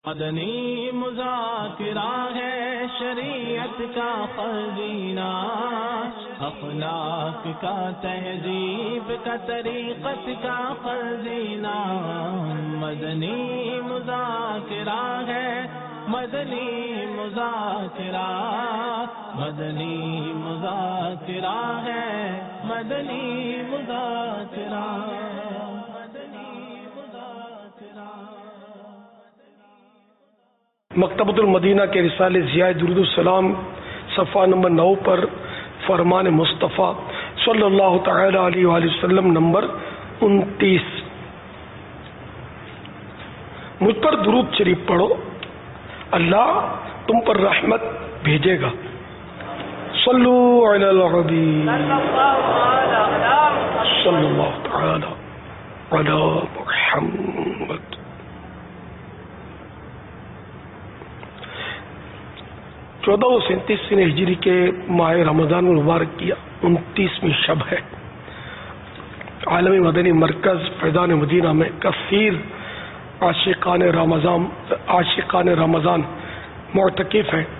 مدنی مذاکرہ ہے شریعت کا خزینہ، اخلاق کا تہذیب کا طریقت کا خزینہ۔ مدنی مذاکرہ ہے، مدنی مذاکرہ، مدنی مذاکرہ ہے، مدنی مذاکرہ۔ مکتبۃ المدینہ کے رسالے ضیاء درود السلام صفحہ نمبر 9 پر فرمان مصطفیٰ صلی اللہ تعالی علیہ وآلہ وسلم نمبر 29۔ مجھ پر درود شریف پڑھو، اللہ تم پر رحمت بھیجے گا۔ صلو علی الحبیب صلی اللہ تعالی علی محمد۔ 1437 ہجری کے ماہ رمضان المبارک کی 29ویں شب ہے۔ عالمی مدنی مرکز فیضان مدینہ میں کثیر عاشقان رمضان معتکف ہیں۔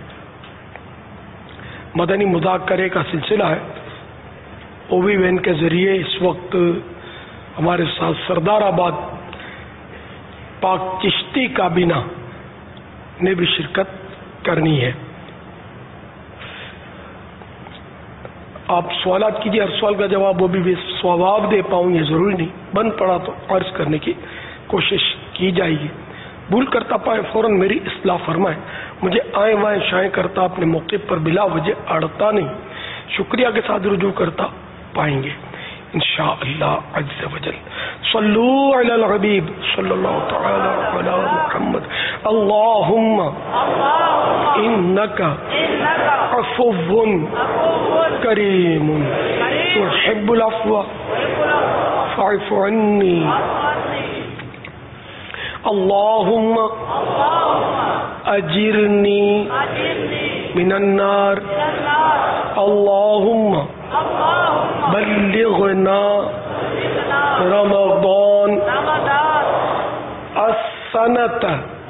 مدنی مذاکرے کا سلسلہ ہے۔ او وی وین کے ذریعے اس وقت ہمارے ساتھ سردار آباد پاک چشتی کابینہ نے بھی شرکت کرنی ہے۔ آپ سوالات کیجیے، ہر سوال کا جواب وہ بھی ثواب دے پاؤں یہ ضروری نہیں، بند پڑا تو عرض کرنے کی کوشش کی جائے گی۔ بھول کرتا پائے فوراً میری اصلاح فرمائیں، مجھے آئیں وائیں شائیں کرتا اپنے موقع پر بلا وجہ اڑتا نہیں، شکریہ کے ساتھ رجوع کرتا پائیں گے انشاءاللہ عز و جل۔ صلو علی الحبیب صلی اللہ تعالی علی محمد۔ اللہم انک عفو کریم تحب العفو فاعف عنی۔ اللہم اجرنی من النار۔ اللہم بلغنا رمضان السنۃ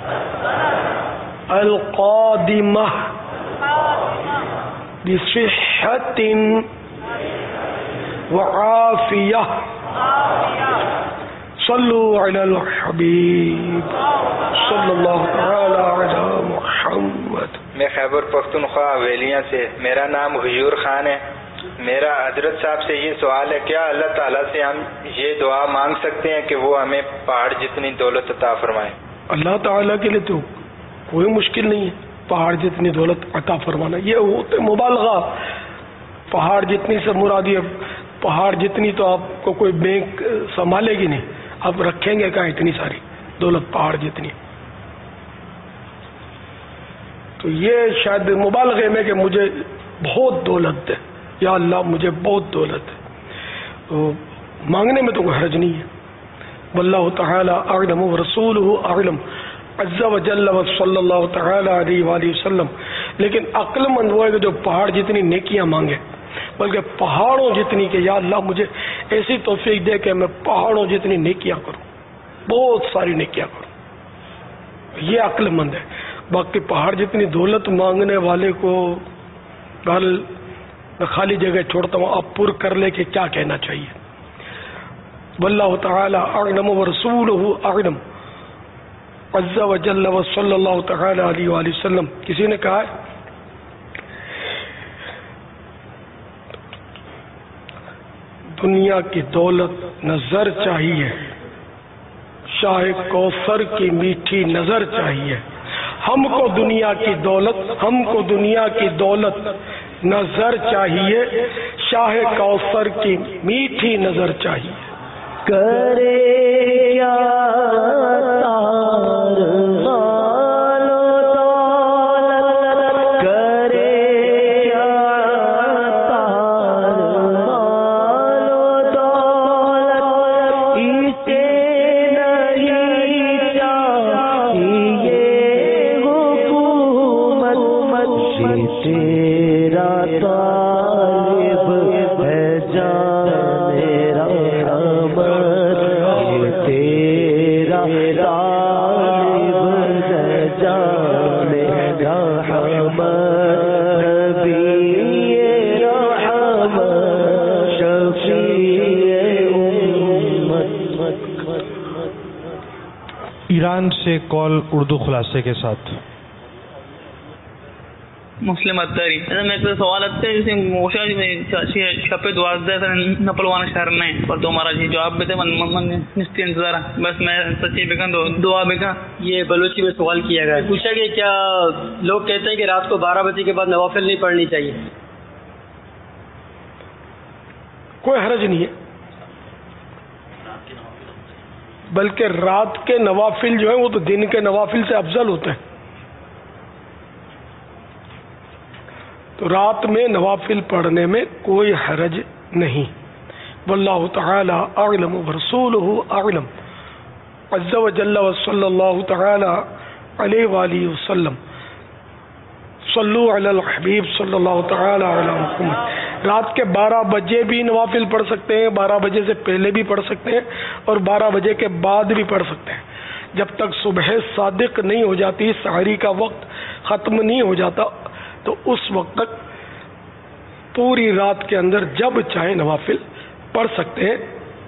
القادمہ بصحۃ وعافیہ۔ صلو علی الحبیب صلی اللہ تعالی علی محمد۔ میں خیبر پختونخوا ویلیاں سے، میرا نام حضور خان ہے۔ میرا حضرت صاحب سے یہ سوال ہے، کیا اللہ تعالیٰ سے ہم یہ دعا مانگ سکتے ہیں کہ وہ ہمیں پہاڑ جتنی دولت عطا فرمائے؟ اللہ تعالیٰ کے لیے تو کوئی مشکل نہیں ہے پہاڑ جتنی دولت عطا فرمانا۔ یہ ہوتے مبالغہ، پہاڑ جتنی سے مراد یہ پہاڑ جتنی تو آپ کو کوئی بینک سنبھالے گی نہیں، آپ رکھیں گے کہاں اتنی ساری دولت پہاڑ جتنی؟ تو یہ شاید مبالغے میں کہ مجھے بہت دولت ہے، یا اللہ مجھے بہت دولت ہے، تو مانگنے میں تو کوئی حرج نہیں ہے۔ واللہ تعالی اعلم ورسولہ اعلم عز و جل صلی اللہ تعالی علیہ وآلہ وسلم۔ لیکن عقل مند وہ ہے کہ جو پہاڑ جتنی نیکیاں مانگے، بلکہ پہاڑوں جتنی کہ یا اللہ مجھے ایسی توفیق دے کہ میں پہاڑوں جتنی نیکیاں کروں، بہت ساری نیکیاں کروں، یہ عقل مند ہے۔ باقی پہاڑ جتنی دولت مانگنے والے کو گل میں خالی جگہ چھوڑتا ہوں، آپ پر کر لے کہ کیا کہنا چاہیے۔ واللہ تعالی اعلم ورسولہ اعلم عز و جل و صلی اللہ تعالی علیہ وآلہ وسلم۔ کسی نے کہا ہے دنیا کی دولت نظر چاہیے، شاہ کوثر کی میٹھی نظر چاہیے۔ ہم کو دنیا کی دولت، ہم کو دنیا کی دولت نظر چاہیے، شاہ کوثر کی میٹھی نظر چاہیے۔ کرے یا تیرا ایران سے کال اردو خلاصے کے ساتھ. مسلم اتاری میرے سوال آتے ہیں جیسے موشا شب 12 نپلوانا شہر میں پر تو ہمارا جی جواب بھی تھے نستی انتظار بس میں سچی بکا تو دعا بکا. یہ بلوچی میں سوال کیا گیا, پوچھا کہ کیا لوگ کہتے ہیں کہ رات کو 12 بجے کے بعد نوافل نہیں پڑھنی چاہیے؟ کوئی حرج نہیں ہے, بلکہ رات کے نوافل جو ہیں وہ تو دن کے نوافل سے افضل ہوتے ہیں. تو رات میں نوافل پڑھنے میں کوئی حرج نہیں. واللہ تعالی اعلم ورسولہ اعلم عز وجل وصلی اللہ تعالی علیہ وآلہ وسلم. صلو علی الحبیب صلی اللہ تعالی علی محمد. رات کے 12 بجے بھی نوافل پڑھ سکتے ہیں, 12 بجے سے پہلے بھی پڑھ سکتے ہیں, اور 12 بجے کے بعد بھی پڑھ سکتے ہیں. جب تک صبح صادق نہیں ہو جاتی, سحری کا وقت ختم نہیں ہو جاتا, تو اس وقت تک پوری رات کے اندر جب چاہے نوافل پڑھ سکتے ہیں.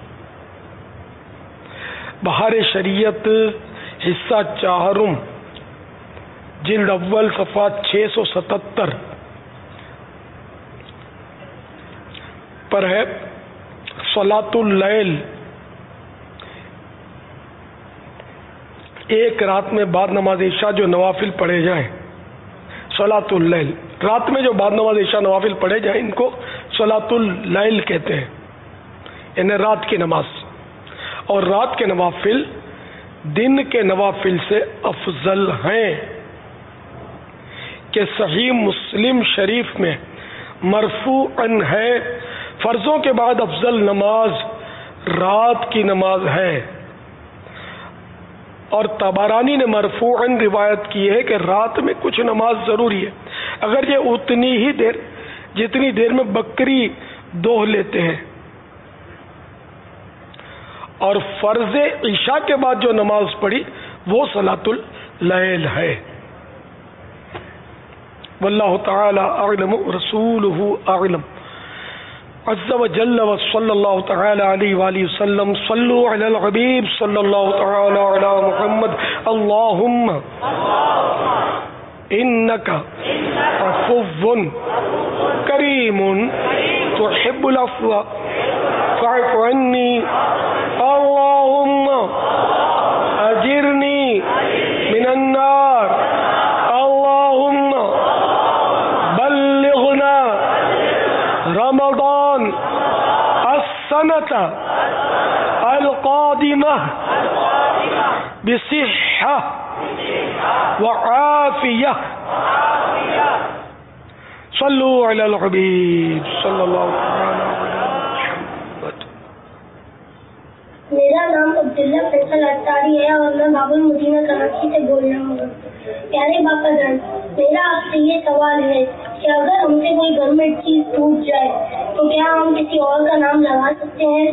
بہار شریعت حصہ 4 جلد اول صفحہ 677 پر ہے صلاۃ اللیل. ایک رات میں بعد نماز عشاء جو نوافل پڑھے جائیں, صلاۃ اللیل, رات میں جو بعد نماز عشاء نوافل پڑھے جائیں ان کو صلاۃ اللیل کہتے ہیں, یعنی رات کی نماز. اور رات کے نوافل دن کے نوافل سے افضل ہیں, کہ صحیح مسلم شریف میں مرفوعاً ہے فرضوں کے بعد افضل نماز رات کی نماز ہے. اور طبرانی نے مرفوعاً روایت کی ہے کہ رات میں کچھ نماز ضروری ہے, اگر یہ اتنی ہی دیر جتنی دیر میں بکری دوہ لیتے ہیں. اور فرض عشاء کے بعد جو نماز پڑھی وہ صلاۃ اللیل ہے. واللہ تعالی اعلم رسولہ اعلم عز وجل وصلی اللہ تعالی علیہ وآلہ وسلم. صلو علی الحبیب صلی اللہ تعالی علی محمد. اللہم انک عفو کریم تحب العفو فاعف عنی. اللہم اجرنی من النار. اللہم بلغنا رمضان السنة القادمة بصحة وعافية. صلوا على الحبيب صلى الله عليه وسلم. میرا نام عبداللہ فیصل اتاری ہے اور میں باب المدینہ کراچی سے بول رہا ہوں. پیارے باپا جان, میرا آپ سے یہ سوال ہے کہ اگر ہم سے کوئی گھر میں چیز ٹوٹ جائے تو کیا ہم کسی اور کا نام لگا سکتے ہیں؟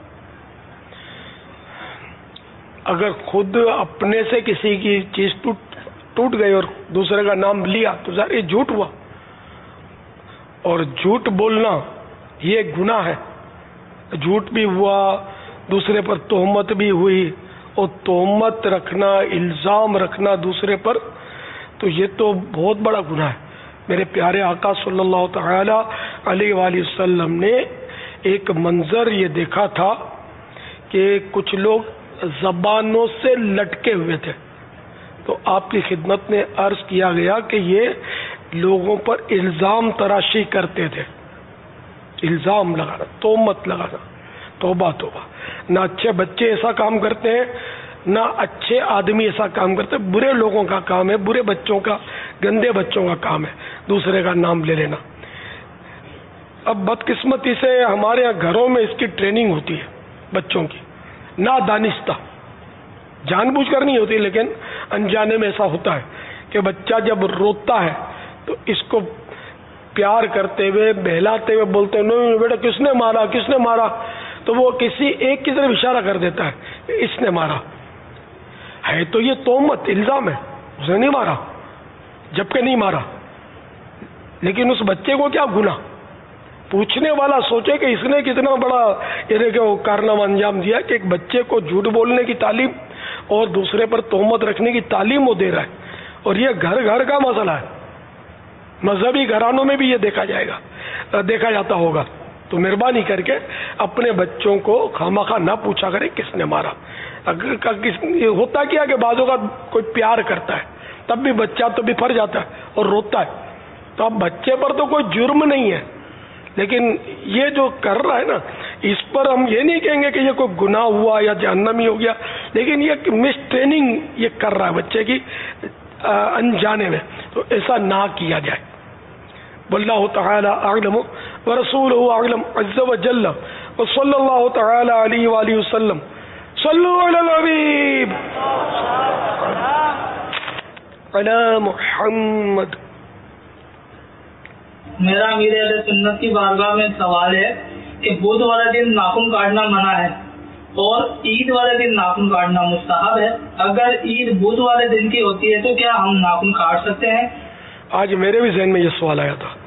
اگر خود اپنے سے کسی کی چیز ٹوٹ گئی اور دوسرے کا نام لیا تو ظاہر یہ جھوٹ ہوا, اور جھوٹ بولنا یہ گناہ ہے. جھوٹ بھی ہوا, دوسرے پر تہمت بھی ہوئی, اور تہمت رکھنا, الزام رکھنا دوسرے پر, تو یہ تو بہت بڑا گناہ ہے. میرے پیارے آقا صلی اللہ تعالی علیہ وآلہ وسلم نے ایک منظر یہ دیکھا تھا کہ کچھ لوگ زبانوں سے لٹکے ہوئے تھے, تو آپ کی خدمت میں عرض کیا گیا کہ یہ لوگوں پر الزام تراشی کرتے تھے. الزام لگانا, تہمت لگانا. توبہ توبہ. نہ اچھے بچے ایسا کام کرتے ہیں, نہ اچھے آدمی ایسا کام کرتے ہیں. برے لوگوں کا کام ہے, برے بچوں کا, گندے بچوں کا کام ہے دوسرے کا نام لے لینا. اب بدقسمتی سے ہمارے یہاں گھروں میں اس کی ٹریننگ ہوتی ہے بچوں کی, نادانستہ, جان بوجھ کر نہیں ہوتی لیکن انجانے میں ایسا ہوتا ہے کہ بچہ جب روتا ہے تو اس کو پیار کرتے ہوئے بہلاتے ہوئے بولتے ہیں نہیں بیٹا کس نے مارا, کس نے مارا, تو وہ کسی ایک کی طرف اشارہ کر دیتا ہے کہ اس نے مارا ہے. تو یہ تہمت, الزام ہے, اس نے نہیں مارا جبکہ نہیں مارا. لیکن اس بچے کو کیا گناہ, پوچھنے والا سوچے کہ اس نے کتنا بڑا یہ کہ وہ کارنامہ انجام دیا کہ ایک بچے کو جھوٹ بولنے کی تعلیم اور دوسرے پر تہمت رکھنے کی تعلیم وہ دے رہا ہے، اور یہ گھر گھر کا مسئلہ ہے، مذہبی گھرانوں میں بھی یہ دیکھا جاتا ہوگا. تو مہربانی کر کے اپنے بچوں کو خامخواہ نہ پوچھا کرے کس نے مارا. ہوتا کیا کہ بعضوں کا کوئی پیار کرتا ہے تب بھی بچہ تو بفر جاتا ہے اور روتا ہے، تو اب بچے پر تو کوئی جرم نہیں ہے، لیکن یہ جو کر رہا ہے نا، اس پر ہم یہ نہیں کہیں گے کہ یہ کوئی گناہ ہوا یا جہنمی ہو گیا، لیکن یہ مس ٹریننگ یہ کر رہا ہے بچے کی انجانے میں، تو ایسا نہ کیا جائے. واللہ تعالی اعلم ورسولہ اعلم عز وجل وصلی اللہ تعالی علیہ وآلہ وسلم. صلو علی الحبیب علی محمد. میرا امیر اہل سنت کی بارگاہ میں سوال ہے کہ بدھ والے دن ناخن کاٹنا منع ہے اور عید والے دن ناخن کاٹنا مستحب ہے. اگر عید بدھ والے دن کی ہوتی ہے تو کیا ہم ناخن کاٹ سکتے ہیں؟ آج میرے بھی ذہن میں یہ سوال آیا تھا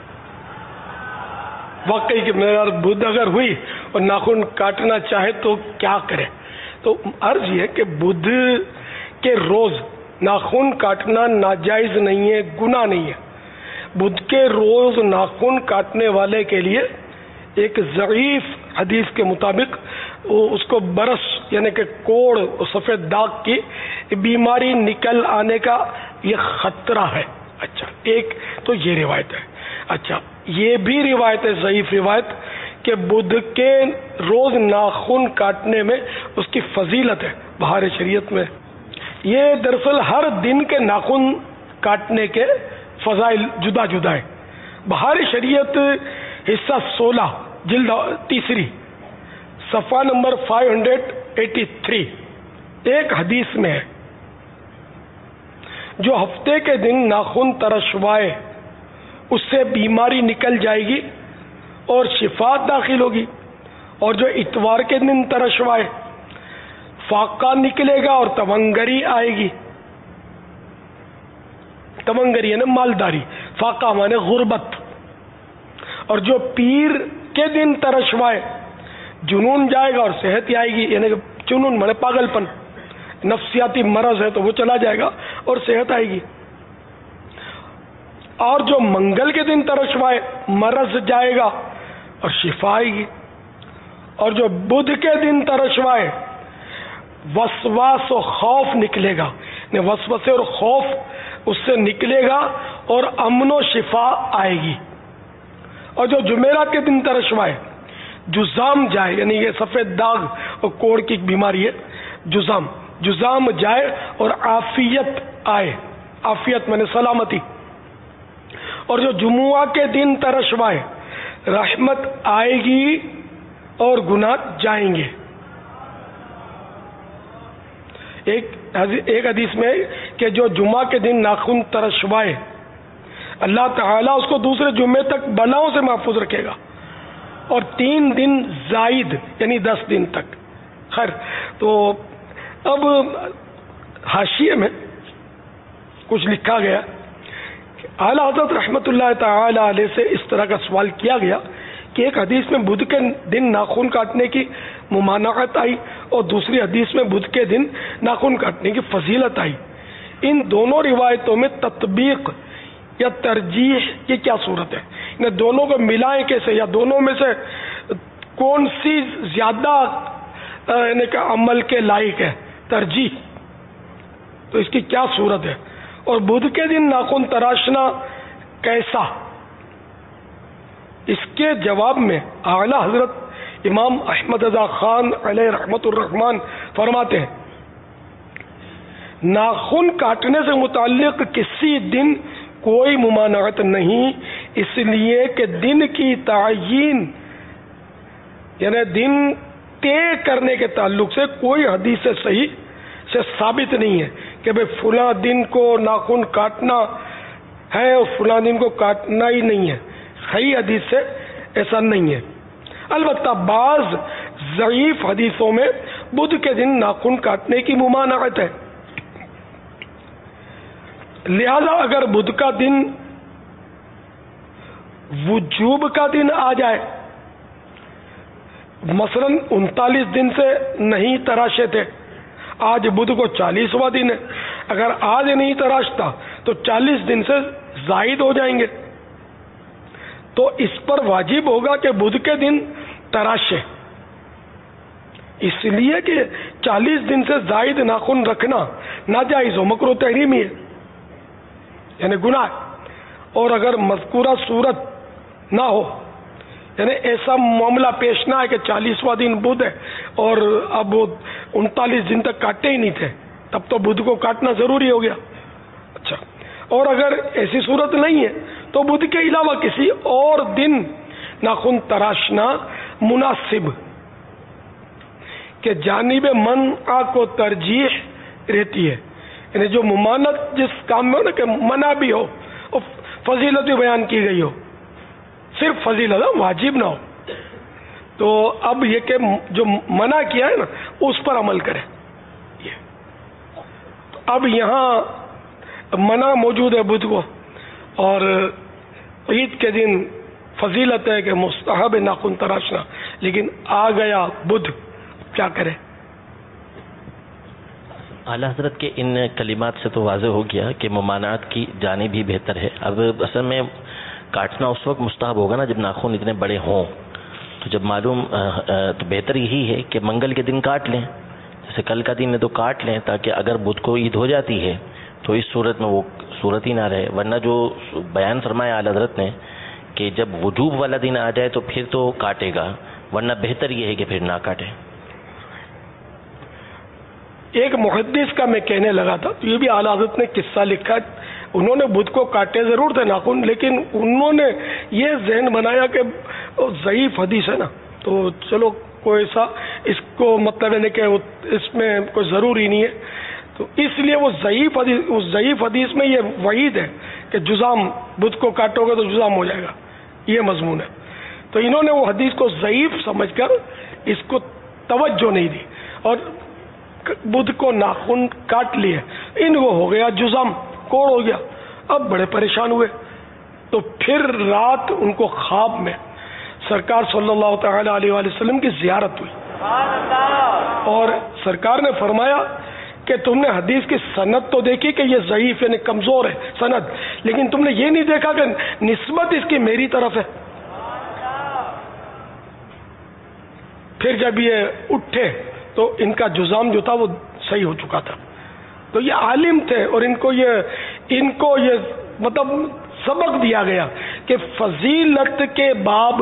واقعی کہ میرا بدھ اگر ہوئی اور ناخن کاٹنا چاہے تو کیا کرے. تو عرض یہ کہ بدھ کے روز ناخن کاٹنا ناجائز نہیں ہے، گناہ نہیں ہے. بدھ کے روز ناخن کاٹنے والے کے لیے ایک ضعیف حدیث کے مطابق اس کو برس یعنی کہ کوڑ سفید داغ کی بیماری نکل آنے کا یہ خطرہ ہے. اچھا، ایک تو یہ روایت ہے. اچھا، یہ بھی روایت ہے ضعیف روایت کہ بدھ کے روز ناخن کاٹنے میں اس کی فضیلت ہے بہار شریعت میں. یہ دراصل ہر دن کے ناخن کاٹنے کے فضائل جدا جدا ہے. بہار شریعت حصہ 16 جلد 3 صفحہ نمبر 583 ایک حدیث میں ہے، جو ہفتے کے دن ناخن ترشوائے اس سے بیماری نکل جائے گی اور شفا داخل ہوگی، اور جو اتوار کے دن ترشوائے فاقہ نکلے گا اور تونگری آئے گی. تونگری یعنی مالداری، فاقہ مانے غربت. اور جو پیر کے دن ترشوائے جنون جائے گا اور صحت آئے گی، یعنی کہ جنون مانے پاگل پن، نفسیاتی مرض ہے تو وہ چلا جائے گا اور صحت آئے گی. اور جو منگل کے دن ترشوائے مرض جائے گا اور شفا آئے گی. اور جو بدھ کے دن ترشوائے وسواس و خوف نکلے گا، یعنی وسوسے اور خوف اس سے نکلے گا اور امن و شفا آئے گی. اور جو جمعرات کے دن ترشوائے جزام جائے، یعنی یہ سفید داغ اور کوڑ کی بیماری ہے، جزام جائے اور عافیت آئے، عافیت میں نے سلامتی. اور جو جمعہ کے دن ترشوائے رحمت آئے گی اور گناہ جائیں گے. ایک حدیث میں کہ جو جمعہ کے دن ناخن ترشوائے اللہ تعالیٰ اس کو دوسرے جمعے تک بلاؤں سے محفوظ رکھے گا، اور 3 دن زائد یعنی 10 دن تک. خیر، تو اب حاشیے میں کچھ لکھا گیا، اعلیٰ حضرت رحمت اللہ تعالی علیہ سے اس طرح کا سوال کیا گیا کہ ایک حدیث میں بدھ کے دن ناخن کاٹنے کی ممانعت آئی اور دوسری حدیث میں بدھ کے دن ناخن کاٹنے کی فضیلت آئی. ان دونوں روایتوں میں تطبیق یا ترجیح یہ کیا صورت ہے؟ ان دونوں کو ملائیں کیسے، یا دونوں میں سے کون سی زیادہ یعنی کہ عمل کے لائق ہے، ترجیح، تو اس کی کیا صورت ہے؟ اور بدھ کے دن ناخن تراشنا کیسا؟ اس کے جواب میں اعلیٰ حضرت امام احمد رضا خان علیہ رحمت الرحمان فرماتے ہیں، ناخن کاٹنے سے متعلق کسی دن کوئی ممانعت نہیں، اس لیے کہ دن کی تعیین یعنی دن طے کرنے کے تعلق سے کوئی حدیث صحیح سے ثابت نہیں ہے کہ بھئی فلاں دن کو ناخن کاٹنا ہے اور فلاں دن کو کاٹنا ہی نہیں ہے. صحیح حدیث سے ایسا نہیں ہے. البتہ بعض ضعیف حدیثوں میں بدھ کے دن ناخن کاٹنے کی ممانعت ہے. لہذا اگر بدھ کا دن وجوب کا دن آ جائے، مثلا 39 دن سے نہیں تراشے تھے، آج بدھ کو 40واں دن ہے، اگر آج نہیں تراشتا تو 40 دن سے زائد ہو جائیں گے، تو اس پر واجب ہوگا کہ بدھ کے دن تراشے، اس لیے کہ 40 دن سے زائد ناخن رکھنا ناجائز ہو، مکروہ تحریمی ہے، یعنی گناہ۔ اور اگر مذکورہ صورت نہ ہو، یعنی ایسا معاملہ پیش نہ ہے کہ 40واں دن بدھ ہے اور اب وہ 39 دن تک کاٹے ہی نہیں تھے، تب تو بدھ کو کاٹنا ضروری ہو گیا۔ اچھا، اور اگر ایسی صورت نہیں ہے تو بدھ کے علاوہ کسی اور دن ناخن تراشنا مناسب، کہ جانب منع کو ترجیح رہتی ہے، یعنی جو ممانعت جس کام میں ہو نا کہ منع بھی ہو، فضیلت بھی بیان کی گئی ہو، صرف فضیلت واجب نہ ہو، تو اب یہ کہ جو منع کیا ہے نا اس پر عمل کرے۔ تو اب یہاں منع موجود ہے بدھ کو، اور عید کے دن فضیلت ہے کہ مستحب ناخن تراشنا، لیکن آ گیا بدھ، کیا کرے؟ اعلیٰ حضرت کے ان کلمات سے تو واضح ہو گیا کہ ممانعت کی جانب ہی بہتر ہے۔ اب اصل میں کاٹنا اس وقت مستحب ہوگا نا جب ناخن اتنے بڑے ہوں، تو جب معلوم تو بہتر یہی ہے کہ منگل کے دن کاٹ لیں، جیسے کل کا دن ہے تو کاٹ لیں، تاکہ اگر بدھ کو عید ہو جاتی ہے تو اس صورت میں وہ صورت ہی نہ رہے، ورنہ جو بیان فرمایا اعلیٰ حضرت نے کہ جب وجوب والا دن آ جائے تو پھر تو کاٹے گا، ورنہ بہتر یہ ہے کہ پھر نہ کاٹے۔ ایک محدث کا میں کہنے لگا تھا، تو یہ بھی اعلیٰ حضرت نے قصہ لکھا، انہوں نے بدھ کو کاٹے ضرور تھے ناخن، لیکن انہوں نے یہ ذہن بنایا کہ ضعیف حدیث ہے نا، تو چلو کوئی سا اس کو مطلب ہے کہ اس میں کوئی ضروری نہیں ہے، تو اس لیے وہ ضعیف حدیث میں یہ وعید ہے کہ جزام بدھ کو کاٹو گے تو جزام ہو جائے گا، یہ مضمون ہے، تو انہوں نے وہ حدیث کو ضعیف سمجھ کر اس کو توجہ نہیں دی اور بدھ کو ناخن کاٹ لیے، ان کو ہو گیا جزام، کوڑ ہو گیا، اب بڑے پریشان ہوئے، تو پھر رات ان کو خواب میں سرکار صلی اللہ تعالی علیہ وآلہ وسلم کی زیارت ہوئی، اور سرکار نے فرمایا کہ تم نے حدیث کی سند تو دیکھی کہ یہ ضعیف یعنی کمزور ہے سند، لیکن تم نے یہ نہیں دیکھا کہ نسبت اس کی میری طرف ہے۔ پھر جب یہ اٹھے تو ان کا جزام جو تھا وہ صحیح ہو چکا تھا، تو یہ عالم تھے اور ان کو یہ مطلب سبق دیا گیا کہ فضیلت کے باب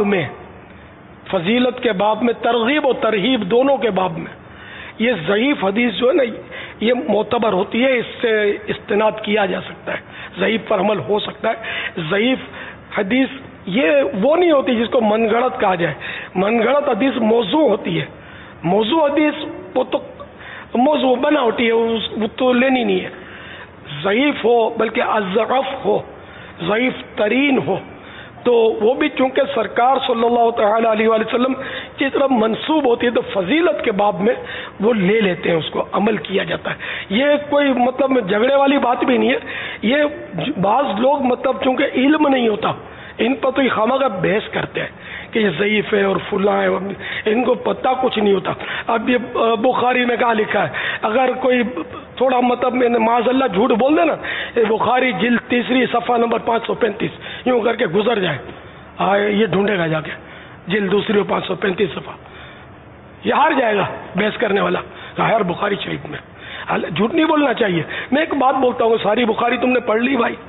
میں ترغیب و ترہیب دونوں کے باب میں یہ ضعیف حدیث جو ہے نا یہ معتبر ہوتی ہے، اس سے استناد کیا جا سکتا ہے، ضعیف پر عمل ہو سکتا ہے۔ ضعیف حدیث یہ وہ نہیں ہوتی جس کو من گھڑت کہا جائے، من گھڑت حدیث موضوع ہوتی ہے، موضوع حدیث وہ تو موضوع بنا ہوتی ہے، وہ تو لینی نہیں ہے، ضعیف ہو بلکہ اضعف ہو، ضعیف ترین ہو، تو وہ بھی چونکہ سرکار صلی اللہ تعالی علیہ وآلہ وسلم کی طرف منسوب ہوتی ہے تو فضیلت کے باب میں وہ لے لیتے ہیں، اس کو عمل کیا جاتا ہے۔ یہ کوئی مطلب جھگڑے والی بات بھی نہیں ہے، یہ بعض لوگ مطلب چونکہ علم نہیں ہوتا ان پر تو یہ خواہ بحث کرتے ہیں کہ یہ ضعیف ہے اور فلاں ہے، ان کو پتہ کچھ نہیں ہوتا۔ اب یہ بخاری میں کہاں لکھا ہے، اگر کوئی تھوڑا مطلب میں معاذ اللہ جھوٹ بول دے نا، بخاری جلد 3 صفحہ نمبر 535 یوں کر کے گزر جائے، یہ ڈھونڈے گا جا کے جلد 2 535 صفحہ، یہ ہار جائے گا بحث کرنے والا، ہر بخاری شریف میں جھوٹ نہیں بولنا چاہیے۔ میں ایک بات بولتا ہوں، ساری بخاری تم نے پڑھ لی بھائی،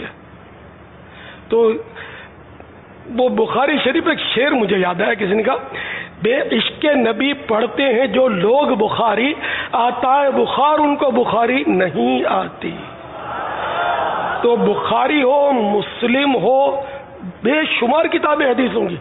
تو وہ بخاری شریف ایک شعر مجھے یاد آیا، کسی نے کہا بے عشق نبی پڑھتے ہیں جو لوگ بخاری، آتا ہے بخار ان کو بخاری نہیں آتی۔ تو بخاری ہو، مسلم ہو، بے شمار کتابیں حدیث ہوں گی،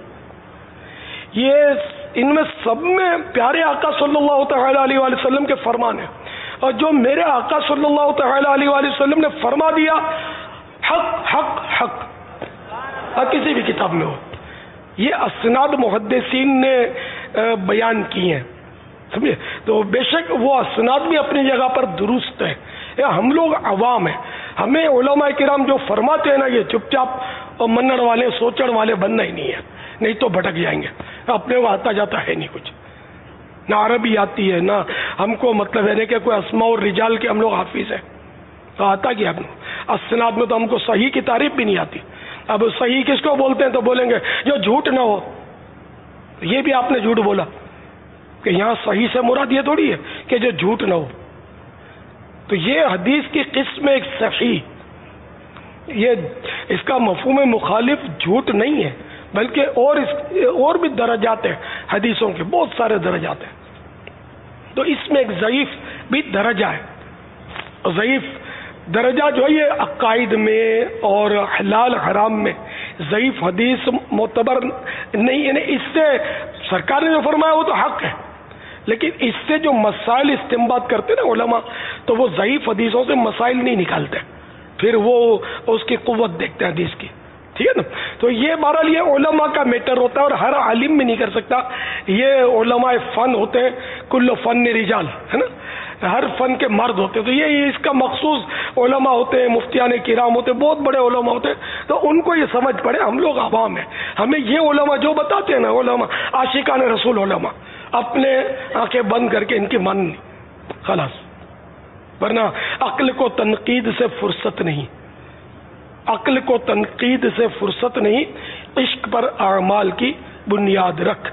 یہ ان میں سب میں پیارے آقا صلی اللہ تعالی علیہ وآلہ وسلم کے فرمان ہیں، اور جو میرے آقا صلی اللہ تعالی علیہ وآلہ وسلم نے فرما دیا حق حق حق، کسی بھی کتاب میں ہو، یہ اسناد محدثین نے بیان کی ہیں، سمجھے؟ تو بے شک وہ اسناد بھی اپنی جگہ پر درست ہے، ہم لوگ عوام ہیں، ہمیں علماء کرام جو فرماتے ہیں نا یہ چپ چاپ اور منڑ والے سوچڑ والے بننا ہی نہیں ہے، نہیں تو بھٹک جائیں گے، اپنے کو آتا جاتا ہے نہیں کچھ۔ نہ عربی آتی ہے، نہ ہم کو مطلب ہے کہ کوئی اسماء اور رجال کے ہم لوگ حافظ ہیں. تو آتا کیا ہم اسناد میں تو ہم کو صحیح کی تعریف بھی نہیں آتی. اب صحیح کس کو بولتے ہیں؟ تو بولیں گے جو جھوٹ نہ ہو. یہ بھی آپ نے جھوٹ بولا کہ یہاں صحیح سے مراد یہ تھوڑی ہے کہ جو جھوٹ نہ ہو. تو یہ حدیث کی قسم ایک صحیح، یہ اس کا مفہوم مخالف جھوٹ نہیں ہے، بلکہ اور بھی درجات ہیں حدیثوں کے، بہت سارے درجات ہیں. تو اس میں ایک ضعیف بھی درجہ ہے. ضعیف درجہ جو ہے یہ عقائد میں اور حلال حرام میں ضعیف حدیث معتبر نہیں. یعنی اس سے سرکار نے جو فرمایا وہ تو حق ہے، لیکن اس سے جو مسائل استنباط کرتے نا علماء، تو وہ ضعیف حدیثوں سے مسائل نہیں نکالتے، پھر وہ اس کی قوت دیکھتے ہیں حدیث کی. ٹھیک ہے نا. تو یہ بہرحال یہ علماء کا میٹر ہوتا ہے اور ہر عالم بھی نہیں کر سکتا. یہ علماء فن ہوتے ہیں، کل فن رجال ہے نا، ہر فن کے مرد ہوتے ہیں. تو یہ اس کا مخصوص علماء ہوتے ہیں، مفتیان کرام ہوتے ہیں، بہت بڑے علماء ہوتے ہیں. تو ان کو یہ سمجھ پڑے. ہم لوگ عوام ہیں، ہمیں یہ علماء جو بتاتے ہیں نا، علماء عاشقان رسول علماء، اپنے آنکھیں بند کر کے ان کی ماننی خلاص. ورنہ عقل کو تنقید سے فرصت نہیں، عقل کو تنقید سے فرصت نہیں. عشق پر اعمال کی بنیاد رکھ.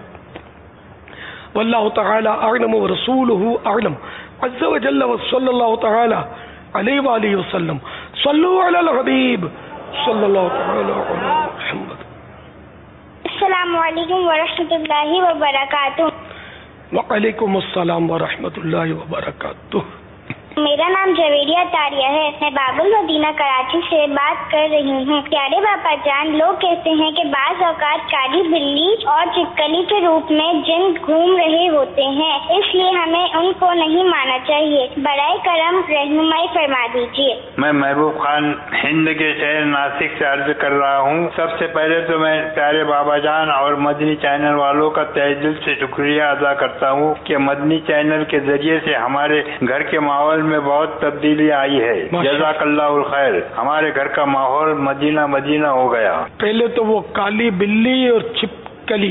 واللہ تعالی اعلم ورسولہ اعلم عز وجل وصلی اللہ تعالی علیہ وآلہ وسلم. صلو علی الحبیب صلی اللہ تعالی علی محمد. السلام علیکم ورحمۃ اللہ وبرکاتہ. وعلیکم السلام ورحمۃ اللہ وبرکاتہ. میرا نام جویریہ تاریہ ہے. میں باب المدینہ کراچی سے بات کر رہی ہوں. پیارے باپا جان، لوگ کہتے ہیں کہ بعض اوقات کالی بلی اور چپکلی کے روپ میں جن گھوم رہے ہوتے ہیں، اس لیے ہمیں ان کو نہیں ماننا چاہیے. برائے کرم رہنمائی فرما دیجیے. میں محبوب خان ہند کے شہر ناسک سے عرض کر رہا ہوں. سب سے پہلے تو میں پیارے بابا جان اور مدنی چینل والوں کا تہہ دل سے شکریہ ادا کرتا ہوں کہ مدنی چینل کے ذریعے سے ہمارے گھر کے ماحول میں بہت تبدیلی آئی ہے. جزاک اللہ الخیر. ہمارے گھر کا ماحول مدینہ مدینہ ہو گیا. پہلے تو وہ کالی بلی اور چھپکلی،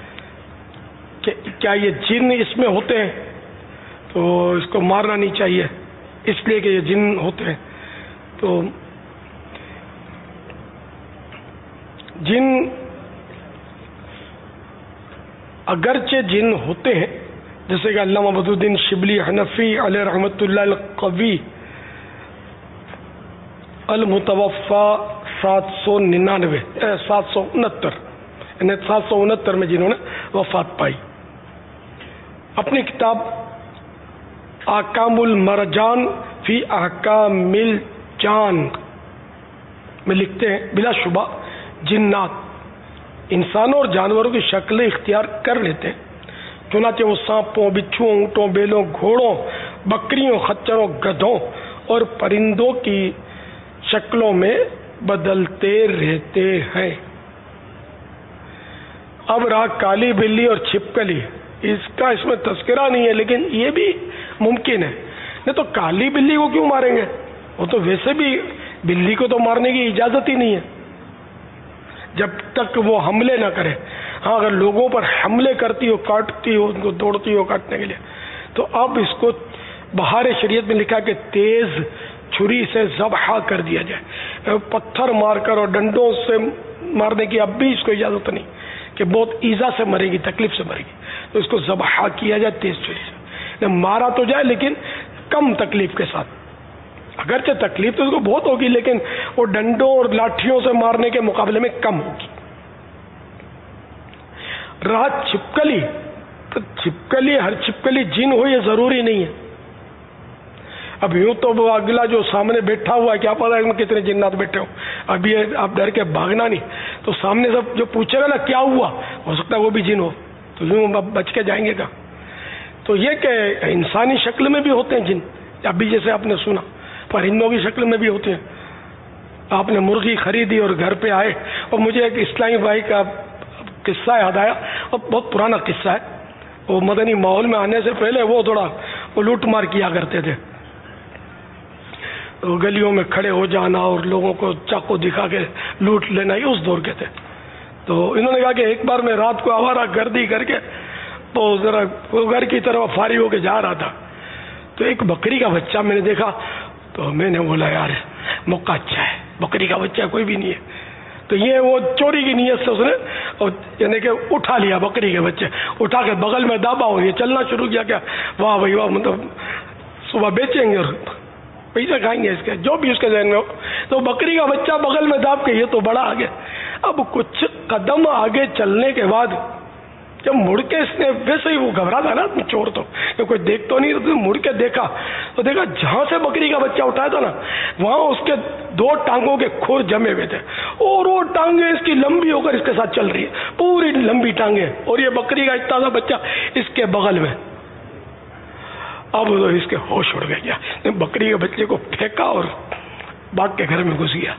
کیا یہ جن اس میں ہوتے ہیں؟ تو اس کو مارنا نہیں چاہیے، اس لیے کہ یہ جن ہوتے ہیں. تو جن اگرچہ جن ہوتے ہیں، جیسے کہ علامہ بدر الدین شبلی حنفی علیہ رحمۃ اللہ القوی المتوفا 769 میں جنہوں نے وفات پائی، اپنی کتاب احکام المرجان فی احکام الجان میں لکھتے ہیں بلا شبہ جنات انسانوں اور جانوروں کی شکلیں اختیار کر لیتے ہیں. چنانچہ وہ سانپوں، بچھوؤں، اونٹوں، بیلوں، گھوڑوں، بکریوں، خچروں، گدھوں اور پرندوں کی شکلوں میں بدلتے رہتے ہیں. اب رہا کالی بلی اور چھپکلی، اس میں تذکرہ نہیں ہے، لیکن یہ بھی ممکن ہے. نہیں تو کالی بلی کو کیوں ماریں گے؟ وہ تو ویسے بھی بلی کو تو مارنے کی اجازت ہی نہیں ہے جب تک وہ حملے نہ کرے. ہاں اگر لوگوں پر حملے کرتی ہو، کاٹتی ہو، ان کو دوڑتی ہو کاٹنے کے لیے، تو اب اس کو بہار شریعت میں لکھا کہ تیز چھری سے ذبح کر دیا جائے. پتھر مار کر اور ڈنڈوں سے مارنے کی اب بھی اس کو اجازت نہیں کہ بہت ایزا سے مرے گی، تکلیف سے مرے گی. تو اس کو ذبح کیا جائے تیز چھری سے. مارا تو جائے لیکن کم تکلیف کے ساتھ. اگرچہ تکلیف تو اس کو بہت ہوگی، لیکن وہ ڈنڈوں اور لاٹھیوں سے مارنے کے مقابلے میں کم ہوگی. رہا چھپکلی، تو چھپکلی ہر چھپکلی جن ہو یہ ضروری نہیں ہے. اب یوں تو وہ اگلا جو سامنے بیٹھا ہوا ہے کیا پتا ہے کتنے جنات بیٹھے ہو، ابھی آپ ڈر کے بھاگنا نہیں. تو سامنے سب جو پوچھے گا نا کیا ہوا، ہو سکتا ہے وہ بھی جن ہو، تو یوں بچ کے جائیں گے. کا تو یہ کہ انسانی شکل میں بھی ہوتے ہیں جن، ابھی جیسے آپ نے سنا پرندوں کی شکل میں بھی ہوتے ہیں. آپ نے مرغی خریدی اور گھر پہ آئے، اور مجھے ایک اسلامی بھائی کا قصہ یاد آیا، اور بہت پرانا قصہ ہے. وہ مدنی ماحول میں آنے سے پہلے وہ تھوڑا لوٹ مار کیا کرتے تھے، گلیوں میں کھڑے ہو جانا اور لوگوں کو چاقو دکھا کے لوٹ لینا، یہ اس دور کے تھے. تو انہوں نے کہا کہ ایک بار میں رات کو آوارہ گردی کر کے وہ ذرا گھر کی طرف فارغ ہو کے جا رہا تھا تو ایک بکری کا بچہ میں نے دیکھا تو میں نے بولا یار موقع اچھا ہے, بکری کا بچہ کوئی بھی نہیں ہے. تو یہ وہ چوری کی نیت سے اس نے یعنی کہ اٹھا لیا بکری کے بچے, اٹھا کے بغل میں دابا اور یہ چلنا شروع کیا. کیا واہ بھائی واہ, مطلب صبح بیچیں گے اور پیسے کھائیں گے اس کے, جو بھی اس کے ذہن میں ہو. تو بکری کا بچہ بغل میں داب کے یہ تو بڑا آگے. اب کچھ قدم آگے چلنے کے بعد جب مڑ کے اس نے, ویسے ہی وہ گھبرا تھا نا چور تو, کہ کوئی دیکھ تو نہیں, تو مڑ کے دیکھا تو دیکھا جہاں سے بکری کا بچہ اٹھایا تھا نا وہاں اس کے 2 ٹانگوں کے کھور جمے ہوئے تھے, اور وہ ٹانگیں اس کی لمبی ہو کر اس کے ساتھ چل رہی ہے, پوری لمبی ٹانگیں, اور یہ بکری کا اتنا سا بچہ اس کے بغل میں. اب تو اس کے ہوش اڑ گیا, بکری کے بچے کو پھینکا اور باغ کے گھر میں گھس گیا.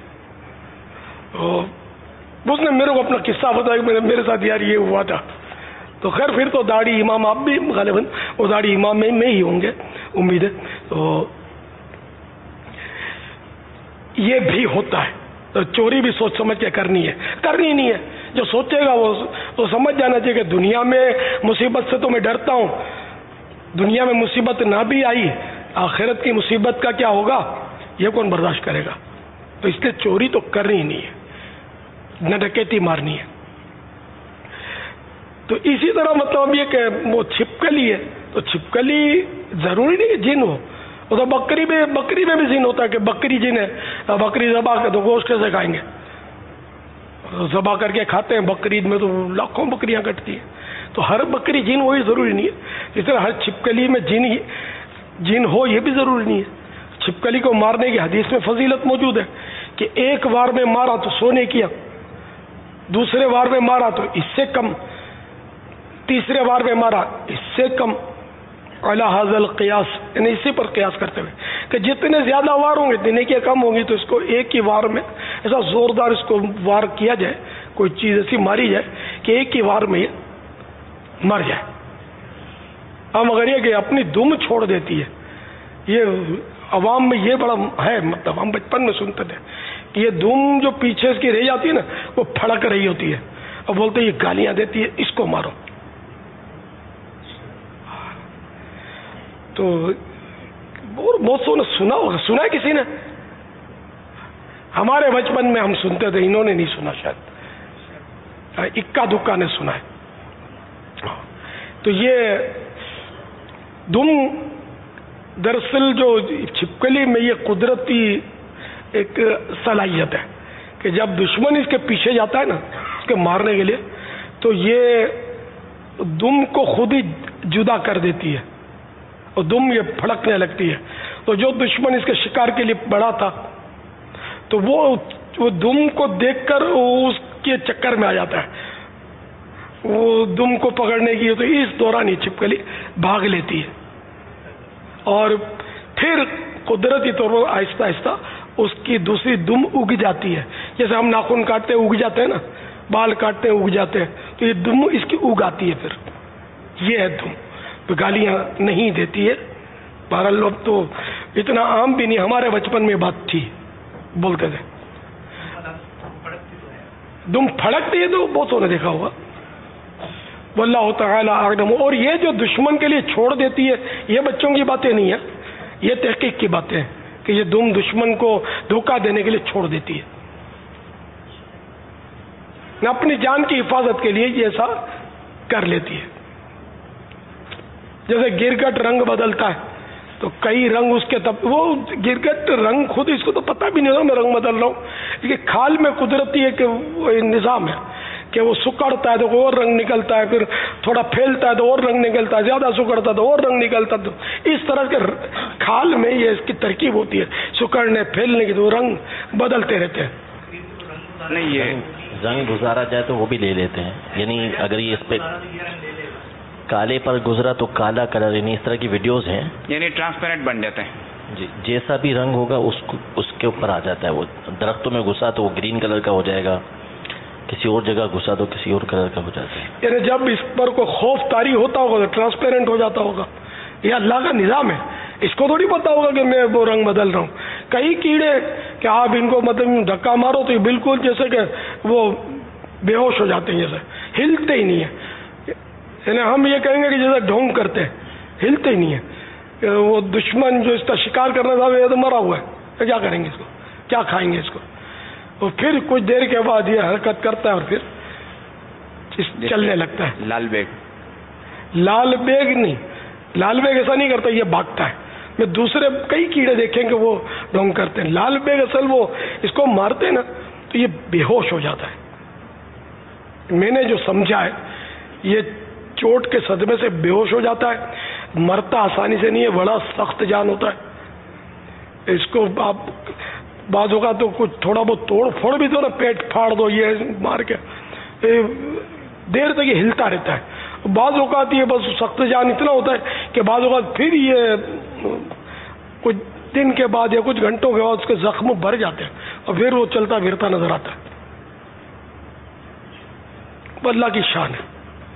اس نے میرے کو اپنا قصہ بتایا کہ میرے ساتھ یار یہ ہوا تھا. تو خیر پھر تو داڑھی امام آپ بھی غالباً وہ داڑھی امام میں ہی ہوں گے امید ہے. تو یہ بھی ہوتا ہے, تو چوری بھی سوچ سمجھ کے کرنی نہیں ہے. جو سوچے گا وہ تو سمجھ جانا چاہیے کہ دنیا میں مصیبت سے تو میں ڈرتا ہوں, دنیا میں مصیبت نہ بھی آئی, آخرت کی مصیبت کا کیا ہوگا یہ کون برداشت کرے گا. تو اس لیے چوری تو کرنی ہی نہیں ہے, نہ ڈکیتی مارنی ہے. تو اسی طرح مطلب یہ کہ وہ چھپکلی ہے, تو چھپکلی ضروری نہیں کہ جن ہو, وہ تو بکری میں بھی جن ہوتا ہے کہ بکری جن ہے, بکری ذبح کر تو گوشت کیسے کھائیں گے, ذبح کر کے کھاتے ہیں. بقرعید میں تو لاکھوں بکریاں کٹتی ہیں, تو ہر بکری جن وہی ضروری نہیں ہے. اس طرح ہر چھپکلی میں جن ہو یہ بھی ضروری نہیں ہے. چھپکلی کو مارنے کی حدیث میں فضیلت موجود ہے کہ ایک وار میں مارا تو 100 نیکیاں, دوسرے وار میں مارا تو اس سے کم, تیسرے وار میں مارا اس سے کم. علی ھذا القیاس, یعنی اسی پر قیاس کرتے ہوئے کہ جتنے زیادہ وار ہوں گے اتنی نیکیاں کم ہوں گی. تو اس کو ایک ہی وار میں ایسا زوردار اس کو وار کیا جائے, کوئی چیز ایسی ماری جائے کہ ایک ہی وار میں یہ مر جائے. ہم اگر یہ کہ اپنی دم چھوڑ دیتی ہے, یہ عوام میں یہ بڑا ہے, مطلب ہم بچپن میں سنتے تھے کہ یہ دم جو پیچھے اس کی رہ جاتی ہے نا وہ پھڑک رہی ہوتی ہے, اور بولتے یہ گالیاں دیتی ہے, اس کو مارو. تو بہت سنا ہوگا, سنا ہے کسی نے؟ ہمارے بچپن میں ہم سنتے تھے, انہوں نے نہیں سنا, شاید اکا دکا نے سنا ہے. تو یہ دم دراصل جو چھپکلی میں یہ قدرتی ایک صلاحیت ہے کہ جب دشمن اس کے پیچھے جاتا ہے نا اس کے مارنے کے لیے, تو یہ دم کو خود ہی جدا کر دیتی ہے اور دم یہ پھڑکنے لگتی ہے. تو جو دشمن اس کے شکار کے لیے بڑا تھا تو وہ دم کو دیکھ کر اس کے چکر میں آ جاتا ہے, وہ دم کو پکڑنے کی. تو اس دوران یہ چھپکلی بھاگ لیتی ہے, اور پھر قدرتی طور پر آہستہ آہستہ اس کی دوسری دم اگ جاتی ہے. جیسے ہم ناخن کاٹتے اگ جاتے ہیں نا, بال کاٹتے اگ جاتے ہیں, تو یہ دم اس کی اگ آتی ہے. پھر یہ ہے دم, گالیاں نہیں دیتی ہے. بہرحال لوگ تو اتنا عام بھی نہیں, ہمارے بچپن میں بات تھی, بولتے تھے دم پھڑکتی ہے, تو بہت نے دیکھا ہوگا. واللہ تعالی اعلم. اور یہ جو دشمن کے لیے چھوڑ دیتی ہے یہ بچوں کی باتیں نہیں ہیں, یہ تحقیق کی باتیں ہیں کہ یہ دم دشمن کو دھوکہ دینے کے لیے چھوڑ دیتی ہے, اپنی جان کی حفاظت کے لیے یہ ایسا کر لیتی ہے. جیسے گرگٹ رنگ بدلتا ہے تو کئی رنگ اس کے وہ گرگٹ رنگ خود اس کو تو پتہ بھی نہیں ہوتا میں رنگ بدل رہا ہوں, لیکن کھال میں قدرتی ہے کہ وہ نظام ہے کہ وہ سکڑتا ہے تو اور رنگ نکلتا ہے, پھر تھوڑا پھیلتا ہے تو اور رنگ نکلتا ہے, زیادہ سکڑتا ہے تو اور رنگ نکلتا ہے. تو اس طرح کے کھال میں یہ اس کی ترکیب ہوتی ہے, سکڑنے پھیلنے کی, تو رنگ بدلتے رہتے ہیں. نہیں یہ رنگ گزارا جائے تو وہ بھی لے لیتے ہیں, یعنی اگر یہ اس پہ کالے پر گزرا تو کالا کلر, یعنی اس طرح کی ویڈیوز ہیں, یعنی ٹرانسپیرنٹ بن جاتے ہیں. جی, جیسا بھی رنگ ہوگا اس کے اوپر آ جاتا ہے. وہ درختوں میں گھسا تو وہ گرین کلر کا ہو جائے گا, کسی اور جگہ گھسا تو کسی اور کلر کا ہو جاتا ہے. یعنی جب اس پر کوئی خوف طاری ہوتا ہوگا تو ٹرانسپیرنٹ ہو جاتا ہوگا. یہ اللہ کا نظام ہے, اس کو تھوڑی پتا ہوگا کہ میں وہ رنگ بدل رہا ہوں. کئی کیڑے کہ آپ ان کو مطلب دھکا مارو تو یہ بالکل جیسے کہ وہ بے ہوش ہو جاتے ہیں, جیسے ہلتے ہی نہیں ہے. یعنی ہم یہ کہیں گے کہ جیسا ڈھونگ کرتے ہیں، ہلتے ہی نہیں ہے. وہ دشمن جو اس کا شکار کرنا تھا یہ تو مرا ہوا ہے، تو کیا کریں گے اس کو، کیا کھائیں گے اس کو. اور پھر کچھ دیر کے بعد یہ حرکت کرتا ہے اور پھر چلنے لگتا ہے. لال بیگ نہیں، لال بیگ ایسا نہیں کرتا، یہ بھاگتا ہے. میں دوسرے کئی کیڑے دیکھیں کہ وہ ڈھونگ کرتے ہیں. لال بیگ اصل وہ اس کو مارتے نا تو یہ بے ہوش ہو جاتا ہے. میں نے جو سمجھا ہے یہ چوٹ کے صدمے سے بے ہوش ہو جاتا ہے، مرتا آسانی سے نہیں ہے، بڑا سخت جان ہوتا ہے. اس کو آپ بعض اوقات تو کچھ تھوڑا بہت توڑ پھوڑ بھی دو نا، پیٹ پھاڑ دو یہ مار کے، دیر تک یہ ہلتا رہتا ہے. بعض اوقات یہ بس سخت جان اتنا ہوتا ہے کہ بعض اوقات پھر یہ کچھ دن کے بعد یا کچھ گھنٹوں کے بعد اس کے زخم بھر جاتے ہیں اور پھر وہ چلتا پھرتا نظر آتا ہے. اللہ کی شان ہے.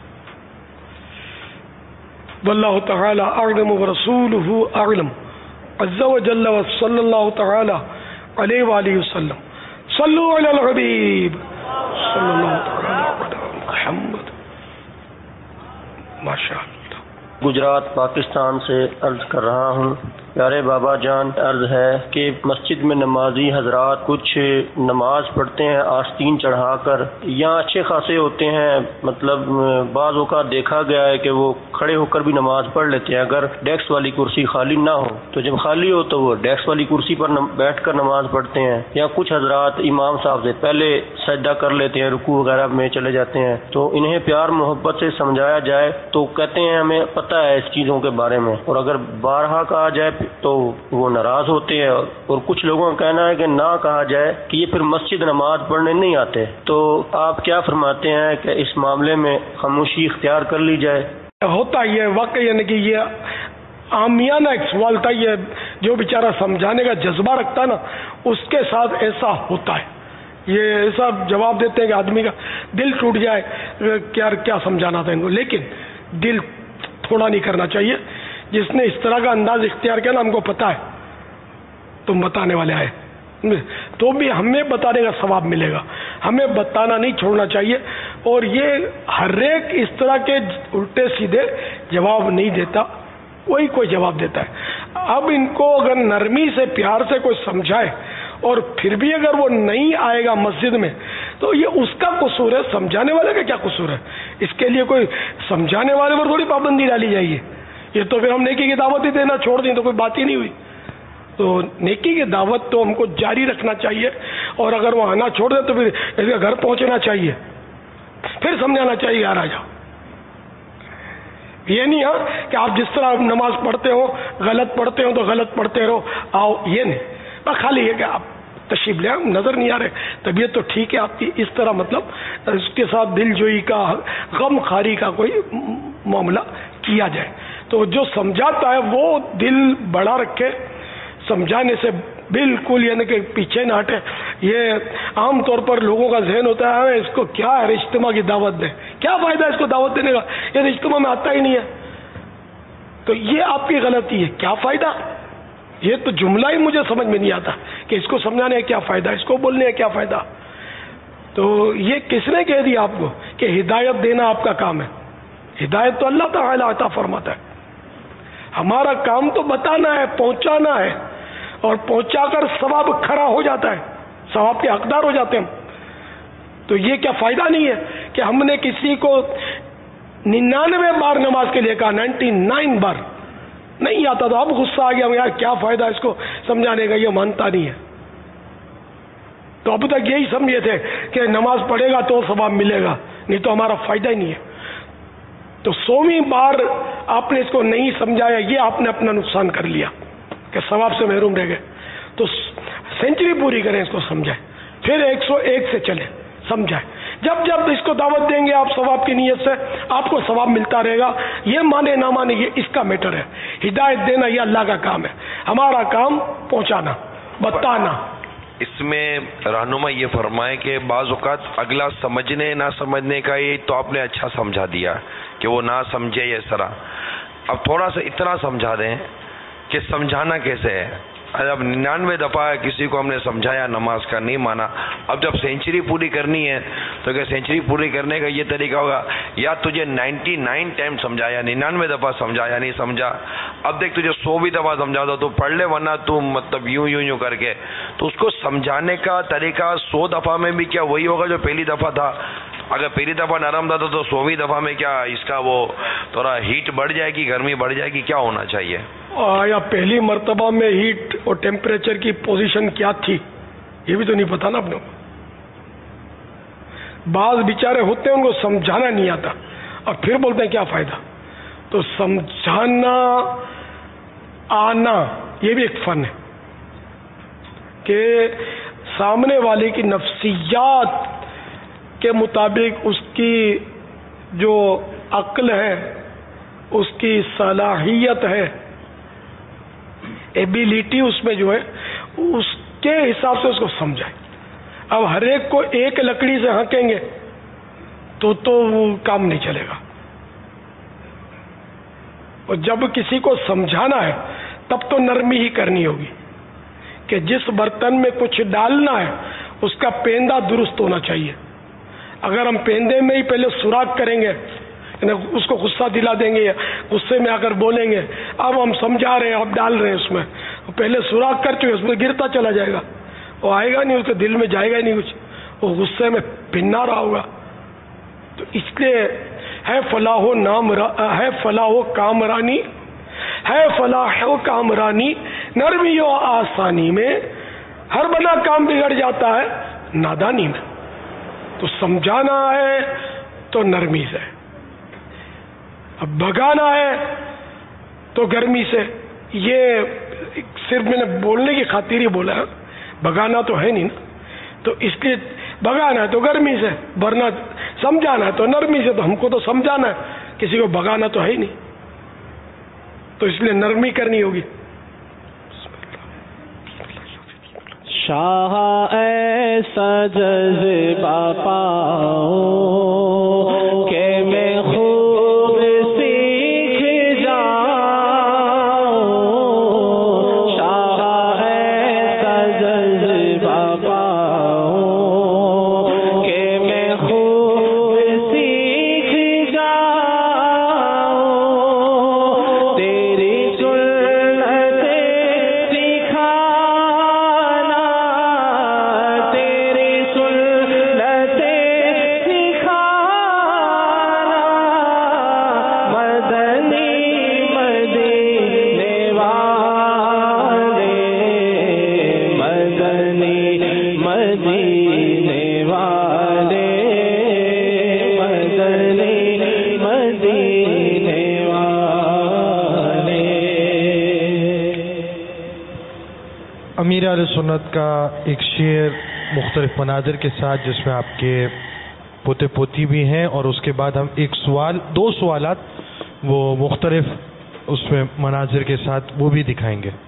واللہ تعالی اعلم ورسولہ اعلم عز وجل وصلی اللہ تعالی علیہ وآلہ وسلم. صلو علی الحبیب صلی اللہ تعالی علی محمد. ماشاء اللہ. گجرات پاکستان سے عرض کر رہا ہوں. پیارے بابا جان، عرض ہے کہ مسجد میں نمازی حضرات کچھ نماز پڑھتے ہیں آستین چڑھا کر، یا اچھے خاصے ہوتے ہیں، مطلب بعض اوقات دیکھا گیا ہے کہ وہ کھڑے ہو کر بھی نماز پڑھ لیتے ہیں اگر ڈیسک والی کرسی خالی نہ ہو. تو جب خالی ہو تو وہ ڈیسک والی کرسی پر بیٹھ کر نماز پڑھتے ہیں، یا کچھ حضرات امام صاحب سے پہلے سجدہ کر لیتے ہیں، رکوع وغیرہ میں چلے جاتے ہیں. تو انہیں پیار محبت سے سمجھایا جائے تو کہتے ہیں ہمیں پتہ ہے اس چیزوں کے بارے میں، اور اگر بارہا کہا جائے تو وہ ناراض ہوتے ہیں. اور کچھ لوگوں کا کہنا ہے کہ نہ کہا جائے کہ یہ پھر مسجد نماز پڑھنے نہیں آتے. تو آپ کیا فرماتے ہیں کہ اس معاملے میں خاموشی اختیار کر لی جائے؟ ہوتا یہ واقعی یعنی کہ یہ عامیانہ ایک سوال تھا. یہ جو بیچارہ سمجھانے کا جذبہ رکھتا نا اس کے ساتھ ایسا ہوتا ہے. یہ ایسا جواب دیتے ہیں کہ آدمی کا دل ٹوٹ جائے کہ یار کیا سمجھانا تھا ان کو. لیکن دل تھوڑا نہیں کرنا چاہیے. جس نے اس طرح کا انداز اختیار کیا نا ہم کو پتا ہے تم بتانے والے آئے تو بھی ہمیں بتانے کا ثواب ملے گا. ہمیں بتانا نہیں چھوڑنا چاہیے. اور یہ ہر ایک اس طرح کے الٹے سیدھے جواب نہیں دیتا، وہی کوئی جواب دیتا ہے. اب ان کو اگر نرمی سے پیار سے کوئی سمجھائے اور پھر بھی اگر وہ نہیں آئے گا مسجد میں تو یہ اس کا قصور ہے، سمجھانے والے کا کیا قصور ہے؟ اس کے لیے کوئی سمجھانے والے پر تھوڑی پابندی ڈالی جائے گی. یہ تو پھر ہم نیکی کی دعوت ہی دینا چھوڑ دیں تو کوئی بات ہی نہیں ہوئی. تو نیکی کی دعوت تو ہم کو جاری رکھنا چاہیے، اور اگر وہ آنا چھوڑ دے تو پھر اس کے گھر پہنچنا چاہیے، پھر سمجھانا چاہیے یار آ جاؤ. یہ نہیں کہ آپ جس طرح نماز پڑھتے ہو غلط پڑھتے ہو تو غلط پڑھتے رہو آؤ، یہ نہیں. بس خالی یہ کہ آپ تشریف لے نظر نہیں آ رہے، طبیعت تو ٹھیک ہے آپ کی، اس طرح مطلب اس کے ساتھ دل جوئی کا غم خاری کا کوئی معاملہ کیا جائے. تو جو سمجھاتا ہے وہ دل بڑا رکھے، سمجھانے سے بالکل یعنی کہ پیچھے نہ ہٹے. یہ عام طور پر لوگوں کا ذہن ہوتا ہے اس کو کیا ہے اجتماع کی دعوت دیں، کیا فائدہ ہے اس کو دعوت دینے کا، یہ اجتماع میں آتا ہی نہیں ہے. تو یہ آپ کی غلطی ہے. کیا فائدہ؟ یہ تو جملہ ہی مجھے سمجھ میں نہیں آتا کہ اس کو سمجھانے کا کیا فائدہ، اس کو بولنے کا کیا فائدہ. تو یہ کس نے کہہ دیا آپ کو کہ ہدایت دینا آپ کا کام ہے؟ ہدایت تو اللہ تعالی عطا فرماتا ہے. ہمارا کام تو بتانا ہے، پہنچانا ہے، اور پہنچا کر ثواب کھڑا ہو جاتا ہے، ثواب کے حقدار ہو جاتے ہیں. تو یہ کیا فائدہ نہیں ہے کہ ہم نے کسی کو 99 بار نماز کے لیے کہا، 99 بار نہیں آتا تو اب غصہ آ گیا یار کیا فائدہ اس کو سمجھانے کا، یہ مانتا نہیں ہے. تو اب تک یہی سمجھے تھے کہ نماز پڑھے گا تو ثواب ملے گا، نہیں تو ہمارا فائدہ ہی نہیں ہے. تو 100ویں بار آپ نے اس کو نہیں سمجھایا، یہ آپ نے اپنا نقصان کر لیا کہ ثواب سے محروم رہ گئے. تو سینچری پوری کریں، اس کو سمجھائیں، پھر 101 سے چلیں، سمجھائیں. جب جب اس کو دعوت دیں گے آپ ثواب کی نیت سے، آپ کو ثواب ملتا رہے گا. یہ مانے نہ مانے یہ اس کا میٹر ہے. ہدایت دینا یہ اللہ کا کام ہے، ہمارا کام پہنچانا، بتانا. اس میں رہنما یہ فرمائے کہ بعض اوقات اگلا سمجھنے نہ سمجھنے کا یہ تو آپ نے اچھا سمجھا دیا کہ وہ نہ سمجھے اس طرح. اب تھوڑا سا اتنا سمجھا دیں کہ سمجھانا کیسے ہے. اب 99 دفعہ کسی کو ہم نے سمجھایا نماز کا نہیں مانا، اب جب سینچری پوری کرنی ہے تو کیا سینچری پوری کرنے کا یہ طریقہ ہوگا یا تجھے 99 ٹائم سمجھایا 99 دفعہ سمجھایا نہیں سمجھا, اب دیکھ تجھے 100 بھی دفعہ سمجھا دو تو پڑھ لے, ورنہ تو مطلب یوں کر کے, تو اس کو سمجھانے کا طریقہ 100 دفعہ میں بھی کیا وہی ہوگا جو پہلی دفعہ تھا؟ اگر پہلی دفعہ نرم تھا تو 100ویں دفعہ میں کیا اس کا وہ تھوڑا ہیٹ بڑھ جائے گی, گرمی بڑھ جائے گی, کیا ہونا چاہیے؟ یا پہلی مرتبہ میں ہیٹ اور ٹیمپریچر کی پوزیشن کیا تھی یہ بھی تو نہیں پتا نا اپنے کو. بعض بیچارے ہوتے ہیں ان کو سمجھانا نہیں آتا اور پھر بولتے ہیں کیا فائدہ. تو سمجھانا آنا یہ بھی ایک فن ہے کہ سامنے والے کی نفسیات کے مطابق اس کی جو عقل ہے, اس کی صلاحیت ہے, ایبیلٹی اس میں جو ہے, اس کے حساب سے اس کو سمجھائے. اب ہر ایک کو ایک لکڑی سے ہانکیں گے تو وہ کام نہیں چلے گا. اور جب کسی کو سمجھانا ہے تب تو نرمی ہی کرنی ہوگی کہ جس برتن میں کچھ ڈالنا ہے اس کا پیندہ درست ہونا چاہیے. اگر ہم پیندے میں ہی پہلے سوراخ کریں گے, اس کو غصہ دلا دیں گے, غصے میں آ کر بولیں گے اب ہم سمجھا رہے ہیں اب ڈال رہے ہیں اس میں, پہلے سوراخ کر چکے اس میں گرتا چلا جائے گا, وہ آئے گا نہیں, اس کے دل میں جائے گا نہیں کچھ, وہ غصے میں پھنا رہا ہوگا. تو اس لیے ہے فلاح و کامرانی, ہے فلاح و کامرانی نرمی و آسانی میں, ہر بنا کام بگڑ جاتا ہے نادانی میں. تو سمجھانا ہے تو نرمی سے, اب بھگانا ہے تو گرمی سے. یہ صرف میں نے بولنے کی خاطر ہی بولا ہے, بھگانا تو ہے نہیں نا. تو اس لیے بھگانا ہے تو گرمی سے, ورنہ سمجھانا ہے تو نرمی سے. تو ہم کو تو سمجھانا ہے, کسی کو بھگانا تو ہے ہی نہیں, تو اس لیے نرمی کرنی ہوگی. شاہ ایسا جذبہ پاؤں کہ میں خوب سیکھ جاؤں, شاہ ایسا جذبہ پاؤں کہ میں خوب سیکھ جاؤں, تیری امیر اہل سنت کا ایک شعر مختلف مناظر کے ساتھ جس میں آپ کے پوتے پوتی بھی ہیں, اور اس کے بعد ہم دو سوالات وہ مختلف اس میں مناظر کے ساتھ وہ بھی دکھائیں گے.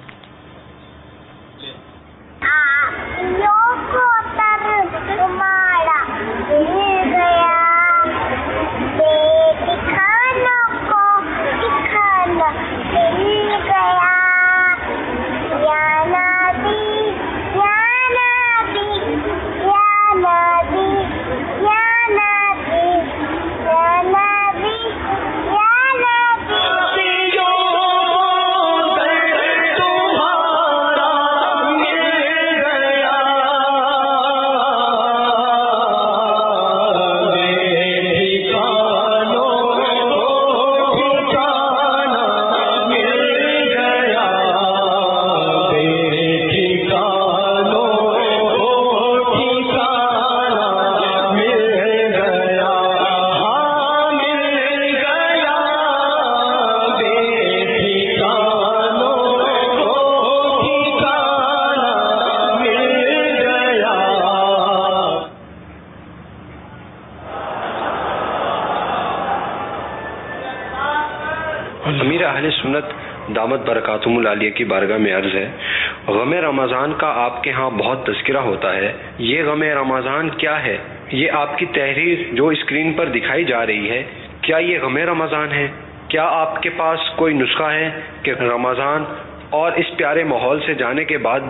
امیر اہل سنت دامت برکاتہم العالیہ کی بارگاہ میں عرض ہے, غم رمضان کا آپ کے ہاں بہت تذکرہ ہوتا ہے, یہ غم رمضان کیا ہے؟ یہ آپ کی تحریر جو اسکرین پر دکھائی جا رہی ہے, کیا یہ غم رمضان ہے؟ کیا آپ کے پاس کوئی نسخہ ہے کہ رمضان اور اس پیارے ماحول سے جانے کے بعد بھی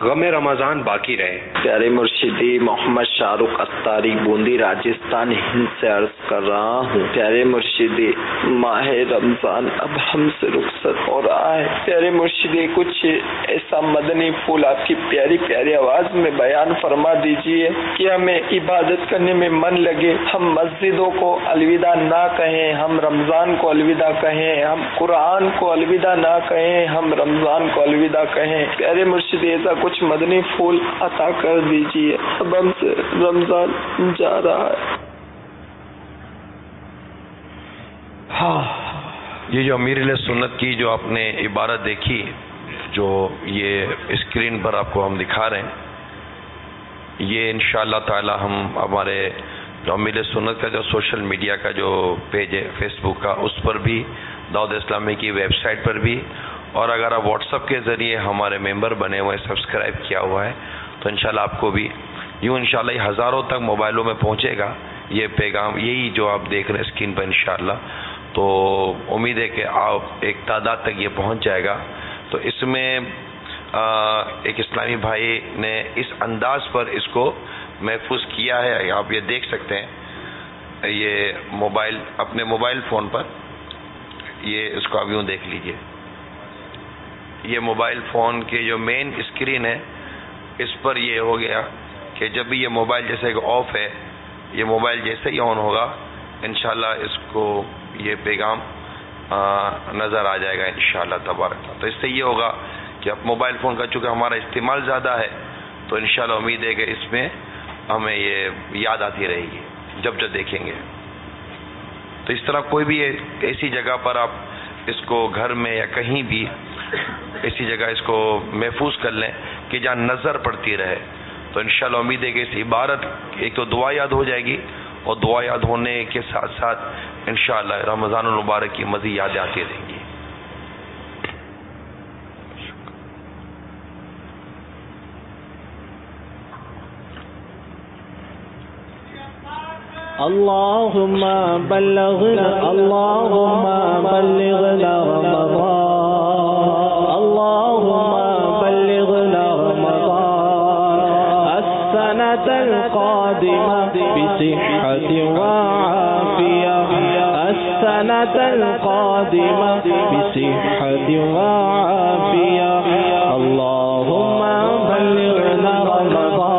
غم رمضان باقی رہے. پیارے مرشدی محمد شاہ رخ اتاری بوندی راجستھان ہند سے عرض کر رہا ہوں. پیارے مرشدی ماہ رمضان اب ہم سے رخصت ہو رہا ہے. پیارے مرشدی کچھ ایسا مدنی پھول آپ کی پیاری پیاری آواز میں بیان فرما دیجئے کہ ہمیں عبادت کرنے میں من لگے. ہم مسجدوں کو الوداع نہ کہیں, ہم رمضان کو الوداع کہیں, ہم قرآن کو الوداع نہ کہیں, ہم رمضان کو الوداع کہیں. پیارے مرشد ایسا کچھ مدنی پھول عطا کر دیجئے. اب ہم سے رمضان جا رہا ہے. ہاں, یہ جو امیر علیہ سنت کی جو آپ نے عبارت دیکھی, جو یہ اسکرین پر آپ کو ہم دکھا رہے ہیں, یہ انشاءاللہ تعالی ہم ہمارے جو امیر سنت کا جو سوشل میڈیا کا جو پیج ہے فیس بک کا, اس پر بھی, دعوت اسلامی کی ویب سائٹ پر بھی, اور اگر آپ واٹس ایپ کے ذریعے ہمارے ممبر بنے ہوئے, سبسکرائب کیا ہوا ہے, تو انشاءاللہ آپ کو بھی یوں انشاءاللہ یہ ہزاروں تک موبائلوں میں پہنچے گا یہ پیغام, یہی جو آپ دیکھ رہے ہیں اسکرین پر انشاءاللہ. تو امید ہے کہ آپ ایک تعداد تک یہ پہنچ جائے گا. تو اس میں ایک اسلامی بھائی نے اس انداز پر اس کو محفوظ کیا ہے, آپ یہ دیکھ سکتے ہیں. یہ موبائل, اپنے موبائل فون پر یہ اس کو آپ یوں دیکھ لیجئے. یہ موبائل فون کے جو مین اسکرین ہے, اس پر یہ ہو گیا کہ جب بھی یہ موبائل جیسے کہ آف ہے, یہ موبائل جیسے ہی آن ہوگا انشاءاللہ اس کو یہ پیغام نظر آ جائے گا انشاءاللہ تبارک. تو اس سے یہ ہوگا کہ اب موبائل فون کا چونکہ ہمارا استعمال زیادہ ہے, تو انشاءاللہ امید ہے کہ اس میں ہمیں یہ یاد آتی رہے گی جب جب دیکھیں گے. تو اس طرح کوئی بھی ایسی جگہ پر آپ اس کو گھر میں یا کہیں بھی ایسی جگہ اس کو محفوظ کر لیں کہ جہاں نظر پڑتی رہے, تو انشاءاللہ امید ہے کہ اس عبارت ایک تو دعا یاد ہو جائے گی, اور دعا یاد ہونے کے ساتھ ساتھ انشاءاللہ رمضان المبارک کی مزید یادیں آتی رہیں گی. اللهم بلغنا اللهم بلغنا رمضان اللهم بلغنا رمضان السنة القادمة بصحة وعافية السنة القادمة بصحة وعافية اللهم بلغنا رمضان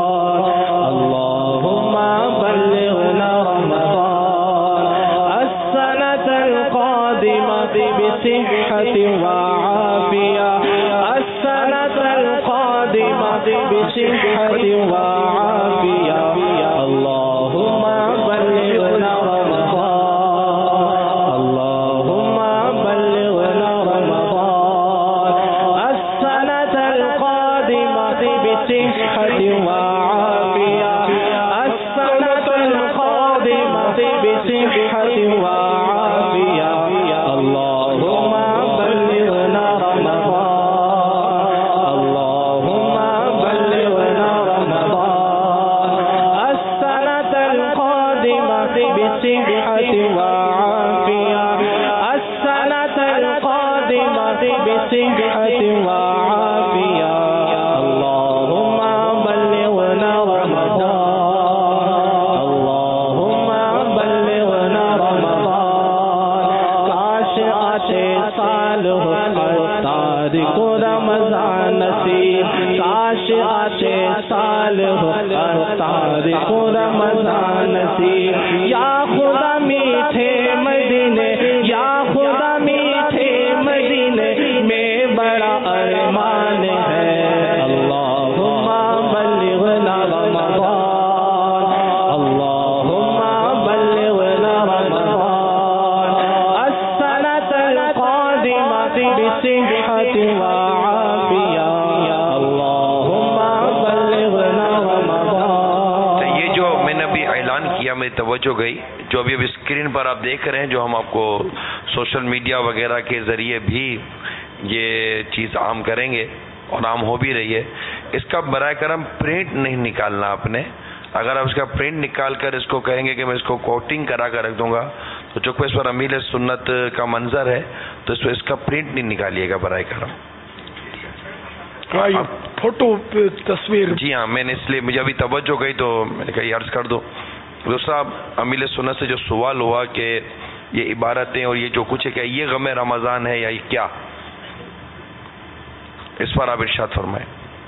بصحة وعافية السنة القادمة بصحة وعافية اللهم بلغنا رمضان اللهم بلغنا رمضان السنة القادمة بصحة وعافية السنة القادمة بصحة وعافية اللهم بلغنا رمضان اللهم بلغنا رمضان السنة القادمة بصحة وعافية السنة القادمة بصحة وعافية اللهم بلغنا رمضان اللهم بلغنا رمضان عاشقات صالح الطارق رمضان نصیب عاشقات صالح الطارق رمضان نصیب یا خدا میٹھے مدینے یا خدا میٹھے مدینے میں بڑا ارمان ہے اللہم بلغنا رمضان اللہم بلغنا رمضان السنة القادمة بصحة وعافية اللہم بلغنا رمضان. یہ جو میں نے ابھی اعلان کیا میری توجہ گئی, جو ابھی اسکرین پر آپ دیکھ رہے ہیں, جو ہم آپ کو سوشل میڈیا وغیرہ کے ذریعے بھی یہ چیز عام کریں گے اور عام ہو بھی رہی ہے. اس کا برائے کرم پرنٹ نہیں نکالنا آپ نے. اگر آپ اس کا پرنٹ نکال کر اس کو کہیں گے کہ میں اس کو کوٹنگ کرا کر رکھ دوں گا, تو چونکہ اس پر امیر سنت کا منظر ہے, تو اس کا پرنٹ نہیں نکالیے گا برائے کرم. फोटो तस्वीर। जी हाँ, मैंने इसलिए मुझे अभी तवज्जो गई तो मैंने कहा अर्ज कर दो। दूसरा, अमील सुन्नत से जो सवाल हुआ कि ये इबारतें और ये जो कुछ है, क्या ये गम रमज़ान है या ये क्या, इस पर आप इरशाद फरमाएं।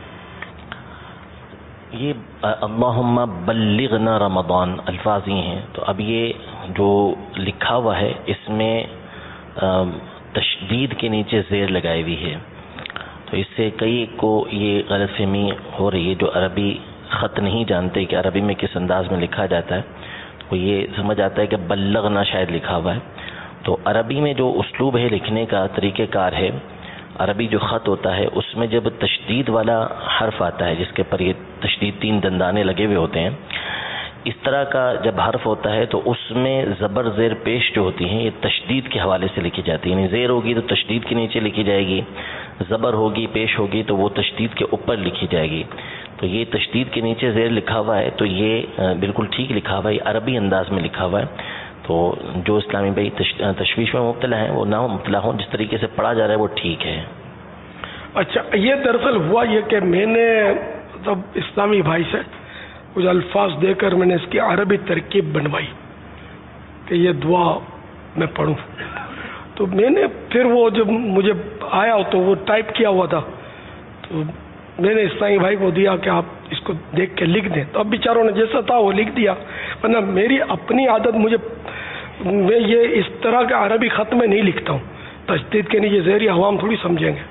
ये अल्लाहुम्मा बल्लिगना रमज़ान अल्फाज ही हैं। तो अब ये जो लिखा हुआ है इसमें तशदीद के नीचे ज़ेर लगाई हुई है, तो इससे कई को ये गलतफहमी हो रही है जो अरबी ख़त नहीं जानते कि अरबी में किस अंदाज में लिखा जाता है, तो ये समझ आता है कि बल्लगना शायद लिखा हुआ है। तो अरबी में जो उसलूब है लिखने का तरीक़ेकार है, अरबी जो ख़त होता है उसमें जब तशदीद वाला हर्फ आता है जिसके पर ये तशदीद 3 दंदाने लगे हुए होते हैं, इस तरह का जब हर्फ होता है तो उसमें ज़बर ज़ेर पेश जो होती हैं ये तशदीद के हवाले से लिखी जाती है। यानी ज़ेर होगी तो तशदीद के नीचे लिखी जाएगी, ज़बर होगी पेश होगी तो वो तशदीद के ऊपर लिखी जाएगी। तो ये तशदीद के नीचे ज़ेर लिखा हुआ है तो ये बिल्कुल ठीक लिखा हुआ है, अरबी अंदाज में लिखा हुआ है। तो जो इस्लामी भाई तशवीश में मुब्तला हैं वो ना मुब्तला हों, जिस तरीके से पढ़ा जा रहा है वो ठीक है। अच्छा, ये दरअसल हुआ ये कि मैंने तब इस्लामी भाई से कुछ अल्फाज देकर मैंने इसकी अरबी तरकीब बनवाई कि ये दुआ मैं पढ़ूं। तो मैंने फिर वो जब मुझे आया तो वो टाइप किया हुआ था, तो मैंने इस्लामी भाई को दिया कि आप इसको देख के लिख दें। तो अब बेचारों ने जैसा था वो लिख दिया, वरना मेरी अपनी आदत मैं ये इस तरह का अरबी ख़त में नहीं लिखता हूँ। तशदीद के नीचे ज़ेर अवाम थोड़ी समझेंगे।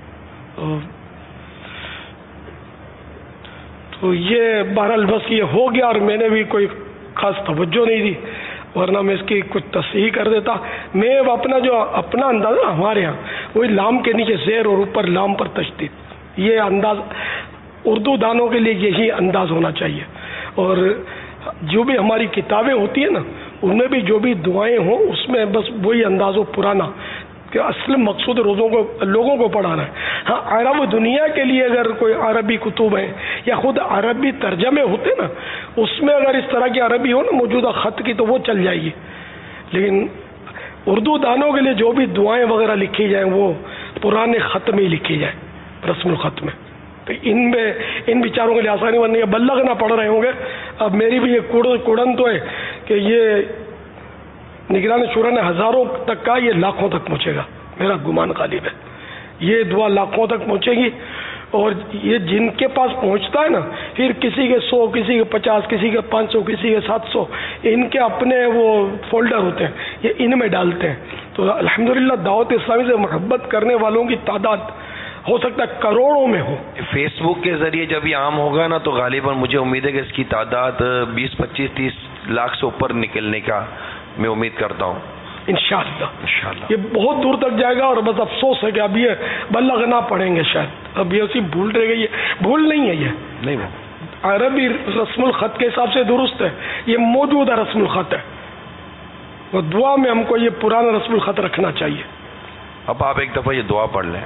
तो ये बहरहाल बस ये हो गया और मैंने भी कोई खास तवज्जो नहीं दी, वरना मैं इसकी कुछ तस्हीह कर देता। मैं अपना जो अपना अंदाज हमारे यहाँ वही लाम के नीचे ज़ेर और ऊपर लाम पर तशदीद, ये अंदाज उर्दू दानों के लिए यही अंदाज होना चाहिए। और जो भी हमारी किताबें होती है ना उनमें भी जो भी दुआएं हों उसमें बस वही अंदाज हो पुराना कि असल मकसूद लोगों को पढ़ाना है। हाँ, अरब दुनिया के लिए अगर कोई अरबी कुतुब है या खुद अरबी तर्जमे होते ना उसमें अगर इस तरह की अरबी हो ना मौजूदा ख़त की तो वो चल जाएगी, लेकिन उर्दू दानों के लिए जो भी दुआएं वगैरह लिखी जाएं वो पुराने ख़त में ही लिखी जाए, रस्मुल ख़त में। तो इनमें इन बेचारों के लिए आसानी बननी है। बल्लग ना पढ़ रहे होंगे। अब मेरी भी ये कुड़न तो है कि ये निगरान शुरा ने हज़ारों तक का, ये लाखों तक पहुँचेगा, मेरा गुमान गालिब है। ये दुआ लाखों तक पहुँचेगी और ये जिनके पास पहुँचता है ना फिर किसी के 100, किसी के 50, किसी के 500, किसी के 700 इनके अपने वो फोल्डर होते हैं, ये इनमें डालते हैं। तो अल्हम्दुलिल्लाह दावत इस्लामी से मोहब्बत करने वालों की तादाद हो सकता है करोड़ों में हो। फेसबुक के जरिए जब ये आम होगा ना तो गालिबन मुझे उम्मीद है कि इसकी तादाद 20, 25, 30 लाख से ऊपर निकलने का मैं उम्मीद करता हूँ इंशाअल्लाह। ये बहुत दूर तक जाएगा और बस अफसोस है कि अब ये बल्लग ना पढ़ेंगे शायद, अब ये उसी भूल रह गई। भूल नहीं है, ये नहीं वो अरबी रस्मुल ख़त के हिसाब से दुरुस्त है, ये मौजूदा रस्मुल ख़त है। वो दुआ में हमको ये पुराना रस्मुल ख़त रखना चाहिए। अब आप एक दफ़ा ये दुआ पढ़ लें।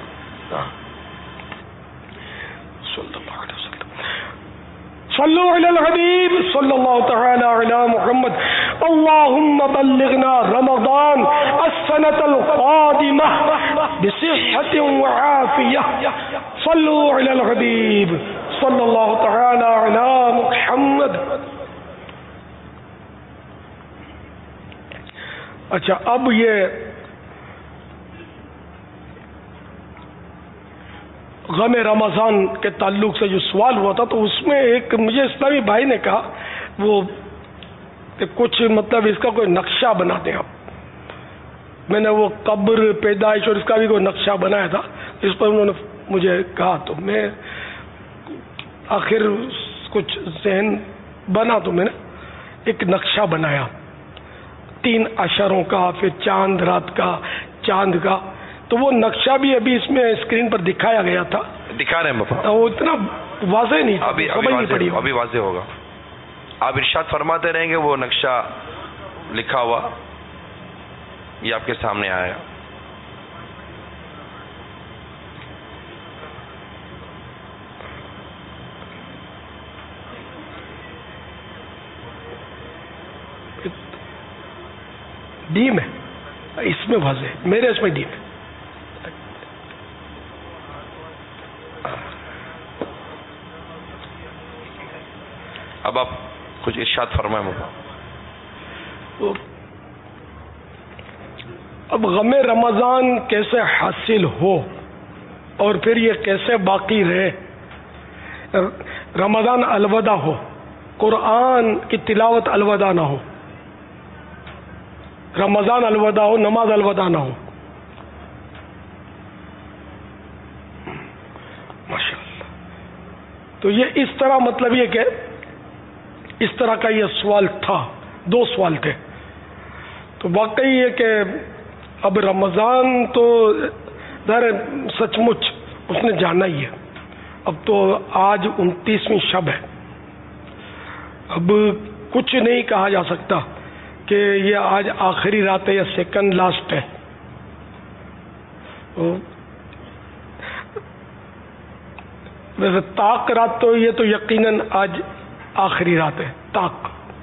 सल्लु अलल हबीब सल्लल्लाहु तआला अला मुहम्मद अल्लाहुम्मा बल्लिगना रमज़ान अस्सनतल क़ादिमा बिसिह्हतिन व आफियह सल्लु अलल हबीब सल्लल्लाहु तआला अला मुहम्मद। अच्छा, अब ये गम रमज़ान के ताल्लुक से जो सवाल हुआ था तो उसमें एक मुझे इस्लामी भाई ने कहा वो कि कुछ मतलब इसका कोई नक्शा बना दें आप। मैंने वो कब्र, पैदाइश और इसका भी कोई नक्शा बनाया था, इस पर उन्होंने मुझे कहा तो मैं आखिर कुछ जहन बना तो मैंने एक नक्शा बनाया 3 अशरों का, फिर चांद रात का, चांद का। तो वो नक्शा भी अभी इसमें स्क्रीन पर दिखाया गया था, दिखा रहे हैं बाबा। वो इतना वाज़ेह नहीं था, अभी वाज़ेह होगा। आप इरशाद फरमाते रहेंगे, वो नक्शा लिखा हुआ ये आपके सामने आएगा। डी में, इसमें वाज़ेह, मेरे इसमें डी में। اب آپ کچھ ارشاد فرمائیں مولانا. اب غم رمضان کیسے حاصل ہو اور پھر یہ کیسے باقی رہے. رمضان الوداع ہو، قرآن کی تلاوت الوداع نہ ہو، رمضان الوداع ہو، نماز الوداع نہ ہو. ماشاء اللہ. تو یہ اس طرح مطلب یہ کہ اس طرح کا یہ سوال تھا، دو سوال تھے. تو واقعی یہ کہ اب رمضان تو ظاہر سچ مچ اس نے جانا ہی ہے. اب تو آج 29ویں شب ہے. اب کچھ نہیں کہا جا سکتا کہ یہ آج آخری رات ہے یا سیکنڈ لاسٹ ہے. ویسے طاق رات تو یہ تو یقیناً آج آخری رات ہے، طاق،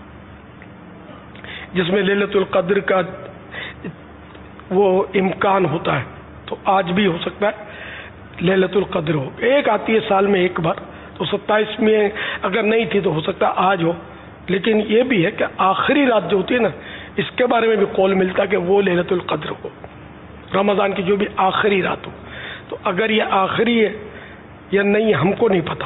جس میں لیلۃ القدر کا وہ امکان ہوتا ہے. تو آج بھی ہو سکتا ہے لیلۃ القدر ہو. ایک آتی ہے سال میں ایک بار، تو 27 میں اگر نہیں تھی تو ہو سکتا ہے آج ہو. لیکن یہ بھی ہے کہ آخری رات جو ہوتی ہے نا، اس کے بارے میں بھی قول ملتا ہے کہ وہ لیلۃ القدر ہو، رمضان کی جو بھی آخری رات ہو. تو اگر یہ آخری ہے یا نہیں ہم کو نہیں پتا.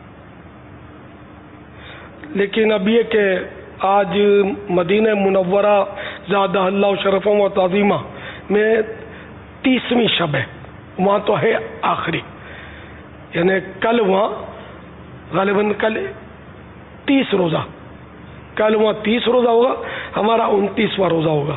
لیکن اب یہ کہ آج مدینہ منورہ زادہ اللہ شرفم و تعظیمہ میں 30ویں شب ہے، وہاں تو ہے آخری، یعنی کل وہاں غالباً کل 30 روزہ، کل وہاں 30 روزہ ہوگا، ہمارا 29واں روزہ ہوگا.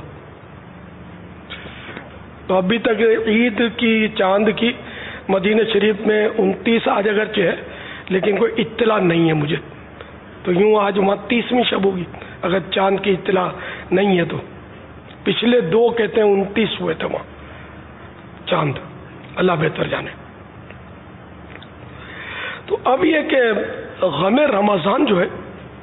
تو ابھی تک عید کی چاند کی مدینہ شریف میں 29 آج اگرچہ ہے لیکن کوئی اطلاع نہیں ہے مجھے. تو یوں آج وہاں 30ویں شب ہوگی اگر چاند کی اطلاع نہیں ہے. تو پچھلے 2 کہتے ہیں 29 ہوئے تھے وہاں چاند، اللہ بہتر جانے. تو اب یہ کہ غم رمضان جو ہے،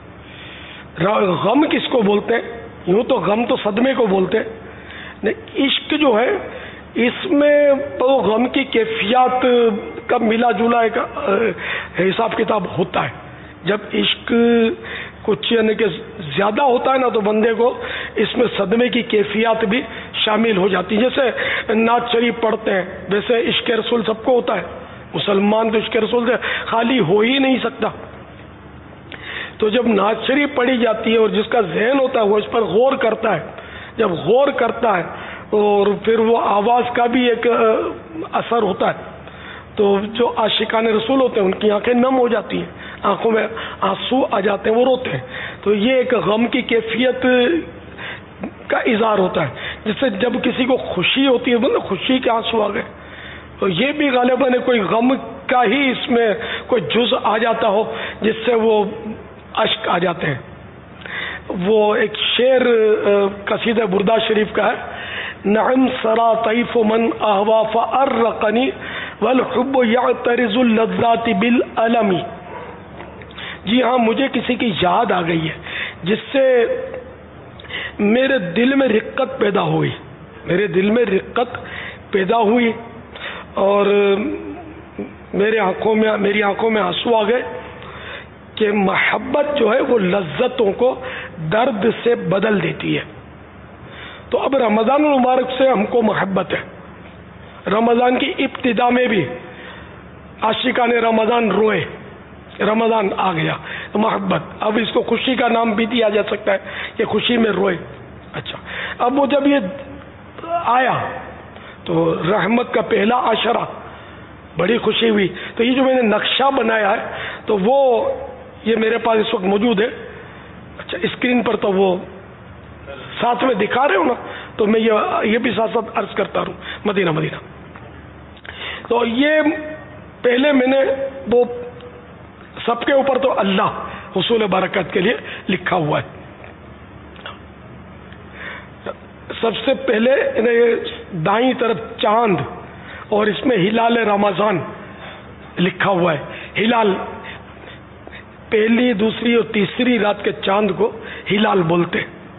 غم کس کو بولتے ہیں؟ یوں تو غم تو صدمے کو بولتے ہیں. عشق جو ہے اس میں تو غم کی کیفیات کا ملا جلا ایک حساب کتاب ہوتا ہے. جب عشق کچھ یعنی کہ زیادہ ہوتا ہے نا تو بندے کو اس میں صدمے کی کیفیات بھی شامل ہو جاتی. جیسے نعت شریف پڑھتے ہیں ویسے عشق رسول سب کو ہوتا ہے. مسلمان تو عشق رسول سے خالی ہو ہی نہیں سکتا. تو جب نعت شریف پڑھی جاتی ہے اور جس کا ذہن ہوتا ہے وہ اس پر غور کرتا ہے، جب غور کرتا ہے اور پھر وہ آواز کا بھی ایک اثر ہوتا ہے. تو جو عاشقان رسول ہوتے ہیں ان کی آنکھیں نم ہو جاتی ہیں، آنکھوں میں آنسو آ جاتے ہیں، وہ روتے ہیں. تو یہ ایک غم کی کیفیت کا اظہار ہوتا ہے. جس سے جب کسی کو خوشی ہوتی ہے مطلب خوشی کے آنسو آ گئے، تو یہ بھی غالباً کوئی غم کا ہی اس میں کوئی جز آ جاتا ہو جس سے وہ اشک آ جاتے ہیں. وہ ایک شعر قصیدہ بردہ شریف کا ہے، نعم سرا طیف من احوا فارقنی والحب یعترض اللذات بالالم. جی ہاں، مجھے کسی کی یاد آ گئی ہے جس سے میرے دل میں رقت پیدا ہوئی، میرے دل میں رقت پیدا ہوئی اور میری آنکھوں میں آنسو آ گئے کہ محبت جو ہے وہ لذتوں کو درد سے بدل دیتی ہے. تو اب رمضان المبارک سے ہم کو محبت ہے. رمضان کی ابتدا میں بھی عاشقان رمضان روئے، رمضان آ گیا تو محبت. اب اس کو خوشی کا نام بھی دیا جا سکتا ہے کہ خوشی میں روئے. اچھا، اب وہ جب یہ آیا تو رحمت کا پہلا عشرہ، بڑی خوشی ہوئی. تو یہ جو میں نے نقشہ بنایا ہے تو وہ یہ میرے پاس اس وقت موجود ہے. اچھا، اسکرین پر تو وہ ساتھ میں دکھا رہے ہو نا، تو میں یہ بھی ساتھ ساتھ عرض کرتا رہوں. مدینہ تو یہ پہلے میں نے وہ سب کے اوپر تو اللہ حصول برکت کے لیے لکھا ہوا ہے. سب سے پہلے دائیں طرف چاند اور اس میں ہلال رمضان لکھا ہوا ہے. ہلال پہلی، دوسری اور تیسری رات کے چاند کو ہلال بولتے.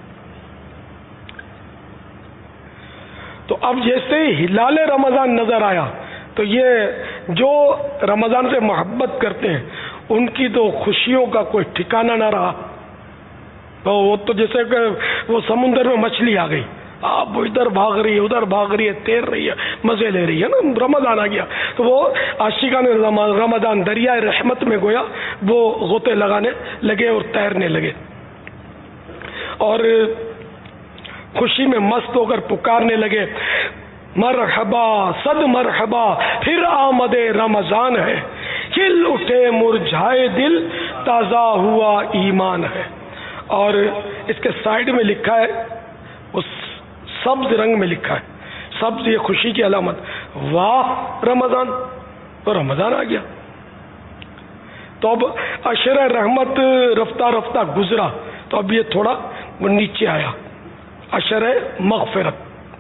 تو اب جیسے ہلال رمضان نظر آیا تو یہ جو رمضان سے محبت کرتے ہیں ان کی تو خوشیوں کا کوئی ٹھکانہ نہ رہا. وہ تو جیسے کہ وہ سمندر میں مچھلی آ گئی، اب وہ ادھر بھاگ رہی ہے ادھر بھاگ رہی ہے، تیر رہی ہے، مزے لے رہی ہے نا. رمضان آ گیا تو وہ عاشقان رمضان دریائے رحمت میں گویا وہ غوطے لگانے لگے اور تیرنے لگے، اور خوشی میں مست ہو کر پکارنے لگے، مرحبا صد مرحبا پھر آمد رمضان ہے، کھل اٹھے مرجھائے دل تازہ ہوا ایمان ہے. اور اس کے سائڈ میں لکھا ہے، اس سبز رنگ میں لکھا ہے، سبز یہ خوشی کی علامت، واہ رمضان. تو رمضان آ گیا. تو اب عشر رحمت رفتہ رفتہ گزرا، تو اب یہ تھوڑا نیچے آیا، عشر مغفرت.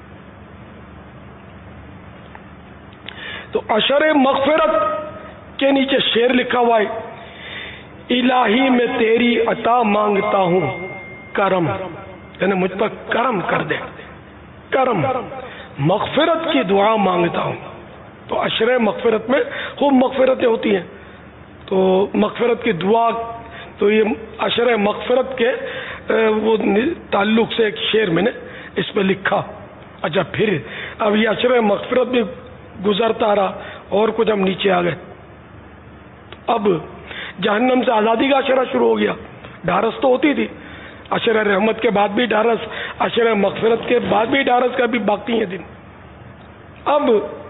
تو عشر مغفرت کے نیچے شعر لکھا ہوا ہے، الہی میں تیری عطا مانگتا ہوں کرم، یعنی مجھ پر کرم کر دے، کرم مغفرت کی دعا مانگتا ہوں. تو عشر مغفرت میں خوب مغفرتیں ہوتی ہیں، تو مغفرت کی دعا، تو یہ عشر مغفرت کے وہ تعلق سے ایک شعر میں نے اس پہ لکھا. اچھا پھر اب یہ عشر مغفرت بھی گزرتا رہا اور کچھ ہم نیچے آ گئے. اب جہنم سے آزادی کا عشرہ شروع ہو گیا. ڈھارس تو ہوتی تھی، عشر رحمت کے بعد بھی ڈھارس، عشر مغفرت کے بعد بھی ڈھارس کا بھی باقی ہیں دن. اب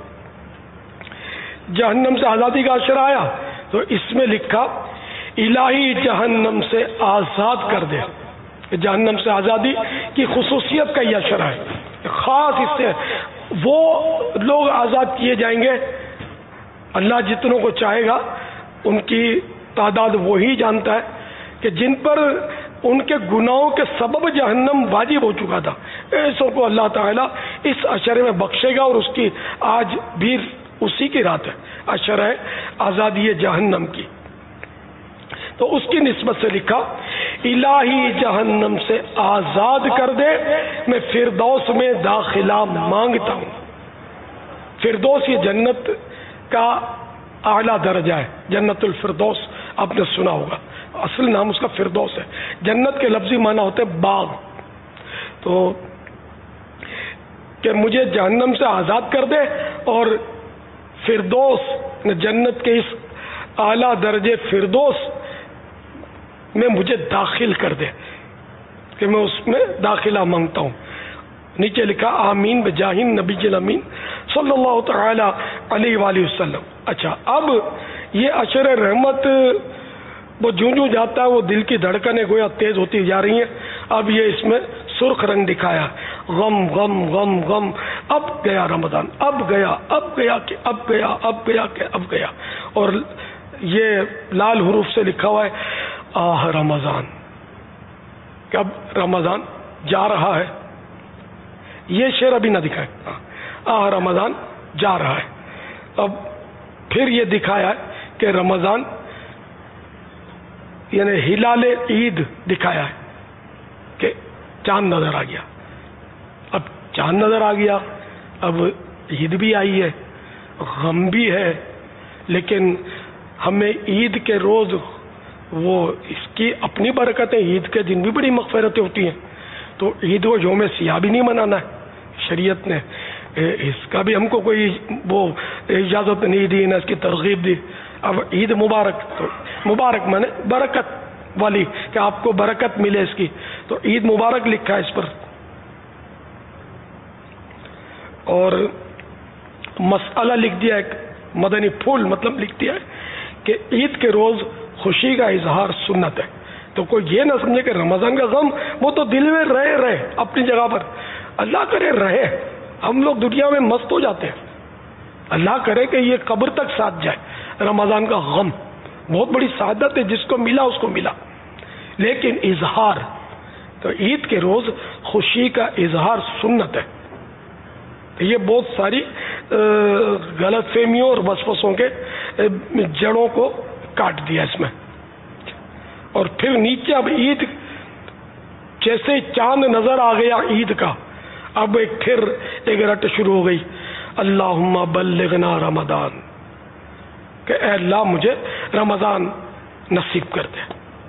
جہنم سے آزادی کا عشرہ آیا تو اس میں لکھا، الہی جہنم سے آزاد کر دے. جہنم سے آزادی کی خصوصیت کا یہ عشرہ ہے، خاص اس سے وہ لوگ آزاد کیے جائیں گے، اللہ جتنوں کو چاہے گا ان کی تعداد وہی جانتا ہے کہ جن پر ان کے گناہوں کے سبب جہنم واجب ہو چکا تھا، ایسوں کو اللہ تعالیٰ اس عشرے میں بخشے گا. اور اس کی آج بھی اسی کی رات ہے، عشرہ آزادی جہنم کی. تو اس کی نسبت سے لکھا، الہی جہنم سے آزاد کر دے، میں فردوس میں داخلہ مانگتا ہوں. فردوس یہ جنت کا اعلیٰ درجہ ہے، جنت الفردوس آپ نے سنا ہوگا، اصل نام اس کا فردوس ہے. جنت کے لفظی معنی ہوتے باغ. تو کہ مجھے جہنم سے آزاد کر دے اور فردوس جنت کے اس اعلیٰ درجے فردوس میں مجھے داخل کر دے، کہ میں اس میں داخلہ مانگتا ہوں. نیچے لکھا، آمین بجاہ نبی الامین صلی اللہ تعالی علیہ وآلہ وسلم. اچھا اب یہ عشر رحمت وہ جوں جاتا ہے وہ دل کی دھڑکنیں گویا تیز ہوتی جا رہی ہیں. اب یہ اس میں سرخ رنگ دکھایا، غم غم غم غم، اب گیا رمضان، اب گیا اب گیا کہ اب گیا اب گیا کہ اب گیا. اور یہ لال حروف سے لکھا ہوا ہے، آہ رمضان، کہ اب رمضان جا رہا ہے. یہ شعر ابھی نہ دکھائے، آہ رمضان جا رہا ہے. اب پھر یہ دکھایا ہے کہ رمضان یعنی ہلال عید دکھایا ہے کہ چاند نظر آ گیا. اب چاند نظر آ گیا، اب عید بھی آئی ہے، غم بھی ہے، لیکن ہمیں عید کے روز وہ اس کی اپنی برکتیں، عید کے دن بھی بڑی مغفرتیں ہوتی ہیں. تو عید و یوم سیاہ بھی نہیں منانا ہے، شریعت نے اس کا بھی ہم کو کوئی وہ اجازت نہیں دی، نہ اس کی ترغیب دی. اب عید مبارک، تو مبارک مانے برکت والی، کہ آپ کو برکت ملے اس کی، تو عید مبارک لکھا ہے اس پر. اور مسئلہ لکھ دیا ایک مدنی پھول، مطلب لکھ دیا ہے کہ عید کے روز خوشی کا اظہار سنت ہے. تو کوئی یہ نہ سمجھے کہ رمضان کا غم وہ تو دل میں رہے اپنی جگہ پر، اللہ کرے رہے. ہم لوگ دنیا میں مست ہو جاتے ہیں، اللہ کرے کہ یہ قبر تک ساتھ جائے. رمضان کا غم بہت بڑی سعادت ہے، جس کو ملا اس کو ملا، لیکن اظہار، تو عید کے روز خوشی کا اظہار سنت ہے. یہ بہت ساری غلط فہمیوں اور وسوسوں کے جڑوں کو کاٹ دیا اس میں. اور پھر نیچے اب عید، جیسے چاند نظر آ گیا عید کا، اب پھر ایک رٹ شروع ہو گئی، اللہم بلغنا رمضان، کہ اے اللہ مجھے رمضان نصیب کر دے.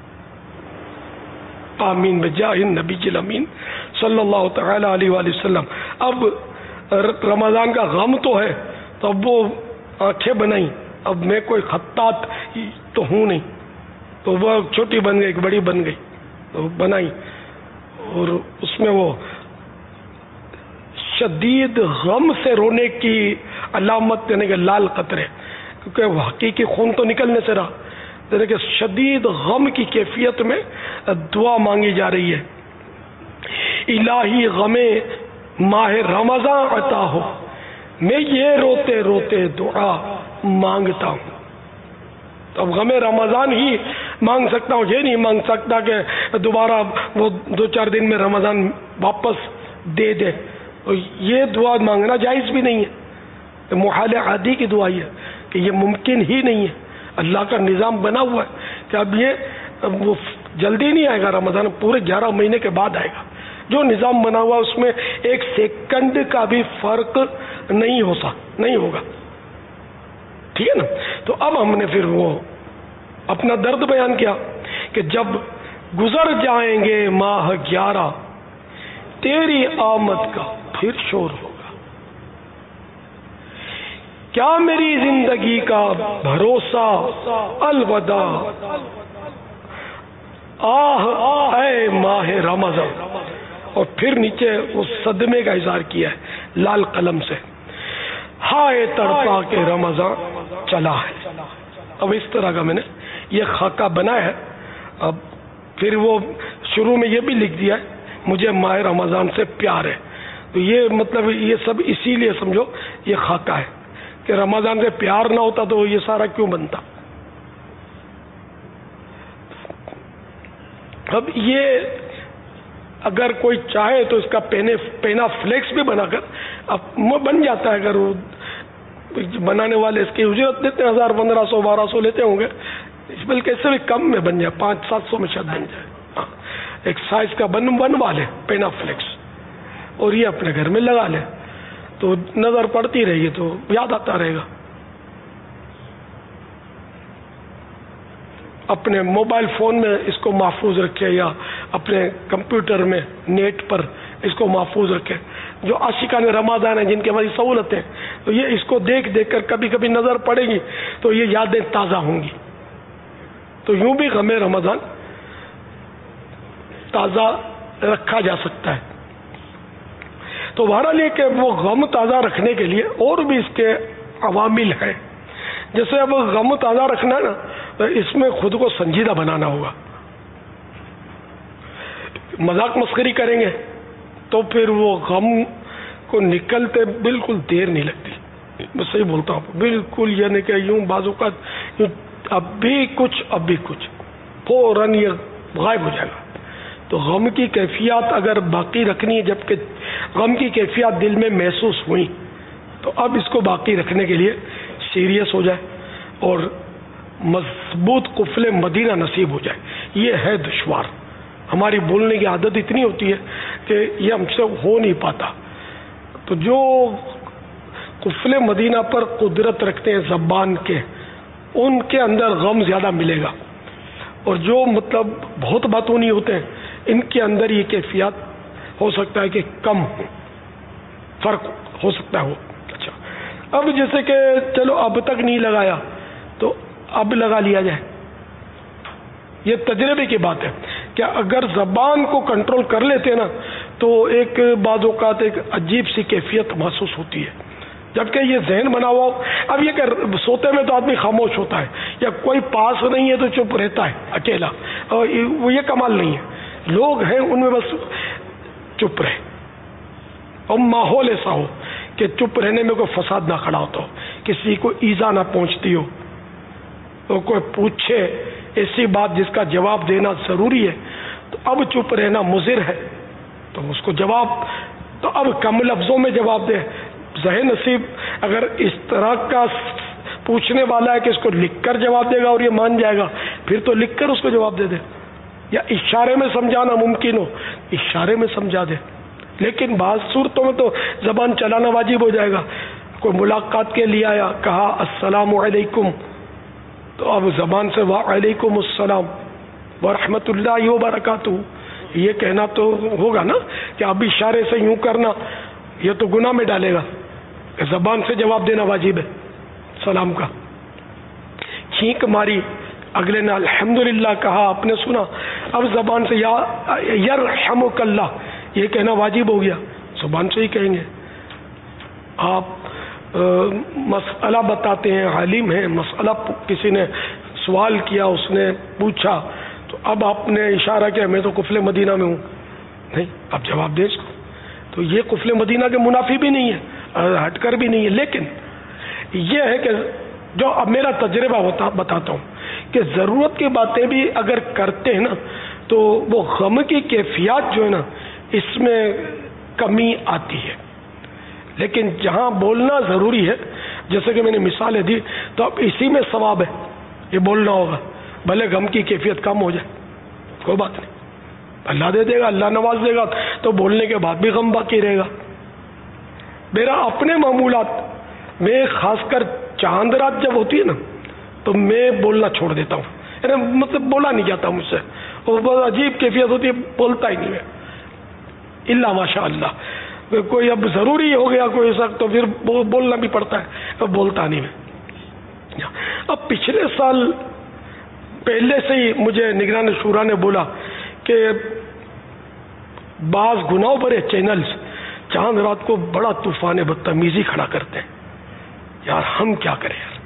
آمین بجاہ النبی الامین صلی اللہ تعالی علیہ وآلہ وسلم. اب رمضان کا غم تو ہے تو اب وہ آنکھیں بنائیں. اب میں کوئی خطاط تو ہوں نہیں, تو وہ چھوٹی بن گئی, بڑی بن گئی, تو بنائی, اور اس میں وہ شدید غم سے رونے کی علامت یعنی کہ لال قطرے, کیونکہ حقیقی خون تو نکلنے سے رہا, یعنی کہ شدید غم کی کیفیت میں دعا مانگی جا رہی ہے. الہی غم ماہ رمضان عطا ہو, میں یہ روتے روتے دعا مانگتا ہوں. تو اب غم رمضان ہی مانگ سکتا ہوں, یہ نہیں مانگ سکتا کہ دوبارہ وہ 2-4 دن میں رمضان واپس دے دے. یہ دعا مانگنا جائز بھی نہیں ہے, محال عادی کی دعا ہے کہ یہ ممکن ہی نہیں ہے. اللہ کا نظام بنا ہوا ہے کہ اب یہ وہ جلدی نہیں آئے گا, رمضان پورے 11 مہینے کے بعد آئے گا. جو نظام بنا ہوا اس میں 1 سیکنڈ کا بھی فرق نہیں ہوگا. ٹھیک ہے نا. تو اب ہم نے پھر وہ اپنا درد بیان کیا کہ جب گزر جائیں گے ماہ 11 تیری آمد کا پھر شور ہوگا. کیا میری زندگی کا بھروسہ الوداع, آہ اے ماہ رمضان. اور پھر نیچے اس صدمے کا اظہار کیا ہے لال قلم سے, ہائے تڑپا کے رمضان چلا ہے. اب اس طرح کا میں نے یہ خاکہ بنایا ہے. اب پھر وہ شروع میں یہ بھی لکھ دیا ہے مجھے ماہ رمضان سے پیار ہے. تو یہ مطلب یہ سب اسی لیے سمجھو یہ خاکہ ہے کہ رمضان سے پیار نہ ہوتا تو یہ سارا کیوں بنتا. اب یہ اگر کوئی چاہے تو اس کا پینا فلیکس بھی بنا کر اب بن جاتا ہے. اگر وہ بنانے والے اس کی اجرت دیتے ہیں 1000 1500 1200 لیتے ہوں گے, بلکہ اس سے بھی کم میں بن جائے, 500-700 میں شاید بن جائے. ایک سائز کا بنوا لے پینا فلیکس اور یہ اپنے گھر میں لگا لے تو نظر پڑتی رہے گی تو یاد آتا رہے گا. اپنے موبائل فون میں اس کو محفوظ رکھے یا اپنے کمپیوٹر میں نیٹ پر اس کو محفوظ رکھے. جو عاشقان رمضان ہیں جن کے پاس سہولتیں تو یہ اس کو دیکھ کر کبھی کبھی نظر پڑے گی تو یہ یادیں تازہ ہوں گی. تو یوں بھی غم رمضان تازہ رکھا جا سکتا ہے. تو بہرحال یہ کہ وہ غم تازہ رکھنے کے لیے اور بھی اس کے عوامل ہیں. جیسے اب غم تازہ رکھنا ہے نا تو اس میں خود کو سنجیدہ بنانا ہوگا. مذاق مسخری کریں گے تو پھر وہ غم کو نکلتے بالکل دیر نہیں لگتی. میں صحیح بولتا ہوں بالکل, یعنی کہ یوں بعض اوقات اب بھی کچھ فوراً یہ غائب ہو جائے گا. تو غم کی کیفیات اگر باقی رکھنی ہے, جبکہ غم کی کیفیات دل میں محسوس ہوئی تو اب اس کو باقی رکھنے کے لیے سیریس ہو جائے اور مضبوط قفل مدینہ نصیب ہو جائے. یہ ہے دشوار. ہماری بولنے کی عادت اتنی ہوتی ہے کہ یہ ہم سے ہو نہیں پاتا. تو جو قفل مدینہ پر قدرت رکھتے ہیں زبان کے, ان کے اندر غم زیادہ ملے گا. اور جو مطلب بہت باتونی ہوتے ہیں ان کے اندر یہ کیفیات ہو سکتا ہے کہ کم ہو, فرق ہو سکتا ہے. اچھا, اب جیسے کہ چلو اب تک نہیں لگایا تو اب لگا لیا جائے. یہ تجربے کی بات ہے کہ اگر زبان کو کنٹرول کر لیتے نا تو ایک بعض اوقات ایک عجیب سی کیفیت محسوس ہوتی ہے. جبکہ یہ ذہن بنا ہوا ہو. اب یہ کہ سوتے میں تو آدمی خاموش ہوتا ہے یا کوئی پاس نہیں ہے تو چپ رہتا ہے اکیلا, اور یہ کمال نہیں ہے. لوگ ہیں ان میں بس چپ رہے اور ماحول ایسا ہو کہ چپ رہنے میں کوئی فساد نہ کھڑا ہوتا ہو, کسی کو ایزا نہ پہنچتی ہو, تو کوئی پوچھے ایسی بات جس کا جواب دینا ضروری ہے تو اب چپ رہنا مضر ہے تو اس کو جواب تو اب کم لفظوں میں جواب دے. ذہن نصیب اگر اس طرح کا پوچھنے والا ہے کہ اس کو لکھ کر جواب دے گا اور یہ مان جائے گا پھر تو لکھ کر اس کو جواب دے دے, یا اشارے میں سمجھانا ممکن ہو اشارے میں سمجھا دے. لیکن بعض صورتوں میں تو زبان چلانا واجب ہو جائے گا. کوئی ملاقات کے لیے آیا, کہا السلام علیکم, تو اب زبان سے وعلیکم السلام ورحمۃ اللہ وبرکاتہ یہ کہنا تو ہوگا نا، کہ اب اشارے سے یوں کرنا یہ تو گناہ میں ڈالے گا، کہ زبان سے جواب دینا واجب ہے سلام کا. چھینک ماری، اگلے نے الحمدللہ کہا، آپ نے سنا، اب زبان سے یا یرحمک اللہ یہ کہنا واجب ہو گیا، زبان سے ہی کہیں گے. آپ مسئلہ بتاتے ہیں، عالم ہیں، مسئلہ کسی نے سوال کیا، اس نے پوچھا، تو اب آپ نے اشارہ کیا میں تو قفل مدینہ میں ہوں، نہیں اب جواب دے اس کو. تو یہ قفل مدینہ کے منافی بھی نہیں ہے، ہٹ کر بھی نہیں ہے. لیکن یہ ہے کہ جو اب میرا تجربہ بتاتا ہوں کہ ضرورت کی باتیں بھی اگر کرتے ہیں نا تو وہ غم کی کیفیات جو ہے نا اس میں کمی آتی ہے. لیکن جہاں بولنا ضروری ہے، جیسے کہ میں نے مثالیں دی، تو اب اسی میں ثواب ہے، یہ بولنا ہوگا، بھلے غم کی کیفیت کم ہو جائے کوئی بات نہیں، اللہ دے دے گا، اللہ نواز دے گا، تو بولنے کے بعد بھی غم باقی رہے گا. میرا اپنے معمولات میں خاص کر چاند رات جب ہوتی ہے نا تو میں بولنا چھوڑ دیتا ہوں، مطلب بولا نہیں جاتا مجھ سے، اور بہت عجیب کیفیت ہوتی ہے، بولتا ہی نہیں ہے الا ماشاء اللہ. کوئی اب ضروری ہو گیا کوئی ایسا تو پھر بولنا بھی پڑتا ہے، اب بولتا نہیں میں. اب پچھلے سال پہلے سے ہی مجھے نگران شورا نے بولا کہ بعض گناہوں پر چینلز چاند رات کو بڑا طوفان بدتمیزی کھڑا کرتے ہیں. یار ہم کیا کریں یار،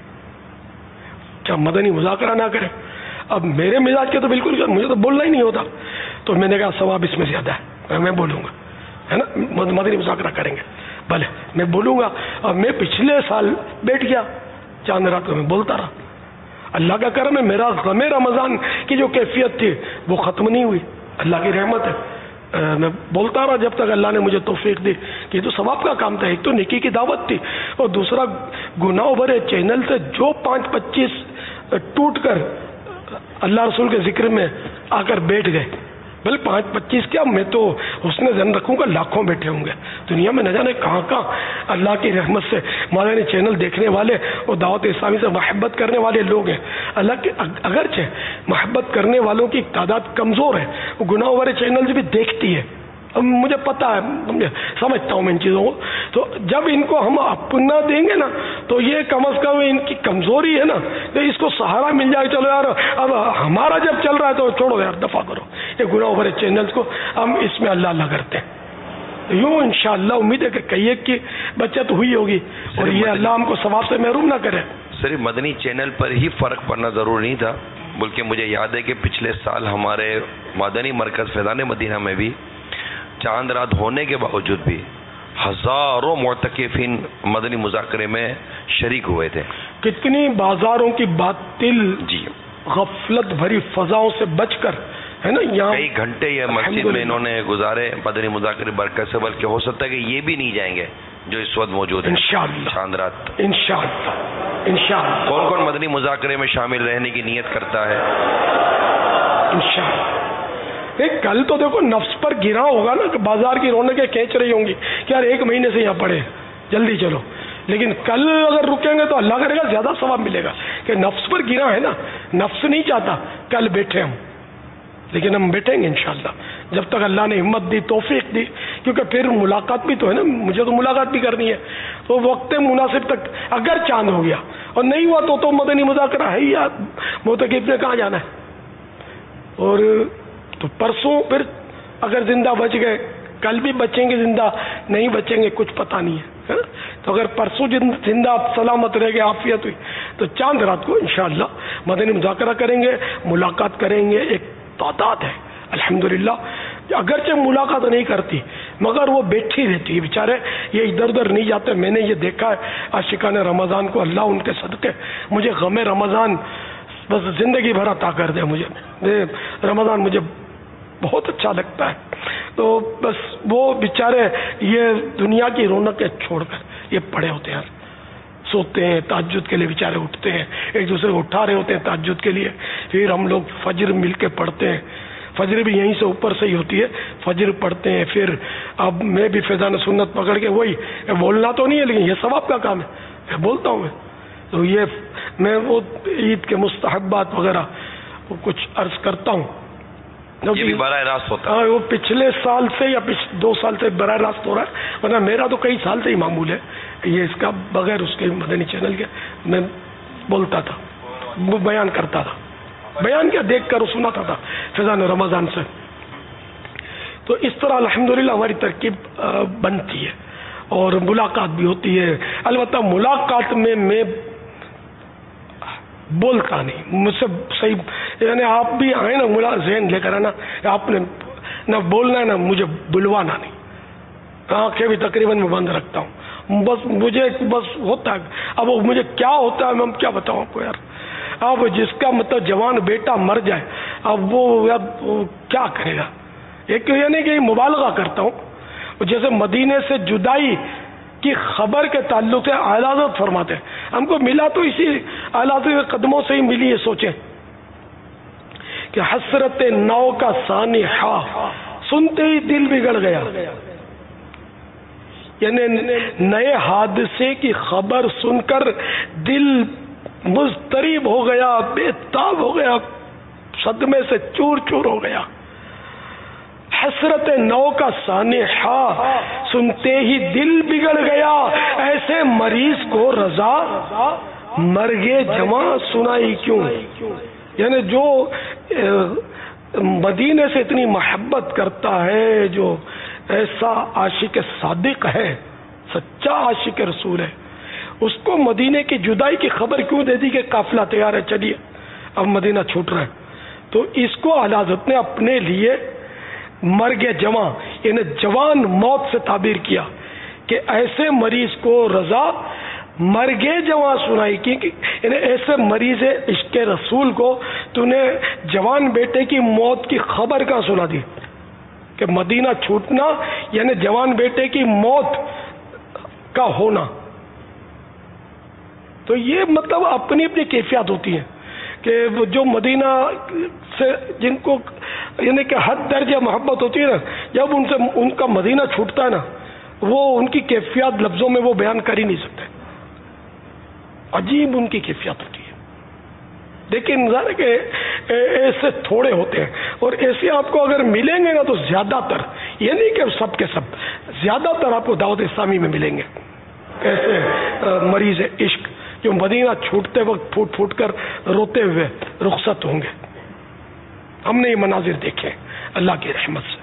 کیا مدنی مذاکرہ نہ کریں؟ اب میرے مزاج کے تو بالکل مجھے تو بولنا ہی نہیں ہوتا، تو میں نے کہا ثواب اس میں زیادہ ہے، میں بولوں گا، ہے نا، مدنی مذاکرہ کریں گے، بھلے میں بولوں گا. اور میں پچھلے سال بیٹھ گیا چاند رات کو میں بولتا رہا. اللہ کا کرم ہے، میرا غم رمضان کی جو کیفیت تھی وہ ختم نہیں ہوئی، اللہ کی رحمت ہے. میں بولتا رہا جب تک اللہ نے مجھے توفیق دی کہ یہ تو ثواب کا کام تھا. ایک تو نیکی کی دعوت تھی، اور دوسرا گناہ بھرے چینل سے جو 5-25 ٹوٹ کر اللہ رسول کے ذکر میں آ کر بیٹھ گئے، بھلے 5-25 کیا، میں تو حسن ظن رکھوں گا لاکھوں بیٹھے ہوں گے دنیا میں، نہ جانے کہاں کہاں اللہ کی رحمت سے مدنی چینل دیکھنے والے اور دعوت اسلامی سے محبت کرنے والے لوگ ہیں. اللہ کے اگرچہ محبت کرنے والوں کی تعداد کمزور ہے، وہ گناہ والے چینل بھی دیکھتی ہے، اب مجھے پتا ہے، سمجھتا ہوں میں ان چیزوں کو. تو جب ان کو ہم اپنا دیں گے نا تو یہ کم از کم ان کی کمزوری ہے نا، تو اس کو سہارا مل جائے. چلو یار اب ہمارا جب چل رہا ہے تو چھوڑو یار، دفع کرو یہ گناہ بھرے چینلز کو، ہم اس میں اللہ اللہ کرتے ہیں. یوں انشاءاللہ امید ہے کہ کئی ایک کی بچت ہوئی ہوگی، اور یہ اللہ ہم کو ثواب سے محروم نہ کرے. صرف مدنی چینل پر ہی فرق پڑنا ضروری نہیں تھا، بلکہ مجھے یاد ہے کہ پچھلے سال ہمارے مدنی مرکز فیضان مدینہ میں بھی چاند رات ہونے کے باوجود بھی ہزاروں معتکفین مدنی مذاکرے میں شریک ہوئے تھے. کتنی بازاروں کی باطل غفلت بھری فضاؤں سے بچ کر، ہے نا، یہاں کئی گھنٹے یہ مسجد میں انہوں نے گزارے مدنی مذاکرے برکت سے، بلکہ ہو سکتا ہے کہ یہ بھی نہیں جائیں گے جو اس وقت موجود ہیں انشاءاللہ چاند رات. انشاءاللہ کون کون مدنی مذاکرے میں شامل رہنے کی نیت کرتا ہے؟ انشاءاللہ. کل تو دیکھو نفس پر گرا ہوگا نا کہ بازار کی رونقیں کھینچ رہی ہوں گی کہ یار 1 مہینے سے یہاں پڑے جلدی چلو، لیکن کل اگر رکیں گے تو اللہ کرے گا زیادہ ثواب ملے گا کہ نفس پر گرا ہے نا. نفس نہیں چاہتا کل بیٹھے ہم، لیکن ہم بیٹھیں گے انشاءاللہ جب تک اللہ نے ہمت دی، توفیق دی، کیونکہ پھر ملاقات بھی تو ہے نا، مجھے تو ملاقات بھی کرنی ہے. تو وقت مناسب تک اگر چاند ہو گیا اور نہیں ہوا تو مدنی مذاکرہ ہے ہی، یار معتکف نے کہاں جانا ہے. اور تو پرسوں پھر اگر زندہ بچ گئے، کل بھی بچیں گے، زندہ نہیں بچیں گے کچھ پتہ نہیں ہے. تو اگر پرسوں زندہ سلامت رہ گئے، عافیت ہوئی، تو چاند رات کو انشاءاللہ مدنی مذاکرہ کریں گے، ملاقات کریں گے. ایک تعداد ہے الحمدللہ، اگرچہ ملاقات نہیں کرتی مگر وہ بیٹھی رہتی ہے بیچارے، یہ ادھر ادھر نہیں جاتے. میں نے یہ دیکھا ہے عاشقان رمضان کو، اللہ ان کے صدقے مجھے غم رمضان بس زندگی بھر عطا کر دے. مجھے رمضان مجھے بہت اچھا لگتا ہے. تو بس وہ بیچارے یہ دنیا کی رونقیں چھوڑ کر یہ پڑے ہوتے ہیں، سوتے ہیں، تہجد کے لیے بیچارے اٹھتے ہیں، ایک دوسرے کو اٹھا رہے ہوتے ہیں تہجد کے لیے. پھر ہم لوگ فجر مل کے پڑھتے ہیں، فجر بھی یہیں سے اوپر سے ہی ہوتی ہے، فجر پڑھتے ہیں. پھر اب میں بھی فیضان سنت پکڑ کے، وہی بولنا تو نہیں ہے لیکن یہ ثواب کا کام ہے، بولتا ہوں میں. تو یہ میں وہ عید کے مستحبات وغیرہ وہ کچھ عرض کرتا ہوں. یہ بھی براہ راست ہوتا ہے. وہ پچھلے سال سے یا 2 سال سے براہ راست ہو رہا ہے، ورنہ میرا تو کئی سال سے ہی معمول ہے یہ، اس کا بغیر اس کے مدنی چینل کے میں بولتا تھا، بیان کرتا تھا، بیان کیا دیکھ کر سناتا تھا فضان رمضان سے. تو اس طرح الحمدللہ ہماری ترکیب بنتی ہے اور ملاقات بھی ہوتی ہے. البتہ ملاقات میں بولتا نہیں، مجھ سے صحیح یعنی آپ بھی آئے نا ذہن لے کر آنا، آپ نے نہ بولنا ہے نہ مجھے بلوانا نہیں. آنکھیں بھی تقریباً میں بند رکھتا ہوں، بس مجھے بس ہوتا ہے. اب وہ مجھے کیا ہوتا ہے میں کیا بتاؤں آپ کو یار. اب جس کا مطلب جوان بیٹا مر جائے اب وہ کیا کرے گا. ایک یعنی کہ مبالغہ کرتا ہوں، جیسے مدینے سے جدائی کی خبر کے تعلق سے اعلیٰ حضرت فرماتے ہیں ہم کو ملا تو اسی اعلیٰ حضرت کے قدموں سے ہی ملی ہے. سوچیں کہ حسرت نو کا سانحہ سنتے ہی دل بگڑ گیا، یعنی نئے حادثے کی خبر سن کر دل مضطرب ہو گیا، بے تاب ہو گیا، صدمے سے چور چور ہو گیا. حسرت نو کا سانحہ سنتے ہی دل بگڑ گیا، ایسے مریض کو رضا مرگے جمع سنائی کیوں. یعنی جو مدینے سے اتنی محبت کرتا ہے، جو ایسا عاشق صادق ہے، سچا عاشق رسول ہے، اس کو مدینے کی جدائی کی خبر کیوں دے دی کہ قافلہ تیار ہے چلیے اب مدینہ چھوٹ رہا ہے. تو اس کو اعلیٰ حضرت نے اپنے لیے مرگ جمع یعنی جوان موت سے تعبیر کیا کہ ایسے مریض کو رضا مرگ جمع سنائی کی، یعنی ایسے مریض عشق رسول کو تو نے جوان بیٹے کی موت کی خبر کہاں سنا دی کہ مدینہ چھوٹنا یعنی جوان بیٹے کی موت کا ہونا. تو یہ مطلب اپنی اپنی کیفیات ہوتی ہیں کہ جو مدینہ سے جن کو یعنی کہ حد درجہ محبت ہوتی ہے نا، جب ان سے ان کا مدینہ چھوٹتا ہے نا، وہ ان کی کیفیات لفظوں میں وہ بیان کر ہی نہیں سکتے. عجیب ان کی کیفیات ہوتی ہے. لیکن ظاہر کہ ایسے تھوڑے ہوتے ہیں، اور ایسے آپ کو اگر ملیں گے نا تو زیادہ تر، یہ نہیں کہ سب کے سب، زیادہ تر آپ کو دعوت اسلامی میں ملیں گے ایسے مریض عشق جو مدینہ چھوٹتے وقت پھوٹ پھوٹ کر روتے ہوئے رخصت ہوں گے. ہم نے یہ مناظر دیکھے اللہ کی رحمت سے.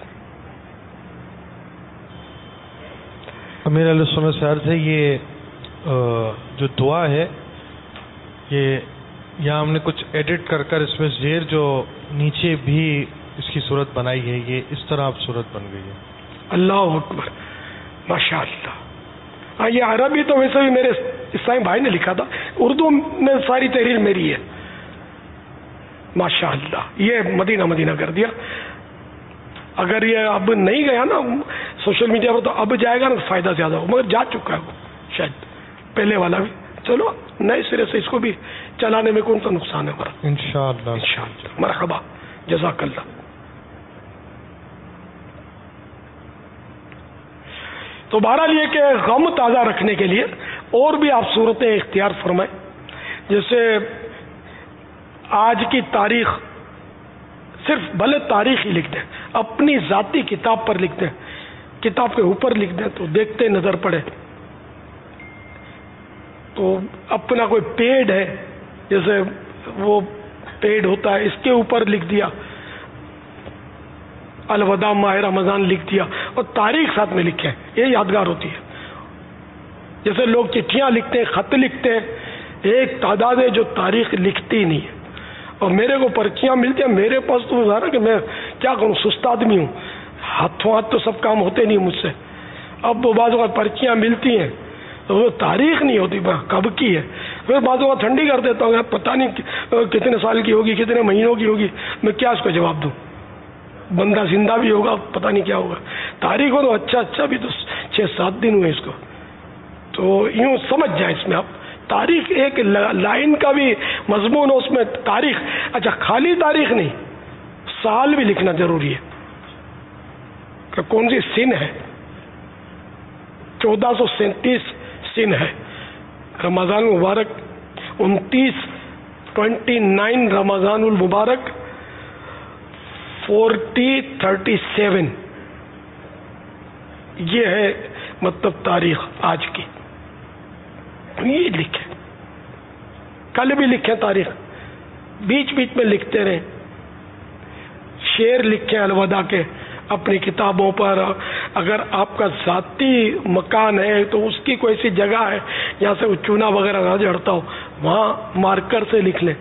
امیر علیہ سنت سے عرض ہے یہ جو دعا ہے یہ یہاں ہم نے کچھ ایڈٹ کر کر اس میں زیر جو نیچے بھی اس کی صورت بنائی ہے، یہ اس طرح اب صورت بن گئی ہے. اللہ اکبر، ماشاء اللہ. ہاں یہ عربی تو ویسے بھی میرے اسلامی بھائی نے لکھا تھا، اردو میں ساری تحریر میری ہے. ماشاء اللہ یہ مدینہ مدینہ کر دیا. اگر یہ اب نہیں گیا نا سوشل میڈیا پر تو اب جائے گا نا فائدہ زیادہ ہو، مگر جا چکا ہے وہ شاید پہلے والا بھی. چلو نئے سرے سے اس کو بھی چلانے میں کون سا نقصان ہے ہمارا. انشاءاللہ انشاءاللہ. مرحبا، جزاک اللہ. تو بہرحال یہ کہ غم تازہ رکھنے کے لیے اور بھی آپ صورتیں اختیار فرمائیں. جیسے آج کی تاریخ صرف بھلے تاریخ ہی لکھ دیں، اپنی ذاتی کتاب پر لکھ دیں، کتاب کے اوپر لکھ دیں تو دیکھتے نظر پڑے. تو اپنا کوئی پیڈ ہے، جیسے وہ پیڈ ہوتا ہے، اس کے اوپر لکھ دیا الوداع ماہ رمضان لکھ دیا اور تاریخ ساتھ میں لکھیں، یہ یادگار ہوتی ہے. جیسے لوگ چٹھیاں لکھتے ہیں، خط لکھتے ہیں، ایک تعداد ہے جو تاریخ لکھتی نہیں ہے. اور میرے کو پرچیاں ملتی ہیں، میرے پاس تو ظاہر کہ میں کیا کروں، سست آدمی ہوں، ہاتھوں ہاتھ تو سب کام ہوتے نہیں مجھ سے. اب وہ بعض اوقات پرچیاں ملتی ہیں تو وہ تاریخ نہیں ہوتی کب کی ہے. پھر بعض اوقات ٹھنڈی کر دیتا ہوں، پتہ نہیں کتنے سال کی ہوگی، کتنے مہینوں کی ہوگی، میں کیا اس کو جواب دوں. بندہ زندہ بھی ہوگا پتہ نہیں کیا ہوگا. تاریخ ہو تو اچھا بھی تو 6-7 دن ہوئے اس کو. تو یوں سمجھ جائیں اس میں آپ تاریخ ایک لائن کا بھی مضمون ہو اس میں تاریخ. اچھا خالی تاریخ نہیں، سال بھی لکھنا ضروری ہے کہ کون سی سن ہے. 1437 سن ہے، رمضان مبارک 29 رمضان المبارک 4037 یہ ہے مطلب تاریخ آج کی. یہ لکھے، کل بھی لکھے تاریخ، بیچ بیچ میں لکھتے رہیں. شعر لکھیں الوداع کے اپنی کتابوں پر. اگر آپ کا ذاتی مکان ہے تو اس کی کوئی ایسی جگہ ہے جہاں سے وہ چونا وغیرہ نہ جڑتا ہو، وہاں مارکر سے لکھ لیں.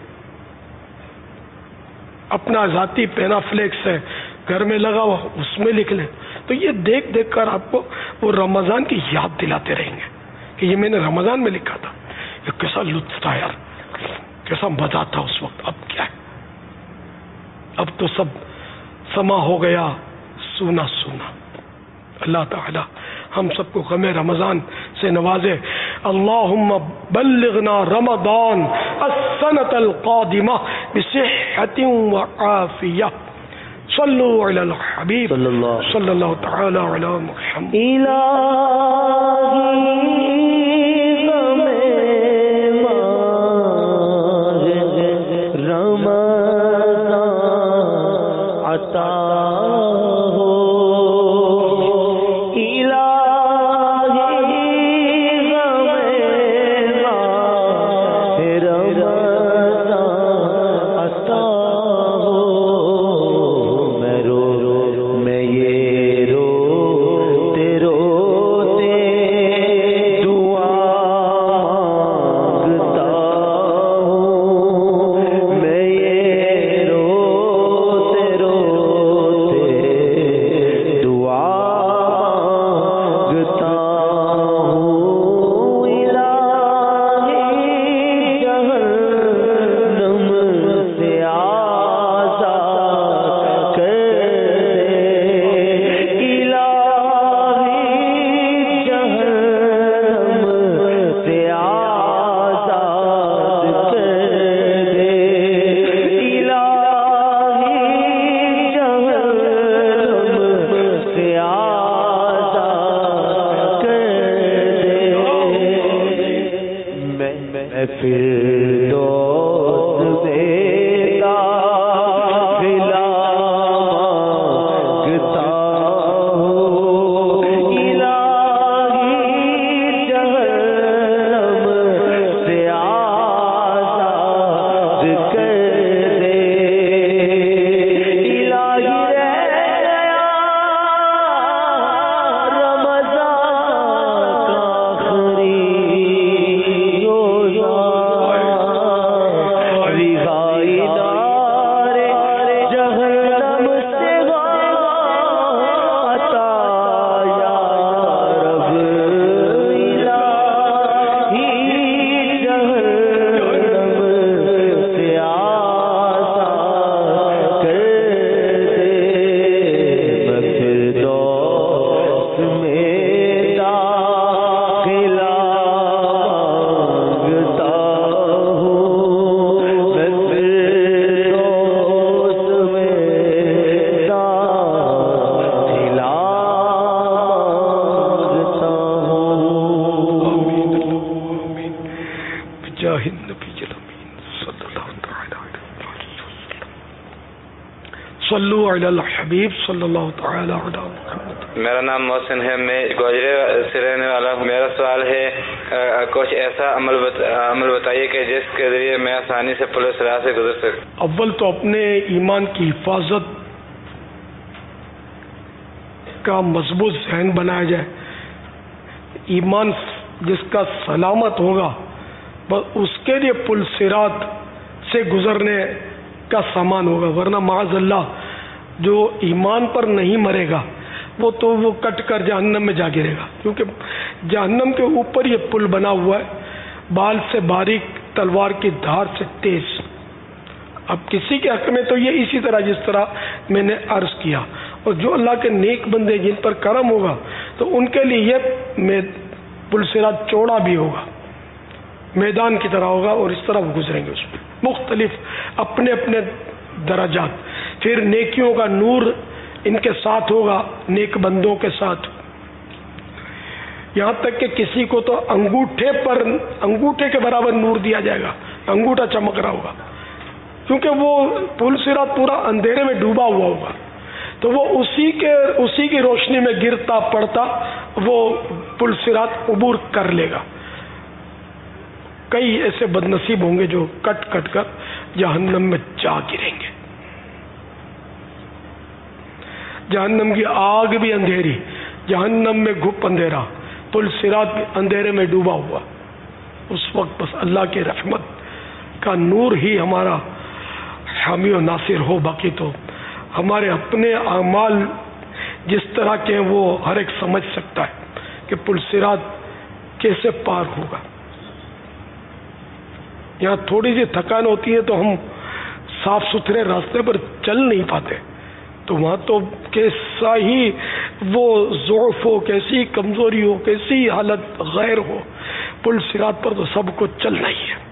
اپنا ذاتی پینا فلیکس ہے گھر میں لگا ہوا، اس میں لکھ لیں. تو یہ دیکھ دیکھ کر آپ کو وہ رمضان کی یاد دلاتے رہیں گے کہ یہ میں نے رمضان میں لکھا تھا. یہ کیسا لطف تھا یار، کیسا مزہ تھا اس وقت. اب کیا ہے، اب تو سب سما ہو گیا سونا سونا. اللہ تعالی ہم سب کو غم رمضان سے نوازے. اللہم بلغنا رمضان السنة القادمة بصحة وعافیہ. صلو علی الحبیب صلی اللہ تعالی علی محمد. صلو علی الحبیب صلی اللہ تعالی علی محمد. میرا نام محسن ہے، میں گوجرے سے رہنے والا ہوں. میرا سوال ہے کچھ ایسا عمل بتائیے کہ جس کے ذریعے میں آسانی سے پل صراط سے گزر سکوں. اول تو اپنے ایمان کی حفاظت کا مضبوط ذہن بنایا جائے. ایمان جس کا سلامت ہوگا اس کے لیے پل صراط سے گزرنے کا سامان ہوگا، ورنہ معاذ اللہ جو ایمان پر نہیں مرے گا وہ کٹ کر جہنم میں جا گرے گا، کیونکہ جہنم کے اوپر یہ پل بنا ہوا ہے، بال سے باریک تلوار کی دھار سے تیز. اب کسی کے حق میں تو یہ اسی طرح جس طرح میں نے عرض کیا، اور جو اللہ کے نیک بندے جن پر کرم ہوگا تو ان کے لیے یہ پل صراط چوڑا بھی ہوگا، میدان کی طرح ہوگا، اور اس طرح وہ گزریں گے اس میں مختلف اپنے اپنے درجات. پھر نیکیوں کا نور ان کے ساتھ ہوگا، نیک بندوں کے ساتھ. یہاں تک کہ کسی کو تو انگوٹھے کے برابر نور دیا جائے گا، انگوٹھا چمک رہا ہوگا، کیونکہ وہ پل صراط پورا اندھیرے میں ڈوبا ہوا ہوگا، تو وہ اسی کی روشنی میں گرتا پڑتا وہ پل صراط عبور کر لے گا۔ کئی ایسے بد نصیب ہوں گے جو کٹ کٹ کر جہنم میں جا گریں گے۔ جہنم کی آگ بھی اندھیری، جہنم میں گھپ اندھیرا، پل صراط بھی اندھیرے میں ڈوبا ہوا۔ اس وقت بس اللہ کی رحمت کا نور ہی ہمارا حامی و ناصر ہو، باقی تو ہمارے اپنے اعمال جس طرح کے وہ ہر ایک سمجھ سکتا ہے کہ پل صراط کیسے پار ہوگا۔ یہاں تھوڑی سی تھکان ہوتی ہے تو ہم صاف ستھرے راستے پر چل نہیں پاتے، تو وہاں تو کیسا ہی وہ ضعف ہو، کیسی کمزوری ہو، کیسی حالت غیر ہو، پل صراط پر تو سب کو چلنا ہی ہے۔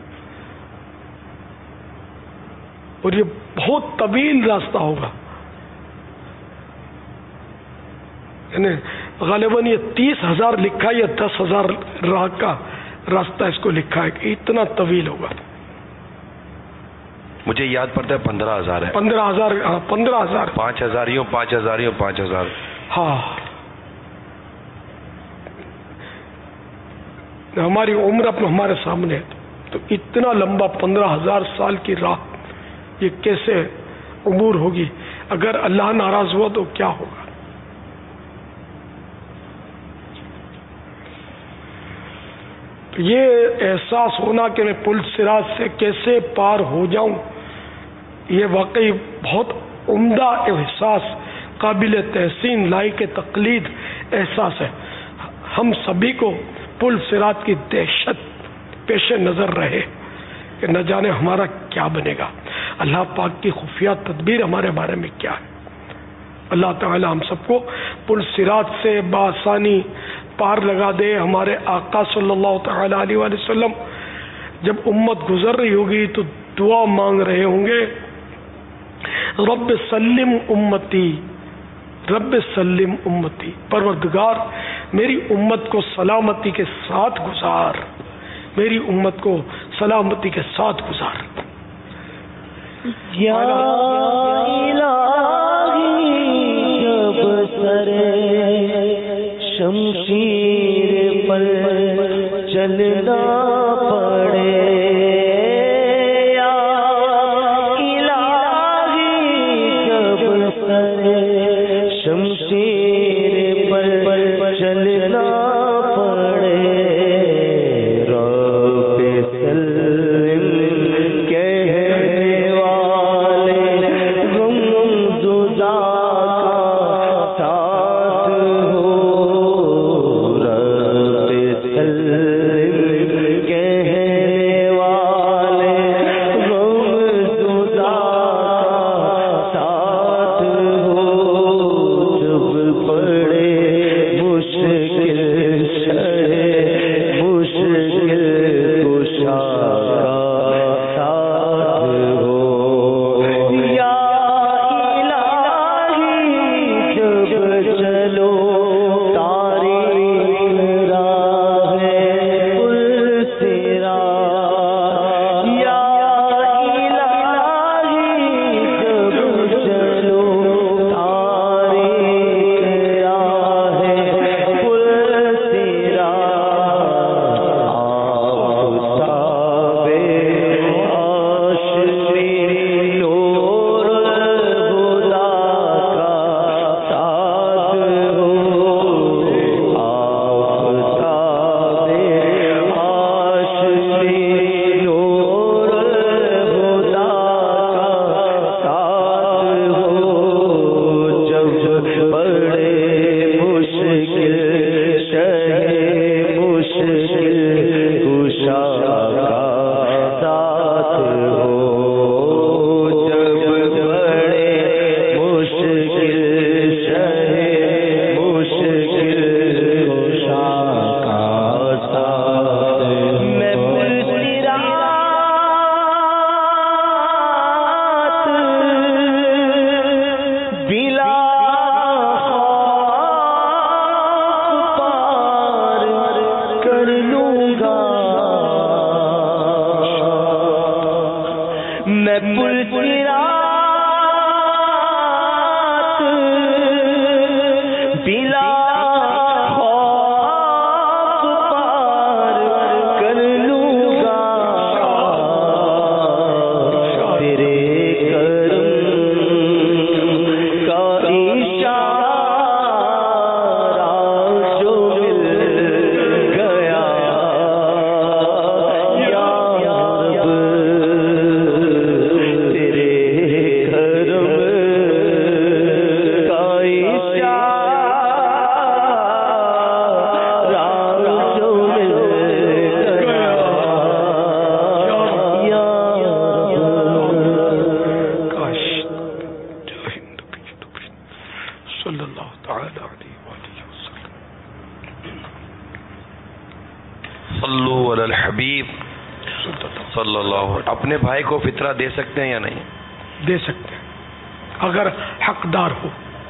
اور یہ بہت طویل راستہ ہوگا، یعنی غالباً یہ 30,000 لکھا ہے یا 10,000 راہ کا راستہ اس کو لکھا ہے کہ اتنا طویل ہوگا۔ مجھے یاد پڑتا ہے 15,000 ہے۔ 15,000 15,000 5,000 ہاں، ہماری عمر اپنا ہمارے سامنے ہے، تو اتنا لمبا 15,000 سال کی راہ یہ کیسے عبور ہوگی؟ اگر اللہ ناراض ہوا تو کیا ہوگا؟ تو یہ احساس ہونا کہ میں پل صراط سے کیسے پار ہو جاؤں، یہ واقعی بہت عمدہ احساس، قابل تحسین، لائق تقلید احساس ہے۔ ہم سبھی کو پل صراط کی دہشت پیش نظر رہے کہ نہ جانے ہمارا کیا بنے گا، اللہ پاک کی خفیہ تدبیر ہمارے بارے میں کیا ہے۔ اللہ تعالی ہم سب کو پل صراط سے بآسانی پار لگا دے۔ ہمارے آقا صلی اللہ تعالی علیہ وآلہ وسلم جب امت گزر رہی ہوگی تو دعا مانگ رہے ہوں گے، رب سلم امتی، رب سلم امتی، پروردگار میری امت کو سلامتی کے ساتھ گزار، میری امت کو سلامتی کے ساتھ گزار۔ یا الہی جب سر شمشیر پر چلنا پڑے، یا الہی جب سر شمشیر پر چلنا پڑے، رب سلم کہنے والے غمزدہ کا ساتھ ہو، رب سلم بلا خوف پار کر لوں گا تیرے کرم کا اشارہ جو مل گیا یا رب تیرے کرم کا اشارہ جو مل گیا یا کاش صلی اللہ تعالی علیہ وآلہ وسلم. صلو علی الحبیب صلی اللہ علیہ وسلم. اپنے بھائی کو فطرہ دے سکتے ہیں یا نہیں؟ دے سکتے ہیں اگر حقدار ہو.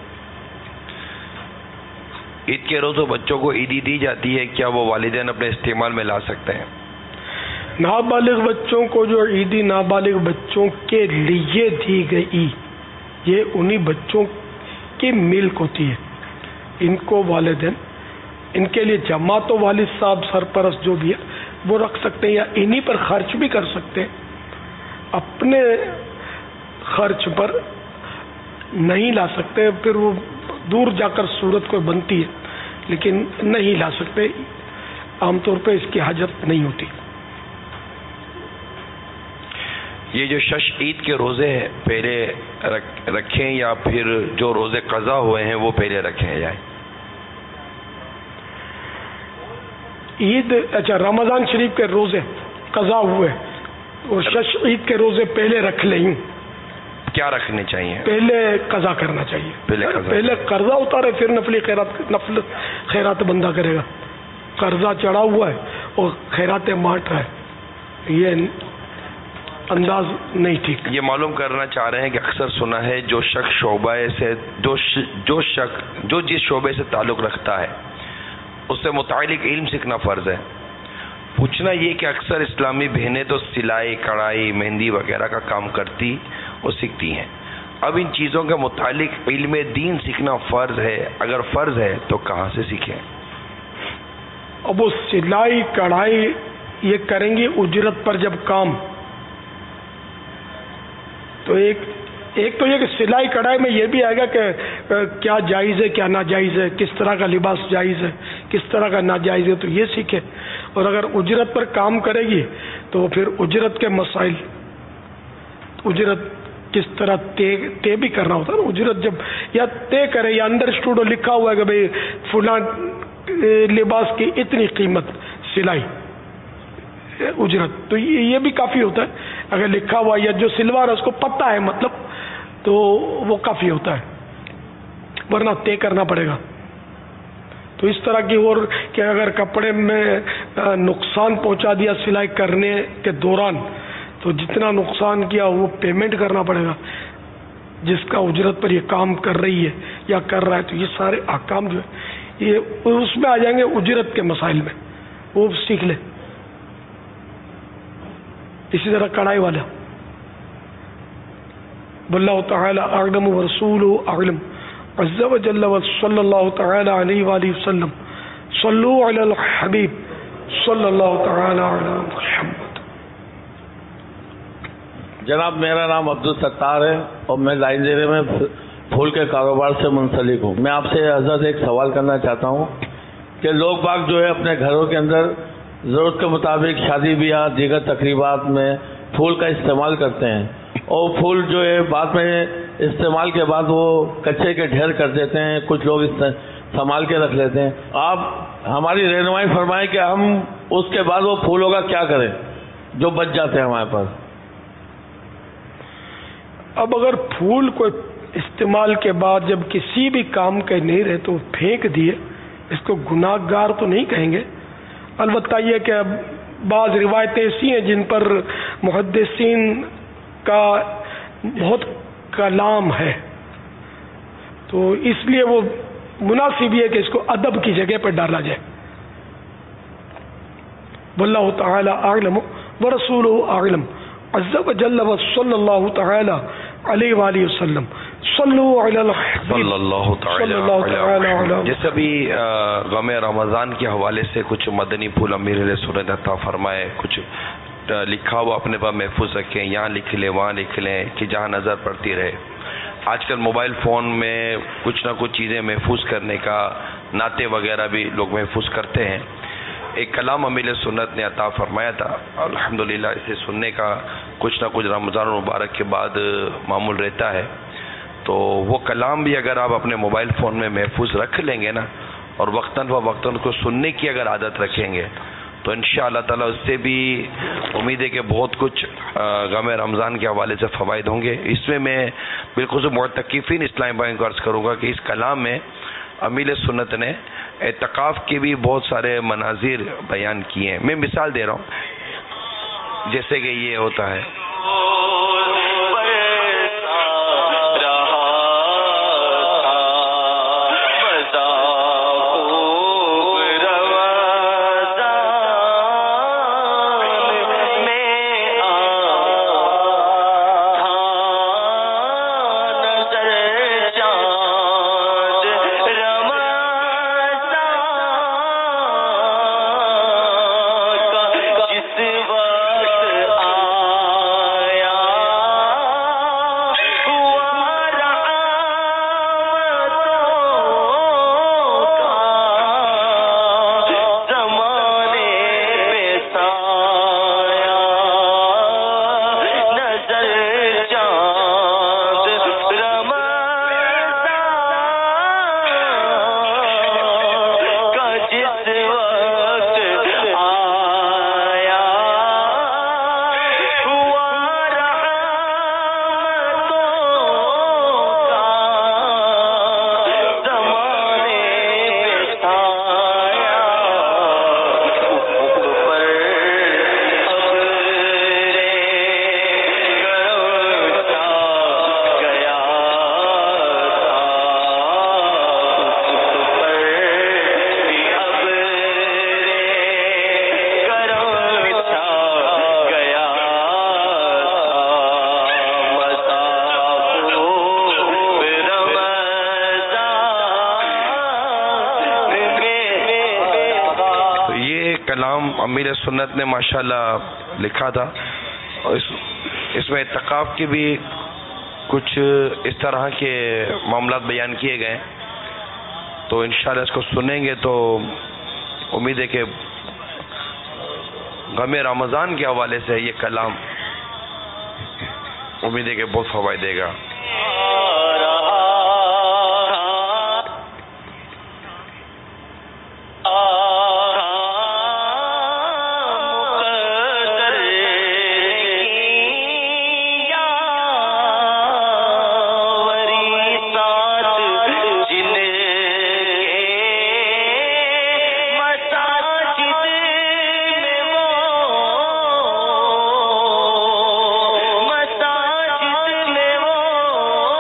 عید کے روز بچوں کو عیدی دی جاتی ہے، کیا وہ والدین اپنے استعمال میں لا سکتے ہیں؟ نابالغ بچوں کو جو عیدی نابالغ بچوں کے لیے دی گئی، یہ انہی بچوں کی ملک ہوتی ہے. ان کو والدین ان کے لیے جماعت و والد صاحب سرپرست جو بھی ہے وہ رکھ سکتے ہیں، یا انہی پر خرچ بھی کر سکتے ہیں. اپنے خرچ پر نہیں لا سکتے، پھر وہ دور جا کر صورت کو بنتی ہے، لیکن نہیں لا سکتے. عام طور پہ اس کی حاجت نہیں ہوتی. یہ جو شش عید کے روزے ہیں پہلے رکھیں یا پھر جو روزے قضا ہوئے ہیں وہ پہلے رکھیں جائیں؟ عید اچھا رمضان شریف کے روزے قضا ہوئے اور شش عید کے روزے پہلے رکھ لیں، کیا رکھنے چاہیے؟ پہلے قضا کرنا چاہیے. پہلے قرضہ اتارے پھر نفل خیرات بندہ کرے گا. قرضہ چڑھا ہوا ہے اور خیراتیں بانٹ رہا ہے، یہ انداز نہیں ٹھیک. یہ معلوم کرنا چاہ رہے ہیں کہ اکثر سنا ہے جو شخص شعبے سے جو جس شعبے سے تعلق رکھتا ہے اس سے متعلق علم سیکھنا فرض ہے. پوچھنا یہ کہ اکثر اسلامی بہنیں تو سلائی کڑھائی مہندی وغیرہ کا کام کرتی اور سیکھتی ہیں، اب ان چیزوں کے متعلق علم دین سیکھنا فرض ہے؟ اگر فرض ہے تو کہاں سے سیکھیں؟ اب وہ سلائی کڑھائی یہ کریں گی اجرت پر جب کام، تو ایک تو یہ کہ سلائی کڑھائی میں یہ بھی آئے گا کہ کیا جائز ہے کیا ناجائز ہے، کس طرح کا لباس جائز ہے کس طرح کا ناجائز ہے، تو یہ سیکھے. اور اگر اجرت پر کام کرے گی تو پھر اجرت کے مسائل، اجرت کس طرح طے بھی کرنا ہوتا ہے نا. اجرت جب یا طے کرے یا انڈر اسٹوڈ لکھا ہوا ہے کہ بھئی فلاں لباس کی اتنی قیمت سلائی اجرت، تو یہ بھی کافی ہوتا ہے. اگر لکھا ہوا یا جو سلوا رہا اس کو پتہ ہے مطلب، تو وہ کافی ہوتا ہے، ورنہ طے کرنا پڑے گا. تو اس طرح کی، اور کہ اگر کپڑے میں نقصان پہنچا دیا سلائی کرنے کے دوران تو جتنا نقصان کیا وہ پیمنٹ کرنا پڑے گا جس کا اجرت پر یہ کام کر رہی ہے یا کر رہا ہے. تو یہ سارے احکام جو ہے یہ اس میں آ جائیں گے اجرت کے مسائل میں، وہ سیکھ لے. اسی طرح کڑھائی والا، واللہ تعالی اعلم ورسولہ اعلم عز وجل صلی اللہ تعالی علیہ وآلہ وسلم. صلو علی الحبیب صلی اللہ تعالی علی محمد. جناب میرا نام عبدالستار ہے اور میں لائن زیرے میں پھول کے کاروبار سے منسلک ہوں. میں آپ سے حضرت ایک سوال کرنا چاہتا ہوں کہ لوگ باغ جو ہے اپنے گھروں کے اندر ضرورت کے مطابق شادی بیاہ دیگر تقریبات میں پھول کا استعمال کرتے ہیں، اور پھول جو ہے بعد میں استعمال کے بعد وہ کچے کے ڈھیر کر دیتے ہیں، کچھ لوگ سنبھال کے رکھ لیتے ہیں. آپ ہماری رہنمائی فرمائیں کہ ہم اس کے بعد وہ پھولوں کا کیا کریں جو بچ جاتے ہیں ہمارے پاس. اب اگر پھول کو استعمال کے بعد جب کسی بھی کام کے نہیں رہے تو پھینک دیے، اس کو گناہ گار تو نہیں کہیں گے. البتہ یہ کہ بعض روایتیں ایسی ہیں جن پر محدثین کا بہت کلام ہے، تو اس لیے وہ مناسب یہ کہ اس کو ادب کی جگہ پر ڈالا جائے. واللہ تعالی اعلم ورسولہ اعلم عز وجل صلی اللہ تعالی علیہ وآلہ وسلم. صلو علی الحبیب صلی اللہ تعالی علیہ. جیسے ابھی غم رمضان کے حوالے سے کچھ مدنی پھول امیر علیہ سنت عطا فرمائے، کچھ لکھا ہوا اپنے پاس محفوظ رکھیں، یہاں لکھ لیں وہاں لکھ لیں کہ جہاں نظر پڑتی رہے. آج کل موبائل فون میں کچھ نہ کچھ چیزیں محفوظ کرنے کا، نعتیں وغیرہ بھی لوگ محفوظ کرتے ہیں. ایک کلام امیر سنت نے عطا فرمایا تھا، الحمدللہ اسے سننے کا کچھ نہ کچھ رمضان المبارک کے بعد معمول رہتا ہے. تو وہ کلام بھی اگر آپ اپنے موبائل فون میں محفوظ رکھ لیں گے نا، اور وقتاً فوقتاً کو سننے کی اگر عادت رکھیں گے تو انشاءاللہ تعالیٰ اس سے بھی امید ہے کہ بہت کچھ غم رمضان کے حوالے سے فوائد ہوں گے. اس میں بالخصوص معتکفین اسلامی بھائیوں کو عرض کروں گا کہ اس کلام میں امیر سنت نے اعتکاف کے بھی بہت سارے مناظر بیان کیے ہیں. میں مثال دے رہا ہوں، جیسے کہ یہ ہوتا ہے امیر سنت نے ماشاءاللہ لکھا تھا. اس میں اعتکاف کے بھی کچھ اس طرح کے معاملات بیان کیے گئے، تو انشاءاللہ اس کو سنیں گے تو امید ہے کہ غم رمضان کے حوالے سے یہ کلام امید ہے کہ بہت فوائد دے گا. مساجد میں وہ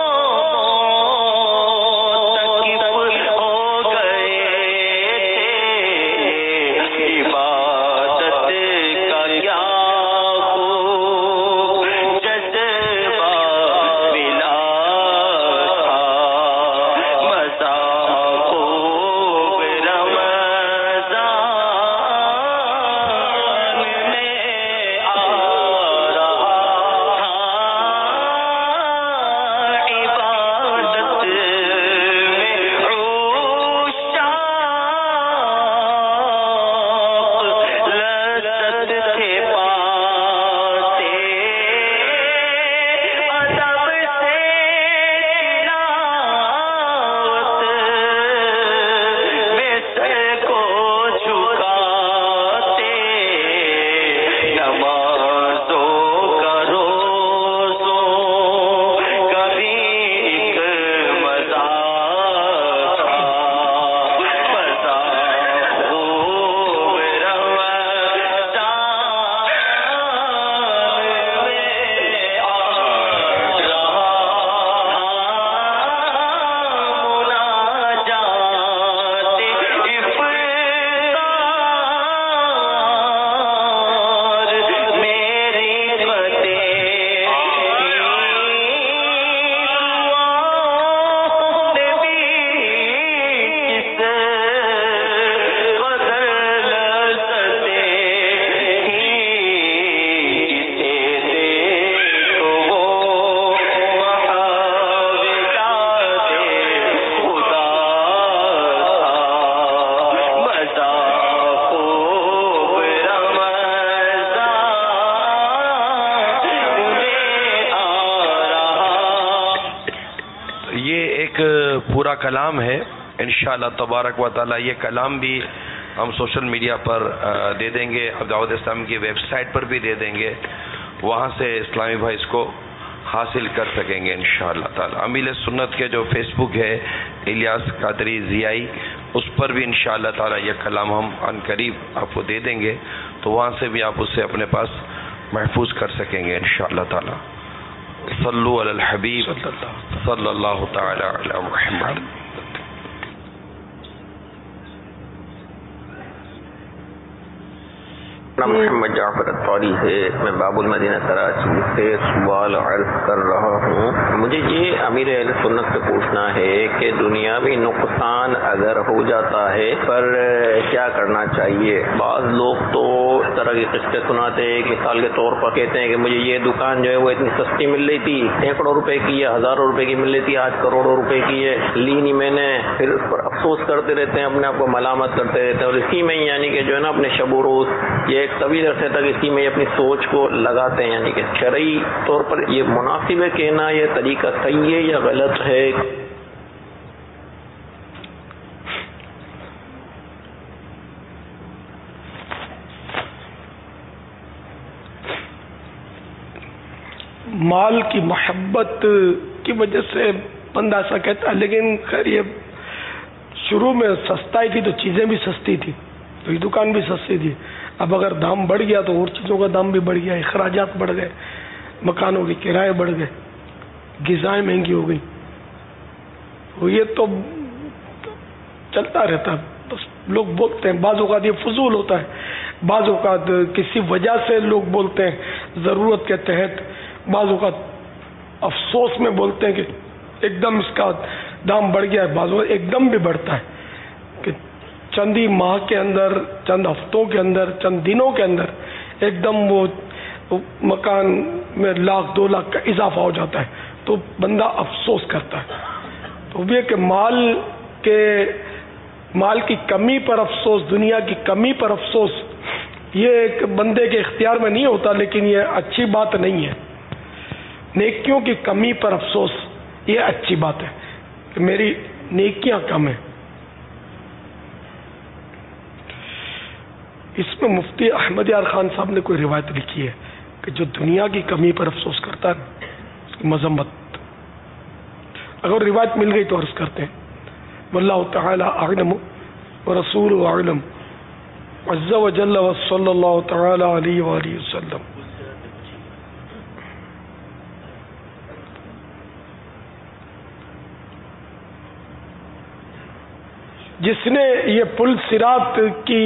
کلام ہے انشاءاللہ تبارک و تعالی. یہ کلام بھی ہم سوشل میڈیا پر دے دیں گے، دعوت اسلام کی ویب سائٹ پر بھی دے دیں گے، وہاں سے اسلامی بھائی اس کو حاصل کر سکیں گے انشاءاللہ تعالی. امیل سنت کے جو فیس بک ہے الیاس قادری ضیائی، اس پر بھی انشاءاللہ تعالی یہ کلام ہم عن قریب آپ کو دے دیں گے، تو وہاں سے بھی آپ اسے اپنے پاس محفوظ کر سکیں گے انشاءاللہ تعالی. صلو علی الحبیب صلی اللہ تعالی علی محمد. محمد جعفر الطاری ہے، میں باب المدینہ کراچی سے سوال عرض کر رہا ہوں. مجھے یہ امیر اہل سنت سے پوچھنا ہے کہ دنیاوی نقصان اگر ہو جاتا ہے پر کیا کرنا چاہیے؟ بعض لوگ تو اس طرح کی قصے سناتے ہیں، مثال کے طور پر کہتے ہیں کہ مجھے یہ دکان جو ہے وہ اتنی سستی مل رہی تھی، سینکڑوں روپے کی یا ہزاروں روپے کی مل رہی تھی، آج کروڑوں روپے کی ہے، لی نہیں میں نے. پھر اس پر افسوس کرتے رہتے ہیں، اپنے آپ کو ملامت کرتے رہتے ہیں، اور اسی میں یعنی کہ جو ہے نا اپنے شب و روز یہ ایک طویل عرصے تک اسی میں اپنی سوچ کو لگاتے ہیں. یعنی کہ شرعی طور پر یہ مناسب ہے کہنا یہ طریقہ صحیح ہے یا غلط ہے؟ مال کی محبت کی وجہ سے بندہ ایسا کہتا ہے، لیکن خیر یہ شروع میں سستائی تھی تو چیزیں بھی سستی تھی، تو یہ دکان بھی سستی تھی. اب اگر دام بڑھ گیا تو اور چیزوں کا دام بھی بڑھ گیا، اخراجات بڑھ گئے، مکانوں کے کرائے بڑھ گئے، غذائیں مہنگی ہو گئی. یہ تو چلتا رہتا ہے. بس لوگ بولتے ہیں، بعض اوقات یہ فضول ہوتا ہے، بعض اوقات کسی وجہ سے لوگ بولتے ہیں ضرورت کے تحت، بعض اوقات افسوس میں بولتے ہیں کہ ایک دم اس کا دام بڑھ گیا ہے. بعض اوقات ایک دم بھی بڑھتا ہے کہ چند ہی ماہ کے اندر، چند ہفتوں کے اندر، چند دنوں کے اندر ایک دم وہ مکان میں 1,00,000 2 لاکھ کا اضافہ ہو جاتا ہے، تو بندہ افسوس کرتا ہے. تو یہ کہ مال کی کمی پر افسوس، دنیا کی کمی پر افسوس، یہ ایک بندے کے اختیار میں نہیں ہوتا، لیکن یہ اچھی بات نہیں ہے. نیکیوں کی کمی پر افسوس یہ اچھی بات ہے کہ میری نیکیاں کم ہیں. اس میں مفتی احمد یار خان صاحب نے کوئی روایت لکھی ہے کہ جو دنیا کی کمی پر افسوس کرتا ہے اس کی مذمت. اگر روایت مل گئی تو عرض کرتے ہیں واللہ تعالی اعلم ورسولہ اعلم عز وجل وصلی اللہ تعالی علیہ وآلہ وسلم. جس نے یہ پل صراط کی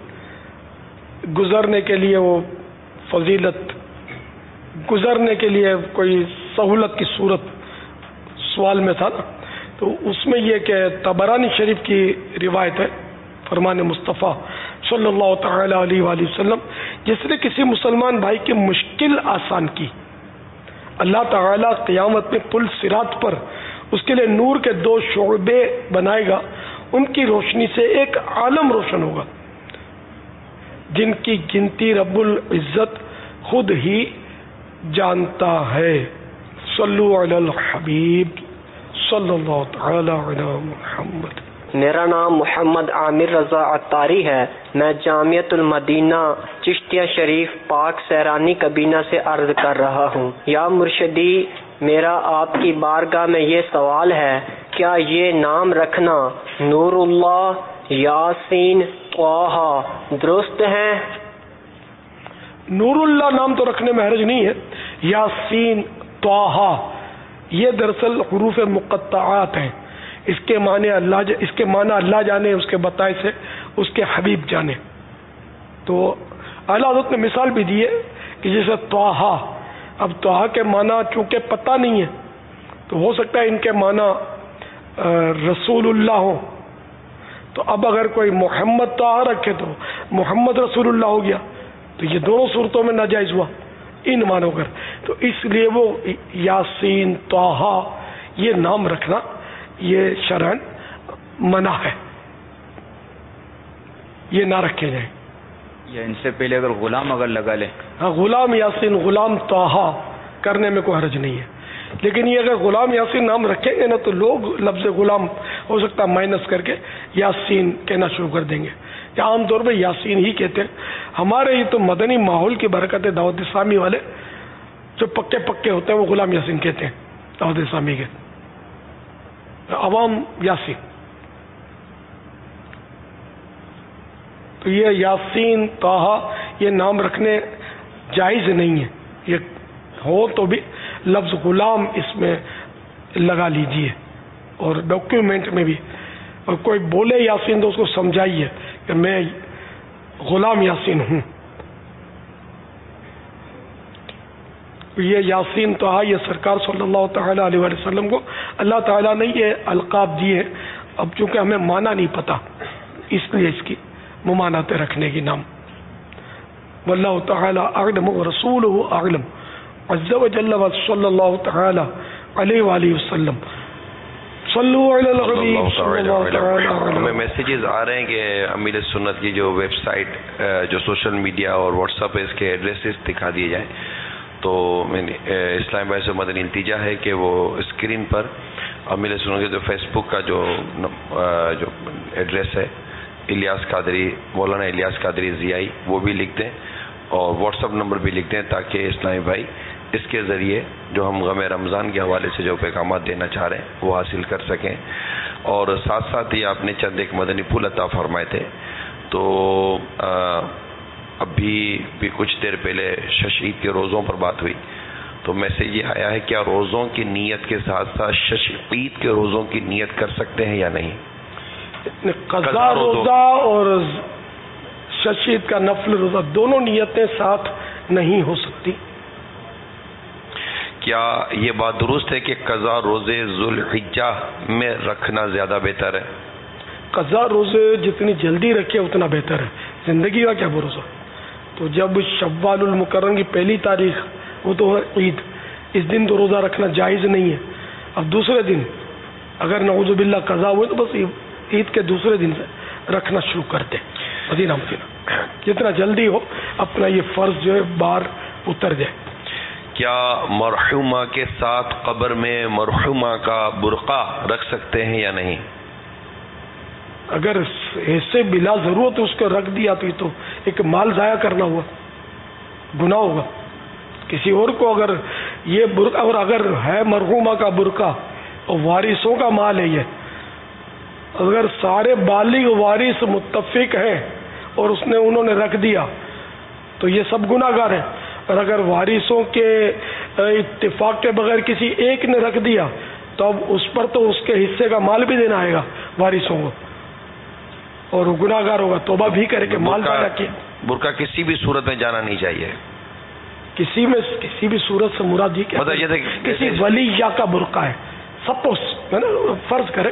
گزرنے کے لیے وہ فضیلت، گزرنے کے لیے کوئی سہولت کی صورت سوال میں تھا نا، تو اس میں یہ کہ طبرانی شریف کی روایت ہے، فرمان مصطفیٰ صلی اللہ تعالی علیہ وآلہ وسلم، جس نے کسی مسلمان بھائی کی مشکل آسان کی، اللہ تعالی قیامت میں پل صراط پر اس کے لیے نور کے 2 شعبے بنائے گا، ان کی روشنی سے ایک عالم روشن ہوگا جن کی گنتی رب العزت خود ہی جانتا ہے. صلو علی الحبیب صلی اللہ تعالی علی محمد. میرا نام محمد عامر رضا عطاری ہے. میں جامعۃ المدینہ چشتیہ شریف پاک سیرانی کابینہ سے عرض کر رہا ہوں. یا مرشدی، میرا آپ کی بارگاہ میں یہ سوال ہے، کیا یہ نام رکھنا نور اللہ، یاسین، طٰہٰ درست ہے؟ نور اللہ نام تو رکھنے میں حرج نہیں ہے. یاسین، طٰہٰ یہ دراصل حروف مقطعات ہیں. اس کے معنی اللہ جانے، اس کے بتائے سے اس کے حبیب جانے. تو اعلیٰ حضرت نے مثال بھی دی ہے کہ جیسے طٰہٰ، اب طٰہٰ کے معنی چونکہ پتہ نہیں ہے تو ہو سکتا ہے ان کے معنی رسول اللہ ہو. تو اب اگر کوئی محمد طٰہٰ رکھے تو محمد رسول اللہ ہو گیا، تو یہ دونوں صورتوں میں ناجائز ہوا ان معنوں کر. تو اس لیے وہ یاسین، طٰہٰ یہ نام رکھنا یہ شرعاً منع ہے، یہ نہ رکھے جائیں. یا ان سے پہلے اگر غلام اگر لگا لے، ہاں غلام یاسین، غلام طٰہٰ کرنے میں کوئی حرج نہیں ہے. لیکن یہ اگر غلام یاسین نام رکھیں گے نا تو لوگ لفظ غلام ہو سکتا ہے مائنس کر کے یاسین کہنا شروع کر دیں گے، یا عام طور پہ یاسین ہی کہتے ہیں. ہمارے یہ تو مدنی ماحول کی برکت ہے، دعوت اسلامی والے جو پکے پکے ہوتے ہیں وہ غلام یاسین کہتے ہیں، دعوت اسلامی کے عوام یاسین. تو یہ یاسین طٰہٰ یہ نام رکھنے جائز نہیں ہے، یہ ہو تو بھی لفظ غلام اس میں لگا لیجئے، اور ڈاکیومنٹ میں بھی، اور کوئی بولے یاسین تو اس کو سمجھائیے کہ میں غلام یاسین ہوں. یہ یاسین طٰہٰ یہ سرکار صلی اللہ تعالیٰ علیہ وسلم کو اللہ تعالیٰ نے یہ القاب دیے. اب چونکہ ہمیں معنی نہیں پتا اس لیے اس کی ممانعت رکھنے کی نام. واللہ تعالی اعلم ورسولہ اعلم عز وجل وصلی اللہ تعالی علیہ وآلہ وسلم. صلو علی الحبیب صلی اللہ تعالی علیہ. ہمیں میسیجز آ رہے ہیں کہ امیر سنت کی جو ویب سائٹ جو سوشل میڈیا اور واٹس ایپ ہے اس کے ایڈریسز دکھا دیے جائیں. تو اسلام بھائی سے مدنی التجا ہے کہ وہ اسکرین پر امیر سنت کے جو فیس بک کا جو ایڈریس ہے الیاس قادری، مولانا الیاس قادری ضیائی، وہ بھی لکھ دیں اور واٹس ایپ نمبر بھی لکھ دیں تاکہ اسلامی بھائی اس کے ذریعے جو ہم غم رمضان کے حوالے سے جو پیغامات دینا چاہ رہے ہیں وہ حاصل کر سکیں. اور ساتھ ساتھ ہی آپ نے چند ایک مدنی پھول عطا فرمائے تھے. تو ابھی کچھ دیر پہلے شش عید کے روزوں پر بات ہوئی تو میسیج یہ آیا ہے کیا روزوں کی نیت کے ساتھ ساتھ شش عید کے روزوں کی نیت کر سکتے ہیں یا نہیں؟ قضا روزہ اور شش عید کا نفل روزہ دونوں نیتیں ساتھ نہیں ہو سکتی. کیا یہ بات درست ہے کہ قضا روزے ذوالحجہ میں رکھنا زیادہ بہتر ہے؟ قضا روزے جتنی جلدی رکھے اتنا بہتر ہے. زندگی کا کیا بھروسہ؟ تو جب شوال المکرم کی پہلی تاریخ وہ تو ہے عید، اس دن تو روزہ رکھنا جائز نہیں ہے. اب دوسرے دن اگر نعوذ باللہ قضا ہوئے تو بس عید کے دوسرے دن سے رکھنا شروع کر دیں. مدینہ مدینہ جتنا جلدی ہو اپنا یہ فرض جو ہے بار اتر جائے. کیا مرحومہ کے ساتھ قبر میں مرحومہ کا برقع رکھ سکتے ہیں یا نہیں؟ اگر ایسے بلا ضرورت اس کو رکھ دیا تو یہ تو ایک مال ضائع کرنا ہوا، گناہ ہوگا. کسی اور کو اگر یہ برقع، اور اگر ہے مرحومہ کا برقع اور وارثوں کا مال ہے، یہ اگر سارے بالغ وارث متفق ہیں اور انہوں نے رکھ دیا تو یہ سب گناہ گار ہیں. اور اگر وارثوں کے اتفاق کے بغیر کسی ایک نے رکھ دیا تو اب اس پر تو اس کے حصے کا مال بھی دینا آئے گا وارثوں کو اور وہ گناہ گار ہوگا. توبہ بھی کرے کہ مال ضائع کیا. برقع کسی بھی صورت میں جانا نہیں چاہیے. کسی بھی صورت سے مراد یہ کہ کسی ولیہ کا برقع ہے. سپوز ہے نا، فرض کرے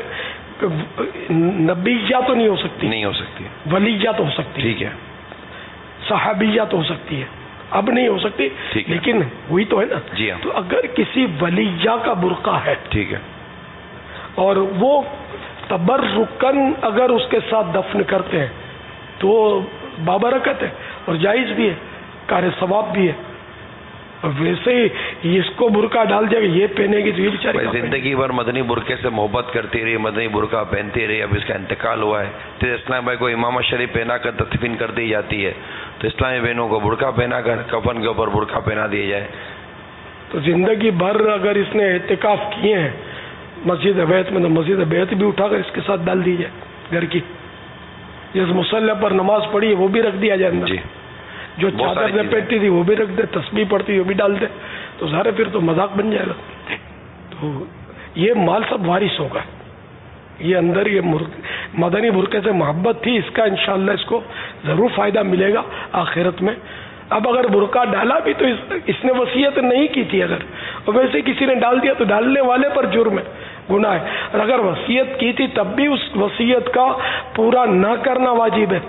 نبیہ تو نہیں ہو سکتی، ولیہ تو ہو سکتی، ٹھیک ہے، صحابیہ تو ہو سکتی ہے، اب نہیں ہو سکتی لیکن ہوئی تو ہے نا. جی ہاں. تو اگر کسی ولیہ کا برقع ہے، ٹھیک ہے، اور وہ تبرکن اگر اس کے ساتھ دفن کرتے ہیں تو بابرکت ہے اور جائز بھی ہے، کار ثواب بھی ہے. اور ویسے ہی اس کو برقع ڈال دیا کہ یہ پہنے گی تو یہ بیچاری زندگی بھر مدنی برقعے سے محبت کرتی رہی، مدنی برقع پہنتی رہی، اب اس کا انتقال ہوا ہے تو اسلام بھائی کو امامہ شریف پہنا کر تدفین کر دی جاتی ہے تو اسلامی بہنوں کو برقع پہنا کر کفن کے اوپر برقع پہنا دیا جائے. تو زندگی بھر اگر اس نے اعتکاف کیے ہیں مسجد بیت میں تو مسجد بیت بھی اٹھا کر اس کے ساتھ ڈال دی جائے گھر کی. جس مصلی پر نماز پڑھی ہے وہ بھی رکھ دیا جائے اندر. جی. جو چادر لپیٹتی تھی وہ بھی رکھ دے، تسبیح پڑتی وہ بھی ڈال دے، تو سارے پھر تو مذاق بن جائے گا. تو یہ مال سب وارث ہوگا. یہ اندر یہ مدنی برقعے سے محبت تھی، اس کا انشاءاللہ اس کو ضرور فائدہ ملے گا آخرت میں. اب اگر برقع ڈالا بھی تو اس نے وصیت نہیں کی تھی، اگر اور ویسے کسی نے ڈال دیا تو ڈالنے والے پر جرم ہے، گناہ ہے. اور اگر وصیت کی تھی تب بھی اس وصیت کا پورا نہ کرنا واجب ہے،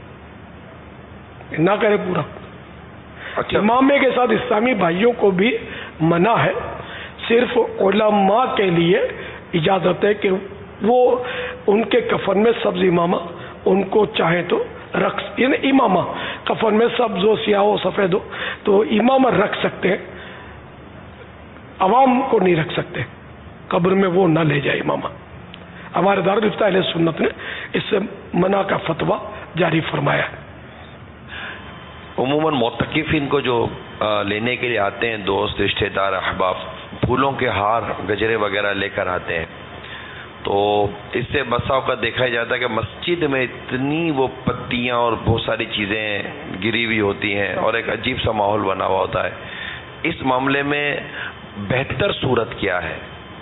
نہ کرے پورا. امامے کے ساتھ اسلامی بھائیوں کو بھی منع ہے، صرف علماء کے لیے اجازت ہے کہ وہ ان کے کفن میں سبز امامہ ان کو چاہیں تو رکھ، یعنی امامہ کفن میں سبز ہو، سیاہ ہو، سفید ہو تو امامہ رکھ سکتے ہیں، عوام کو نہیں رکھ سکتے، قبر میں وہ نہ لے جائے امامہ. ہمارے دارالفتہ اہل سنت نے اس سے منع کا فتویٰ جاری فرمایا ہے. عموماً معتکفین کو جو لینے کے لیے آتے ہیں دوست رشتہ دار احباب پھولوں کے ہار گجرے وغیرہ لے کر آتے ہیں، تو اس سے بسا اوقات دیکھا جاتا ہے کہ مسجد میں اتنی وہ پتیاں اور بہت ساری چیزیں گری ہوئی ہوتی ہیں اور ایک عجیب سا ماحول بنا ہوا ہوتا ہے. اس معاملے میں بہتر صورت کیا ہے؟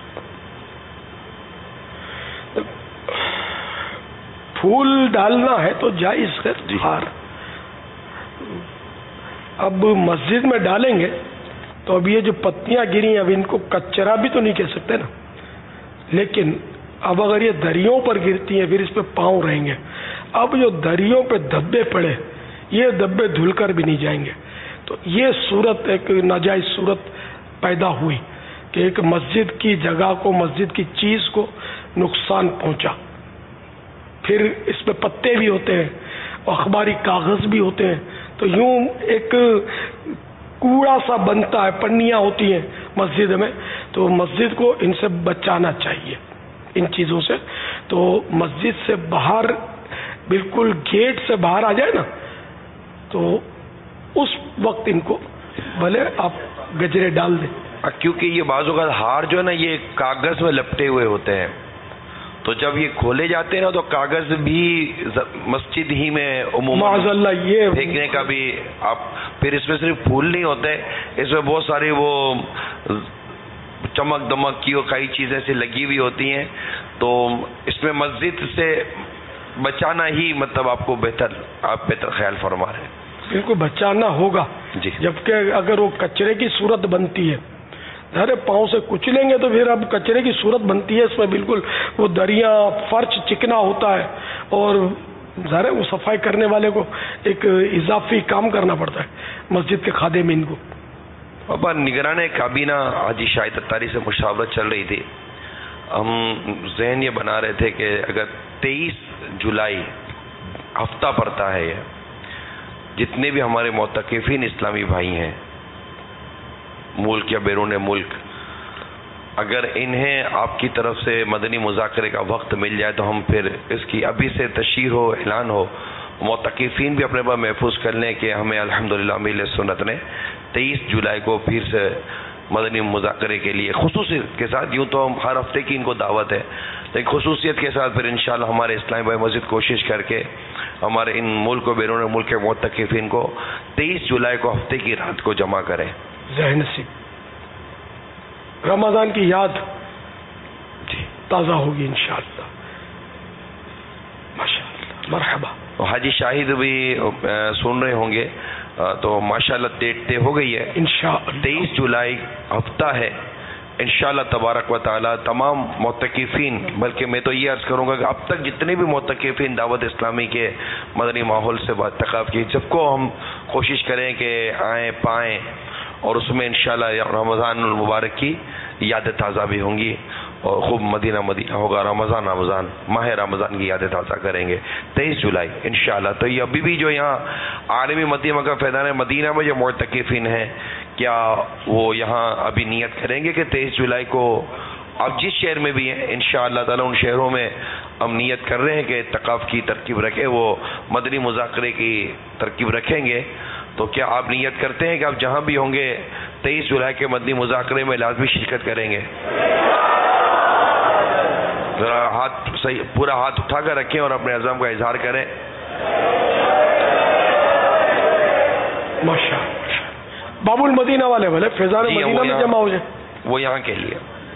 پھول ڈالنا ہے تو جائز ہے ہار. اب مسجد میں ڈالیں گے تو اب یہ جو پتیاں گری اب ان کو کچرا بھی تو نہیں کہہ سکتے نا، لیکن اب اگر یہ دریوں پر گرتی ہیں پھر اس پہ پاؤں رہیں گے. اب جو دریوں پہ دھبے پڑے یہ دھبے دھل کر بھی نہیں جائیں گے. تو یہ صورت ایک ناجائز صورت پیدا ہوئی کہ ایک مسجد کی جگہ کو مسجد کی چیز کو نقصان پہنچا. پھر اس پہ پتے بھی ہوتے ہیں اخباری کاغذ بھی ہوتے ہیں، تو یوں ایک کوڑا سا بنتا ہے، پنیاں ہوتی ہیں مسجد میں. تو مسجد کو ان سے بچانا چاہیے ان چیزوں سے. تو مسجد سے باہر بالکل گیٹ سے باہر آ جائے نا تو اس وقت ان کو بھلے آپ گجرے ڈال دیں. کیونکہ یہ بعض اوقات ہار جو ہے نا یہ کاغذ میں لپٹے ہوئے ہوتے ہیں، تو جب یہ کھولے جاتے ہیں نا تو کاغذ بھی مسجد ہی میں معاذ اللہ یہ پھینکنے کا بھی آپ پھر اس میں صرف پھول نہیں ہوتے، اس میں بہت ساری وہ چمک دمک کی وہ کئی چیزیں سے لگی ہوئی ہوتی ہیں. تو اس میں مسجد سے بچانا ہی مطلب آپ بہتر خیال فرما رہے ہیں. بالکل بچانا ہوگا جی. جبکہ اگر وہ کچرے کی صورت بنتی ہے ارے پاؤں سے کچلیں گے تو پھر اب کچرے کی صورت بنتی ہے، اس میں بالکل وہ دریاں فرش چکنا ہوتا ہے اور ظاہر وہ صفائی کرنے والے کو ایک اضافی کام کرنا پڑتا ہے مسجد کے خادمین کو. بابا نگران کابینہ حاجی شاہد اتاری سے مشاورت چل رہی تھی. ہم ذہن یہ بنا رہے تھے کہ اگر 23 جولائی ہفتہ پڑتا ہے، یہ جتنے بھی ہمارے معتکفین اسلامی بھائی ہیں ملک یا بیرون ملک، اگر انہیں آپ کی طرف سے مدنی مذاکرے کا وقت مل جائے تو ہم پھر اس کی ابھی سے تشہیر ہو، اعلان ہو، معتکفین بھی اپنے پاس محفوظ کر لیں کہ ہمیں الحمدللہ امیل سنت نے 23 جولائی کو پھر سے مدنی مذاکرے کے لیے خصوصیت کے ساتھ، یوں تو ہم ہر ہفتے کی ان کو دعوت ہے لیکن خصوصیت کے ساتھ پھر انشاءاللہ ہمارے اسلامی بھائی مسجد کوشش کر کے ہمارے ان ملک و بیرون ملک کے معتکفین کو 23 جولائی کو ہفتے کی رات کو جمع کریں. ذہن نصیب رمضان کی یاد تازہ ہوگی انشاءاللہ. ماشاءاللہ مرحبا. حاجی شاہد بھی سن رہے ہوں گے تو ماشاءاللہ ڈیٹ طے ہو گئی ہے انشاءاللہ 23 جولائی ہفتہ ہے انشاءاللہ تبارک و تعالی. تمام معتکفین، بلکہ میں تو یہ عرض کروں گا کہ اب تک جتنے بھی معتکفین دعوت اسلامی کے مدنی ماحول سے اتقاف کی، سب کو ہم کوشش کریں کہ آئیں پائیں اور اس میں انشاءاللہ رمضان المبارک کی یادیں تازہ بھی ہوں گی اور خوب مدینہ مدینہ ہوگا. رمضان ماہ رمضان کی یادیں تازہ کریں گے 23 جولائی انشاءاللہ. تو یہ ابھی بھی جو یہاں عالمی مدینہ کا فیضان مدینہ میں جو معتکفین ہیں، کیا وہ یہاں ابھی نیت کریں گے کہ 23 جولائی کو آپ جس شہر میں بھی ہیں انشاءاللہ تعالی ان شہروں میں ہم نیت کر رہے ہیں کہ اتقاف کی ترکیب رکھیں، وہ مدنی مذاکرے کی ترکیب رکھیں گے. تو کیا آپ نیت کرتے ہیں کہ آپ جہاں بھی ہوں گے 23 جولائی کے مدنی مذاکرے میں لازمی شرکت کریں گے؟ ذرا ہاتھ صحیح پورا ہاتھ اٹھا کر رکھیں اور اپنے عزم کا اظہار کریں. ماشاءاللہ. باب المدینہ والے بولے فیضان مدینہ میں جمع ہو جائے، وہ یہاں کے لیے.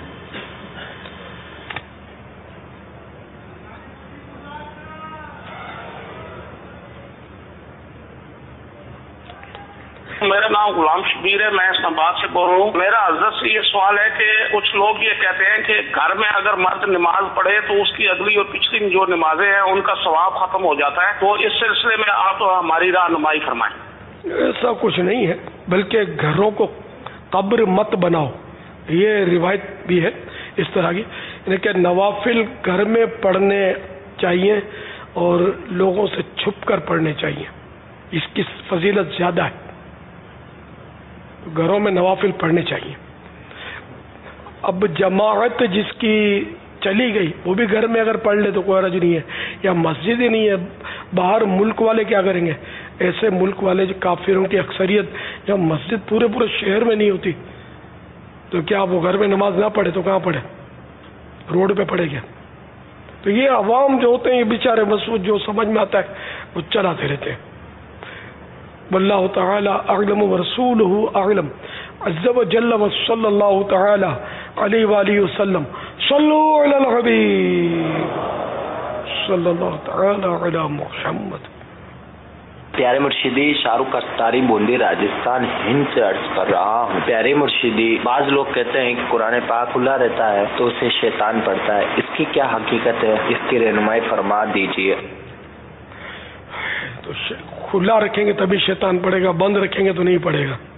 میرا نام غلام شبیر ہے، میں اسلام آباد سے بول رہا ہوں. میرا حضرت سے یہ سوال ہے کہ کچھ لوگ یہ کہتے ہیں کہ گھر میں اگر مرد نماز پڑھے تو اس کی اگلی اور پچھلی جو نمازیں ہیں ان کا ثواب ختم ہو جاتا ہے، تو اس سلسلے میں آپ ہماری رہنمائی فرمائیں. ایسا کچھ نہیں ہے، بلکہ گھروں کو قبر مت بناؤ، یہ روایت بھی ہے اس طرح کی، یعنی کہ نوافل گھر میں پڑھنے چاہیے اور لوگوں سے چھپ کر پڑھنے چاہیے، اس کی فضیلت زیادہ ہے. گھروں میں نوافل پڑھنے چاہیے. اب جماعت جس کی چلی گئی وہ بھی گھر میں اگر پڑھ لے تو کوئی حرج نہیں ہے، یا مسجد ہی نہیں ہے، باہر ملک والے کیا کریں گے؟ ایسے ملک والے جو کافروں کی اکثریت، جب مسجد پورے شہر میں نہیں ہوتی تو کیا وہ گھر میں نماز نہ پڑھے تو کہاں پڑھے؟ روڈ پہ پڑھے گیا؟ تو یہ عوام جو ہوتے ہیں، یہ بیچارے مسعود جو سمجھ میں آتا ہے وہ چلاتے رہتے ہیں. واللہ تعالی اعلم ورسولہ اعلم عز وجل وصلی اللہ تعالی علیہ وآلہ وسلم. صلو علی الحبیب صلی اللہ تعالی علی محمد. پیارے مرشدی، شاہ رخ اتاری بوندی راجستھان ہند سے عرض کر رہا ہوں. پیارے مرشدی، بعض لوگ کہتے ہیں کہ قرآن پاک کھلا رہتا ہے تو اسے شیطان پڑھتا ہے، اس کی کیا حقیقت ہے؟ اس کی رہنمائی فرما دیجیے. تو کھلا رکھیں گے تبھی شیطان پڑھے گا، بند رکھیں گے تو نہیں پڑھے گا.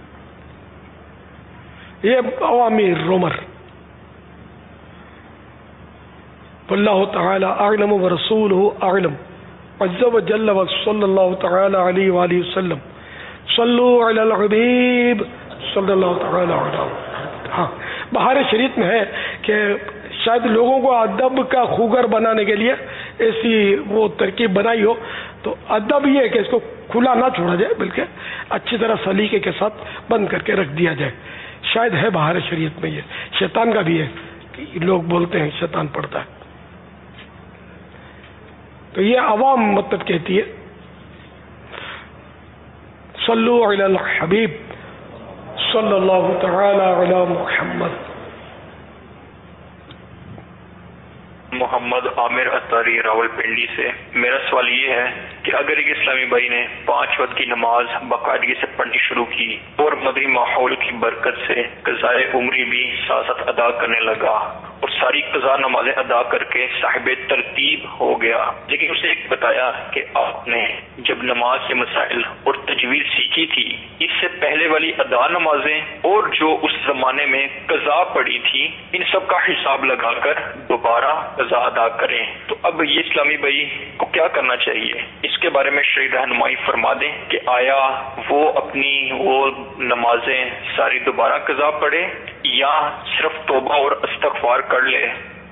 یہ عوامی رومر. واللہ تعالی اعلم ورسولہ اعلم عز وجل وصلی اللہ تعالی علیہ وآلہ وسلم. صلو علی الحبیب صلی اللہ تعالی علیہ. ہاں، بہار شریعت میں ہے کہ شاید لوگوں کو ادب کا خوگر بنانے کے لیے ایسی وہ ترکیب بنائی ہو، تو ادب یہ ہے کہ اس کو کھلا نہ چھوڑا جائے بلکہ اچھی طرح سلیقے کے ساتھ بند کر کے رکھ دیا جائے. شاید ہے بہار شریعت میں. یہ شیطان کا بھی ہے کہ لوگ بولتے ہیں شیطان پڑھتا ہے، تو یہ عوام مطلب کہتی ہے. صلو علی الحبیب صلی اللہ تعالی علی محمد. محمد عامر اتاری راول پنڈی سے. میرا سوال یہ ہے کہ اگر ایک اسلامی بھائی نے 5 وقت کی نماز باقاعدگی سے پڑھنی شروع کی اور مدنی ماحول کی برکت سے قضائے عمری بھی ساتھ ساتھ ادا کرنے لگا اور ساری قضا نمازیں ادا کر کے صاحب ترتیب ہو گیا، لیکن اسے ایک بتایا کہ آپ نے جب نماز کے مسائل اور تجوید سیکھی تھی، اس سے پہلے والی ادا نمازیں اور جو اس زمانے میں قضا پڑی تھی، ان سب کا حساب لگا کر دوبارہ قضا ادا کریں، تو اب یہ اسلامی بھائی کو کیا کرنا چاہیے؟ اس کے بارے میں شرعی رہنمائی فرما دیں کہ آیا وہ اپنی وہ نمازیں ساری دوبارہ قضا پڑھے یا صرف توبہ اور استغفار کر لے؟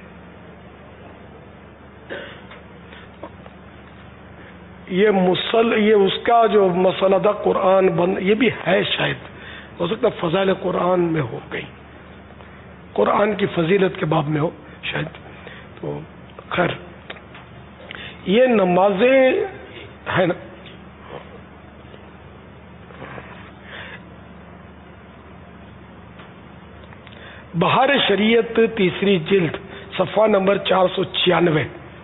یہ اس کا جو مسئلہ تھا قرآن بند، یہ بھی ہے، شاید ہو سکتا فضائل قرآن میں ہو گئی، قرآن کی فضیلت کے باب میں ہو شاید. تو خیر یہ نمازیں ہیں نا، بہار شریعت تیسری جلد صفحہ نمبر 496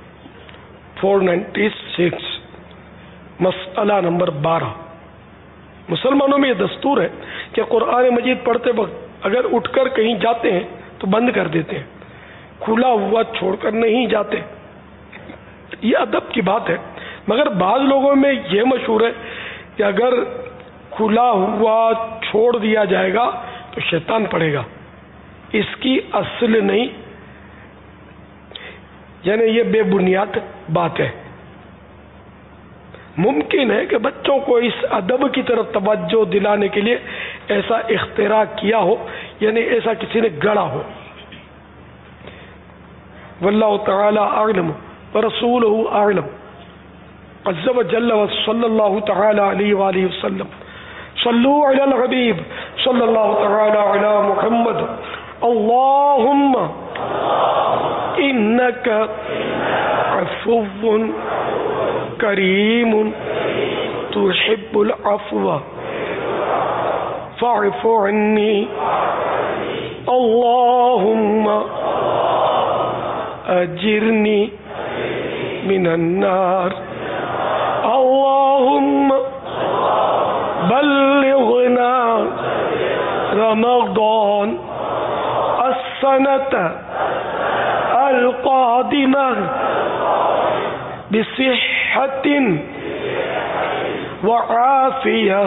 496 مسئلہ نمبر 12. مسلمانوں میں یہ دستور ہے کہ قرآن مجید پڑھتے وقت اگر اٹھ کر کہیں جاتے ہیں تو بند کر دیتے ہیں، کھلا ہوا چھوڑ کر نہیں جاتے. یہ ادب کی بات ہے، مگر بعض لوگوں میں یہ مشہور ہے کہ اگر کھلا ہوا چھوڑ دیا جائے گا تو شیطان پڑے گا. اس کی اصل نہیں، یعنی یہ بے بنیاد بات ہے. ممکن ہے کہ بچوں کو اس ادب کی طرف توجہ دلانے کے لیے ایسا اختراع کیا ہو، یعنی ایسا کسی نے گڑا ہو. واللہ تعالی اعلم ورسولہ اعلم عز وجل وصلی اللہ تعالی علیہ وآلہ وسلم. صلو علی الحبیب صلی اللہ تعالی علی محمد. اللہم انک عفو کریم تحب العفو فاعف عنی. اللہم اجرنی من النار. اللہم بلغنا رمضان السنة القادمة بصحة وعافية.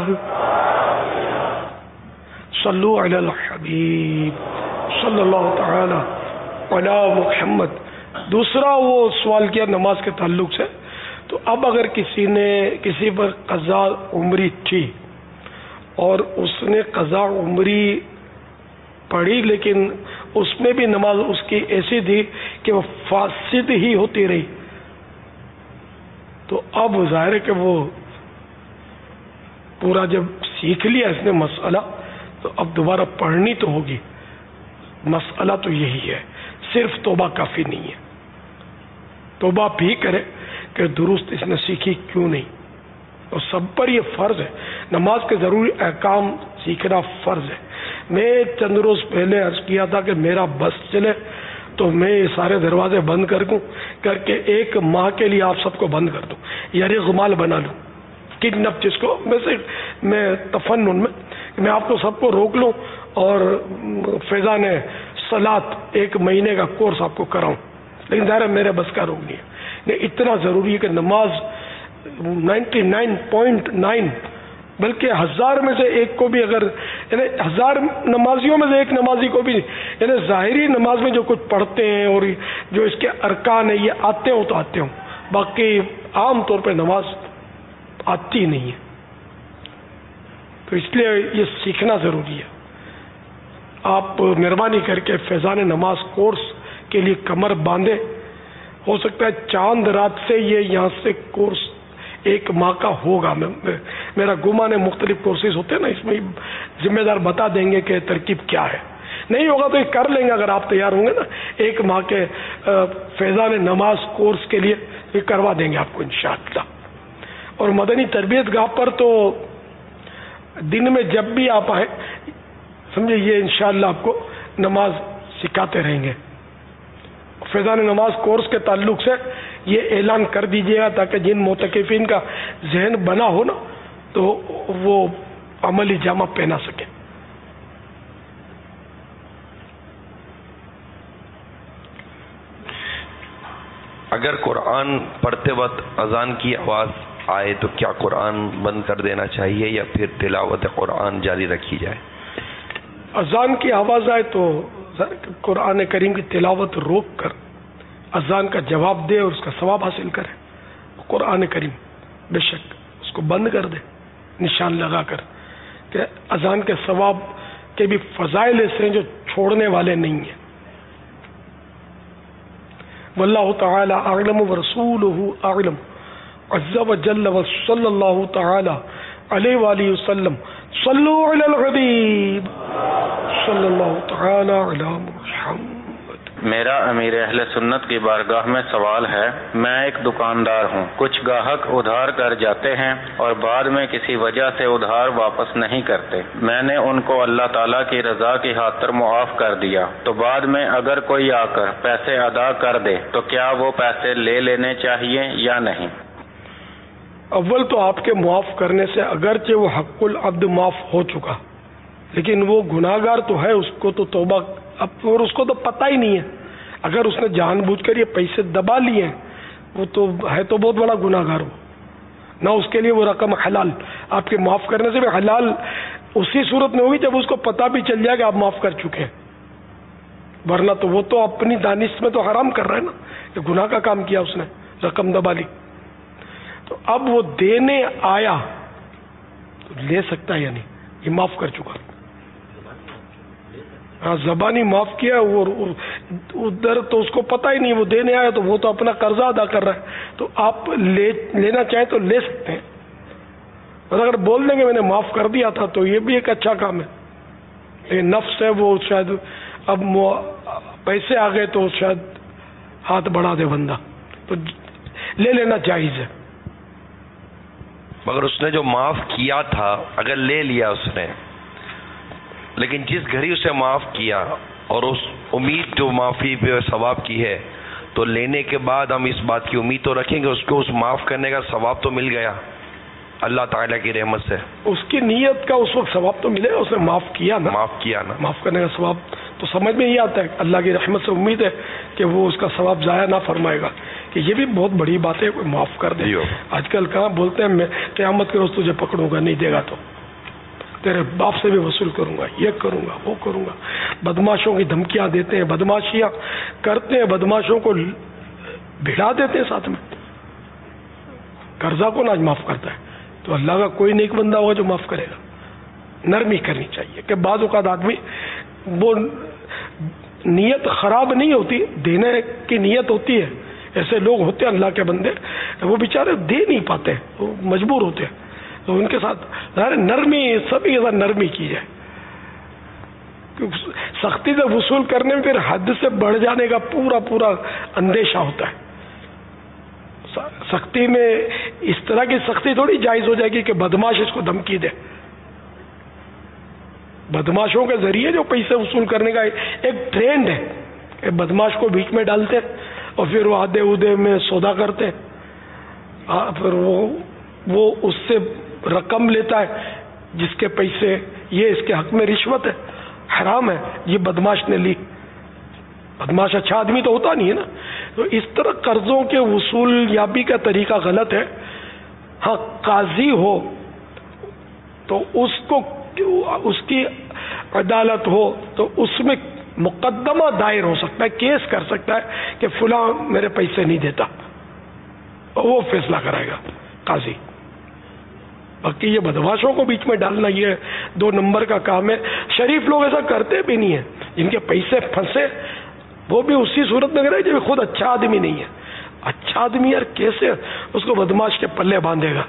صلو علی الحبیب صلی اللہ تعالی علی محمد. دوسرا وہ سوال کیا نماز کے تعلق سے، تو اب اگر کسی پر قضا عمری تھی اور اس نے قضا عمری پڑھی لیکن اس میں بھی نماز اس کی ایسی تھی کہ وہ فاسد ہی ہوتی رہی. تو اب ظاہر ہے کہ وہ پورا جب سیکھ لیا اس نے مسئلہ تو اب دوبارہ پڑھنی تو ہوگی. مسئلہ تو یہی ہے, صرف توبہ کافی نہیں ہے. توبہ بھی کرے کہ درست اس نے سیکھی کیوں نہیں. اور سب پر یہ فرض ہے, نماز کے ضروری احکام سیکھنا فرض ہے. میں چند روز پہلے عرض کیا تھا کہ میرا بس چلے تو میں یہ سارے دروازے بند کر کے 1 ماہ کے لیے آپ سب کو بند کر دوں, یعنی غمال بنا لوں, کڈنپ جس کو میں تفنن میں آپ کو سب کو روک لوں اور فیضان صلاۃ 1 مہینے کا کورس آپ کو کراؤں. لیکن ظاہر میرے بس کا روک نہیں ہے. اتنا ضروری ہے کہ نماز 99.9 بلکہ 1000 میں سے ایک کو بھی اگر یعنی 1000 نمازیوں میں سے ایک نمازی کو بھی یعنی ظاہری نماز میں جو کچھ پڑھتے ہیں اور جو اس کے ارکان ہیں یہ آتے ہوں تو آتے ہوں, باقی عام طور پہ نماز آتی نہیں ہے. تو اس لیے یہ سیکھنا ضروری ہے. آپ مہربانی کر کے فیضان نماز کورس کے لیے کمر باندھیں. ہو سکتا ہے چاند رات سے یہ یہاں سے کورس 1 ماہ کا ہوگا. میرا گمان ہے مختلف کورسز ہوتے ہیں نا, اس میں ذمہ دار بتا دیں گے کہ ترکیب کیا ہے. نہیں ہوگا تو یہ کر لیں گے اگر آپ تیار ہوں گے نا. 1 ماہ کے فیضان نماز کورس کے لیے یہ کروا دیں گے آپ کو انشاءاللہ. اور مدنی تربیت گاہ پر تو دن میں جب بھی آپ آئیں سمجھے یہ انشاءاللہ آپ کو نماز سکھاتے رہیں گے. فیضان نماز کورس کے تعلق سے یہ اعلان کر دیجیے گا تاکہ جن معتکفین کا ذہن بنا ہو نا تو وہ عملی جامہ پہنا سکیں. اگر قرآن پڑھتے وقت اذان کی آواز آئے تو کیا قرآن بند کر دینا چاہیے یا پھر تلاوت قرآن جاری رکھی جائے؟ اذان کی آواز آئے تو قرآن کریم کی تلاوت روک کر اذان کا جواب دے اور اس کا ثواب حاصل کرے. قرآن کریم بے شک اس کو بند کر دے نشان لگا کر کہ اذان کے ثواب کے بھی فضائل ایسے ہیں جو چھوڑنے والے نہیں ہیں. واللہ تعالی اعلم ورسولہ اعلم عز وجل وصلی اللہ تعالی علیہ وآلہ وسلم. صلو علی الحبیب صلی اللہ تعالی علی محمد. میرا امیر اہل سنت کی بارگاہ میں سوال ہے. میں ایک دکاندار ہوں. کچھ گاہک ادھار کر جاتے ہیں اور بعد میں کسی وجہ سے ادھار واپس نہیں کرتے. میں نے ان کو اللہ تعالیٰ کی رضا کی خاطر معاف کر دیا, تو بعد میں اگر کوئی آ کر پیسے ادا کر دے تو کیا وہ پیسے لے لینے چاہیے یا نہیں؟ اول تو آپ کے معاف کرنے سے اگرچہ وہ حق العبد معاف ہو چکا لیکن وہ گناہ گار تو ہے, اس کو تو توبہ اور اس کو تو پتہ ہی نہیں ہے. اگر اس نے جان بوجھ کر یہ پیسے دبا لیے ہیں وہ تو ہے تو بہت بڑا گناہ گار ہو نہ. اس کے لیے وہ رقم حلال, آپ کے معاف کرنے سے بھی حلال اسی صورت میں ہوگی جب اس کو پتہ بھی چل جائے کہ آپ معاف کر چکے ہیں, ورنہ تو وہ تو اپنی دانش میں تو حرام کر رہا ہے نا کہ گناہ کا کام کیا اس نے, رقم دبا لی. تو اب وہ دینے آیا تو لے سکتا ہے یا نہیں, یہ معاف کر چکا. ہاں زبانی معاف کیا اور ادھر تو اس کو پتہ ہی نہیں, وہ دینے آیا تو وہ تو اپنا قرضہ ادا کر رہا ہے. تو آپ لینا چاہیں تو لے سکتے ہیں, اور اگر بول دیں گے میں نے معاف کر دیا تھا تو یہ بھی ایک اچھا کام ہے. لیکن نفس ہے وہ شاید اب پیسے آ گئے تو شاید ہاتھ بڑھا دے بندہ, تو لے لینا جائز ہے. مگر اس نے جو معاف کیا تھا اگر لے لیا اس نے, لیکن جس گھڑی اسے معاف کیا اور اس امید جو معافی پہ ثواب کی ہے, تو لینے کے بعد ہم اس بات کی امید تو رکھیں گے اس کو اس معاف کرنے کا ثواب تو مل گیا اللہ تعالیٰ کی رحمت سے. اس کی نیت کا اس وقت ثواب تو ملے, اس نے معاف کیا نا, معاف کرنے کا ثواب تو سمجھ میں یہ آتا ہے. اللہ کی رحمت سے امید ہے کہ وہ اس کا ثواب ضائع نہ فرمائے گا, کہ یہ بھی بہت بڑی بات ہے کوئی معاف کر دے. آج کل کہاں بولتے ہیں میں قیامت کے روز تجھے پکڑوں گا, نہیں دے گا تو تیرے باپ سے بھی وصول کروں گا, یہ کروں گا وہ کروں گا. بدماشوں کی دھمکیاں دیتے ہیں, بدماشیاں کرتے ہیں, بدماشوں کو بھڑا دیتے ہیں ساتھ میں. قرضہ کون آج معاف کرتا ہے؟ تو اللہ کا کوئی نیک بندہ ہوگا جو معاف کرے گا. نرمی کرنی چاہیے کہ بعض اوقات آدمی وہ نیت خراب نہیں ہوتی، دینے کی نیت ہوتی ہے. ایسے لوگ ہوتے ہیں اللہ کے بندے، وہ بیچارے دے نہیں پاتے، وہ مجبور ہوتے ہیں، تو ان کے ساتھ نرمی، سبھی کے ساتھ نرمی کی جائے. سختی سے وصول کرنے میں پھر حد سے بڑھ جانے کا پورا اندیشہ ہوتا ہے. سختی میں اس طرح کی سختی تھوڑی جائز ہو جائے گی کہ بدماش اس کو دھمکی دے. بدماشوں کے ذریعے جو پیسے وصول کرنے کا ایک ٹرینڈ ہے کہ بدماش کو بیچ میں ڈالتے اور پھر وہ آدھے اودے میں سودا کرتے، پھر وہ اس سے رقم لیتا ہے جس کے پیسے، یہ اس کے حق میں رشوت ہے، حرام ہے، یہ بدماش نے لی. بدماش اچھا آدمی تو ہوتا نہیں ہے نا. تو اس طرح قرضوں کے وصول یابی کا طریقہ غلط ہے. ہاں قاضی ہو تو اس کی عدالت ہو تو اس میں مقدمہ دائر ہو سکتا ہے، کیس کر سکتا ہے کہ فلاں میرے پیسے نہیں دیتا، اور وہ فیصلہ کرائے گا قاضی. باقی یہ بدماشوں کو بیچ میں ڈالنا یہ 2 نمبر کا کام ہے. شریف لوگ ایسا کرتے بھی نہیں ہیں، جن کے پیسے پھنسے وہ بھی اسی صورت میں کرے جب خود اچھا آدمی نہیں ہے. اچھا آدمی یار کیسے اس کو بدماش کے پلے باندھے گا؟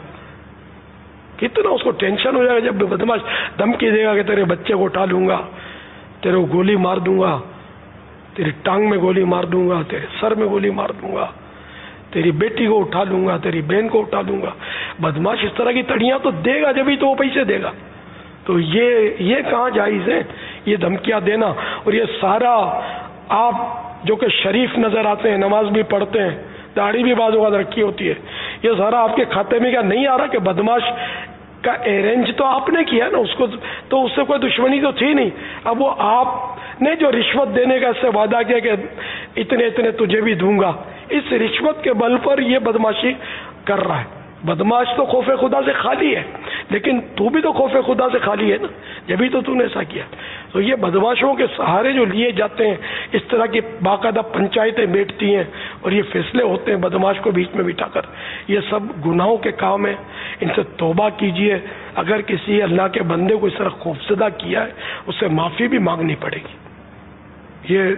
کتنا اس کو ٹینشن ہو جائے گا جب بدماش دھمکی دے گا کہ تیرے بچے کو اٹھا لوں گا، تیرے کو گولی مار دوں گا، تیری ٹانگ میں گولی مار دوں گا، تیرے سر میں گولی مار دوں گا، تیری بیٹی کو اٹھا لوں گا، تیری بہن کو اٹھا لوں گا. بدماش اس طرح کی تڑیاں تو دے گا جبھی تو وہ پیسے دے گا. تو یہ کہاں جائز ہے یہ دھمکیاں دینا؟ اور یہ سارا آپ جو کہ شریف نظر آتے ہیں، نماز بھی پڑھتے ہیں، داڑھی بھی بعض اوقات رکھی ہوتی ہے، یہ سارا آپ کے کھاتے میں کیا نہیں آ رہا کہ بدماش کا ارینج تو آپ نے کیا نا، اس کو تو اس سے کوئی دشمنی تو تھی نہیں. اب وہ آپ نے جو رشوت دینے کا اس سے وعدہ کیا کہ اتنے تجھے بھی دوں گا، اس رشوت کے بل پر یہ بدماشی کر رہا ہے. بدماش تو خوف خدا سے خالی ہے، لیکن تو بھی تو خوف خدا سے خالی ہے نا، جبھی تو نے ایسا کیا. تو یہ بدماشوں کے سہارے جو لیے جاتے ہیں، اس طرح کی باقاعدہ پنچایتیں بیٹھتی ہیں اور یہ فیصلے ہوتے ہیں بدماش کو بیچ میں بٹھا کر، یہ سب گناہوں کے کام ہیں. ان سے توبہ کیجئے. اگر کسی اللہ کے بندے کو اس طرح خوفزدہ کیا ہے، اس سے معافی بھی مانگنی پڑے گی. یہ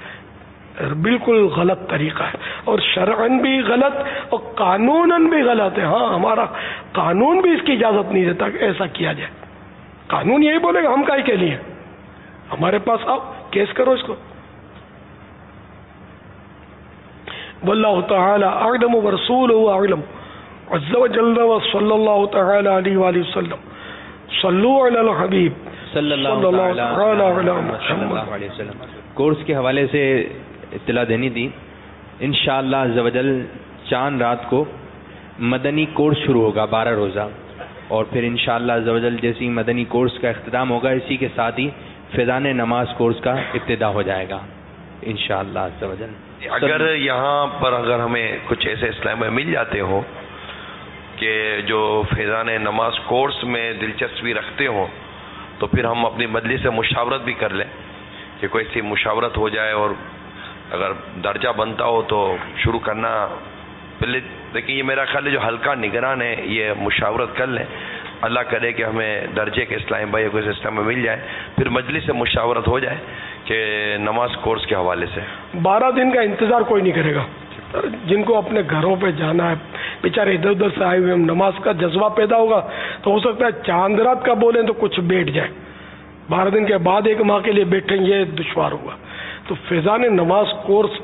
بالکل غلط طریقہ ہے، اور شرعن بھی غلط اور قانوناً بھی غلط ہے. ہاں ہمارا قانون بھی اس کی اجازت نہیں دیتا کہ ایسا کیا جائے. قانون یہی بولے گا ہم کاہے کے لیے، ہمارے پاس آؤ کیس کرو اس کو. واللہ تعالی اعلم ورسولہ اعلم عز وجل وصلی اللہ تعالی علیہ وآلہ وسلم. صلو علی الحبیب صلی اللہ علیہ وسلم. کورس کے حوالے سے اطلاع دینی تھی. انشاءاللہ عز وجل چاند رات کو مدنی کورس شروع ہوگا 12 روزہ، اور پھر انشاءاللہ عز وجل جیسی مدنی کورس کا اختتام ہوگا، اسی کے ساتھ ہی فیضان نماز کورس کا ابتدا ہو جائے گا انشاءاللہ عز وجل. اگر یہاں پر اگر ہمیں کچھ ایسے اسلام میں مل جاتے ہوں کہ جو فیضان نماز کورس میں دلچسپی رکھتے ہوں، تو پھر ہم اپنی مجلس سے مشاورت بھی کر لیں کہ کوئی سی مشاورت ہو جائے، اور اگر درجہ بنتا ہو تو شروع کرنا پہلے. لیکن یہ میرا خیال ہے جو حلقہ نگران ہے یہ مشاورت کر لیں. اللہ کرے کہ ہمیں درجے کے اسلام بھائی کو سسٹم میں مل جائے، پھر مجلس سے مشاورت ہو جائے کہ نماز کورس کے حوالے سے. 12 دن کا انتظار کوئی نہیں کرے گا. جن کو اپنے گھروں پہ جانا ہے، بیچارے ادھر ادھر سے آئے ہوئے، نماز کا جذبہ پیدا ہوگا تو ہو سکتا ہے چاند رات کا بولیں تو کچھ بیٹھ جائے. 12 دن کے بعد 1 ماہ کے لیے بیٹھیں یہ دشوار ہوگا. تو فیضان نماز کورس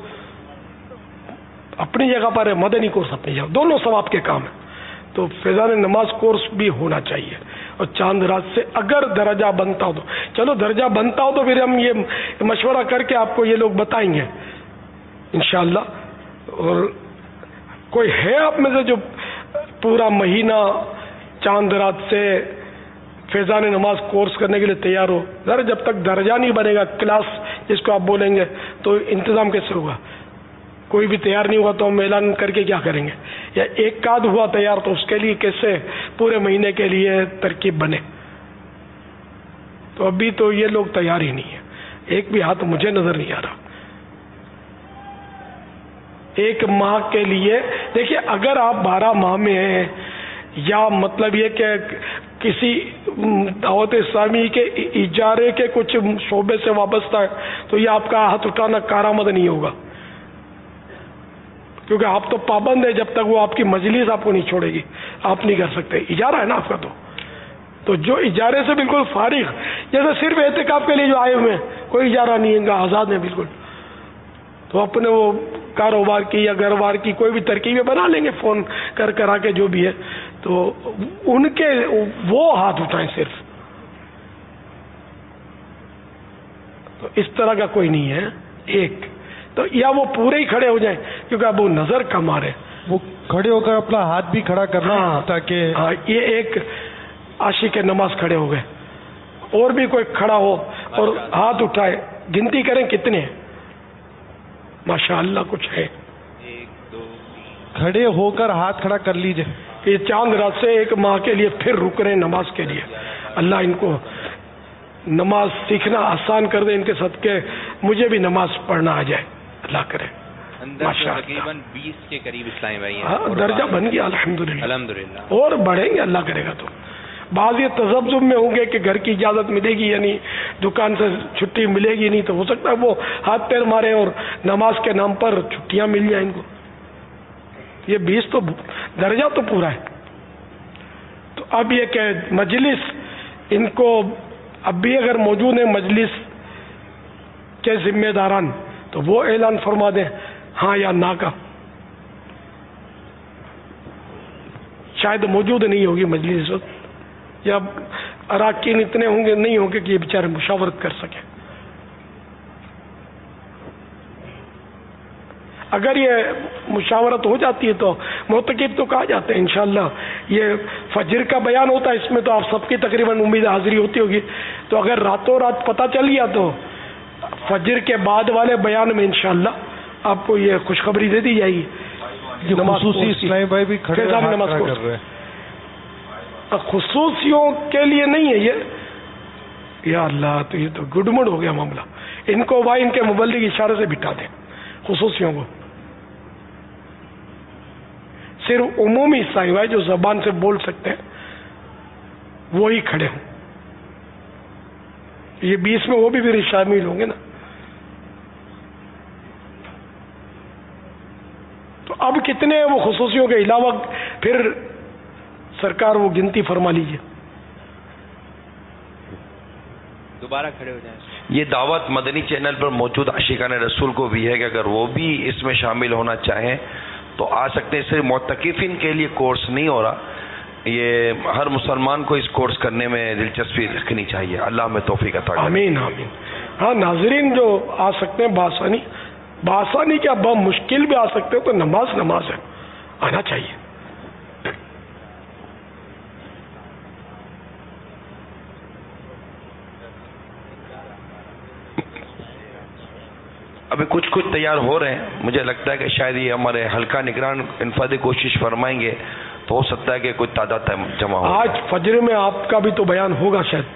اپنی جگہ پر ہے، مدنی کورس اپنی جگہ، دونوں ثواب کے کام ہیں. تو فیضان نماز کورس بھی ہونا چاہیے. اور چاند رات سے اگر درجہ بنتا ہو تو چلو، درجہ بنتا ہو تو پھر ہم یہ مشورہ کر کے آپ کو یہ لوگ بتائیں گے انشاءاللہ. اور کوئی ہے آپ میں سے جو پورا مہینہ چاند رات سے فیضان نماز کورس کرنے کے لیے تیار ہو؟ ذرا جب تک درجہ نہیں بنے گا، کلاس جس کو آپ بولیں گے، تو انتظام کیسے ہوگا؟ کوئی بھی تیار نہیں ہوا تو ہم اعلان کر کے کیا کریں گے؟ یا ایک آدھ ہوا تیار تو اس کے لیے کیسے پورے مہینے کے لیے ترکیب بنے؟ تو ابھی تو یہ لوگ تیار ہی نہیں ہے. ایک بھی ہاتھ مجھے نظر نہیں آ رہا. 1 ماہ کے لیے دیکھیے، اگر آپ 12 ماہ میں ہیں، یا مطلب یہ کسی دعوت اسلامی کے اجارے کے کچھ شعبے سے وابستہ ہے تو یہ آپ کا ہاتھ اٹھانا کارآمد نہیں ہوگا، کیونکہ آپ تو پابند ہیں جب تک وہ آپ کی مجلس آپ کو نہیں چھوڑے گی، آپ نہیں کر سکتے، اجارہ ہے نا آپ کا۔ تو جو اجارے سے بالکل فارغ، جیسے صرف اعتکاف کے لیے جو آئے ہوئے ہیں، کوئی اجارہ نہیں ہے، ان کا آزاد ہے بالکل، تو اپنے وہ کاروبار کی یا گھر بار کی کوئی بھی ترکیبیں بنا لیں گے فون کرا کے جو بھی ہے، تو ان کے وہ ہاتھ اٹھائیں صرف، تو اس طرح کا کوئی نہیں ہے ایک تو، یا وہ پورے ہی کھڑے ہو جائیں کیونکہ اب وہ نظر کم آ رہے، وہ کھڑے ہو کر اپنا ہاتھ بھی کھڑا کرنا تاکہ یہ ایک عاشق نماز کھڑے ہو گئے، اور بھی کوئی کھڑا ہو اور ہاتھ اٹھائے، گنتی کریں کتنے ہیں، ماشاءاللہ کچھ ہے، کھڑے ہو کر ہاتھ کھڑا کر لیجئے۔ یہ چاند رات سے ایک ماہ کے لیے پھر رک رہے ہیں نماز کے لیے، اللہ ان کو نماز سیکھنا آسان کر دے، ان کے صدقے مجھے بھی نماز پڑھنا آ جائے، اللہ کرے۔ تقریباً 20 کے قریب اسلامی بھائی ہیں، درجہ بن گیا الحمدللہ، الحمدللہ، اور بڑھیں گے اللہ کرے گا تو۔ بعض یہ تذبذب میں ہوں گے کہ گھر کی اجازت ملے گی یعنی دکان سے چھٹی ملے گی نہیں، تو ہو سکتا ہے وہ ہاتھ پیر مارے اور نماز کے نام پر چھٹیاں مل جائیں ان کو۔ یہ 20 تو درجہ تو پورا ہے۔ تو اب یہ کہ مجلس ان کو اب بھی اگر موجود ہیں مجلس کے ذمہ داران تو وہ اعلان فرما دیں ہاں یا نہ کا، شاید موجود نہیں ہوگی مجلس اس وقت، یا اراکین اتنے ہوں گے نہیں ہوں گے کہ یہ بیچارے مشاورت کر سکیں۔ اگر یہ مشاورت ہو جاتی ہے تو معتکف تو کہا جاتا ہے انشاءاللہ۔ یہ فجر کا بیان ہوتا ہے، اس میں تو آپ سب کی تقریباً امید حاضری ہوتی ہوگی، تو اگر راتوں رات پتہ چل گیا تو فجر کے بعد والے بیان میں انشاءاللہ آپ کو یہ خوشخبری دے دی جائے گی۔ خصوصی اسلامی بھائی بھی کھڑے نماز کر رہے ہیں، خصوصیوں کے لیے نہیں ہے یہ، یا اللہ تو یہ تو گڈمڈ ہو گیا معاملہ۔ ان کو بھائی ان کے مبلغ اشارے سے بٹھا دیں، خصوصیوں کو صرف عمومی حصہ ہوا ہے جو زبان سے بول سکتے ہیں وہی کھڑے ہوں، یہ 20 میں وہ بھی پھر شامل ہوں گے نا۔ تو اب کتنے وہ خصوصیوں کے علاوہ پھر سرکار وہ گنتی فرما لیجیے، دوبارہ کھڑے ہو جائیں۔ یہ دعوت مدنی چینل پر موجود عاشقان رسول کو بھی ہے کہ اگر وہ بھی اس میں شامل ہونا چاہیں تو آ سکتے ہیں۔ صرف معتکفین کے لیے کورس نہیں ہو رہا، یہ ہر مسلمان کو اس کورس کرنے میں دلچسپی رکھنی چاہیے۔ اللہ میں توفیق عطا کرے۔ آمین آمین۔ ہاں ناظرین جو آ سکتے ہیں بآسانی کیا بمشکل بھی آ سکتے ہیں، تو نماز ہے، آنا چاہیے۔ ابھی کچھ تیار ہو رہے ہیں، مجھے لگتا ہے کہ شاید یہ ہمارے حلقہ نگران انفرادی کوشش فرمائیں گے تو ہو سکتا ہے کہ کوئی تعداد جمع ہو۔ آج فجر میں آپ کا بھی تو بیان ہوگا شاید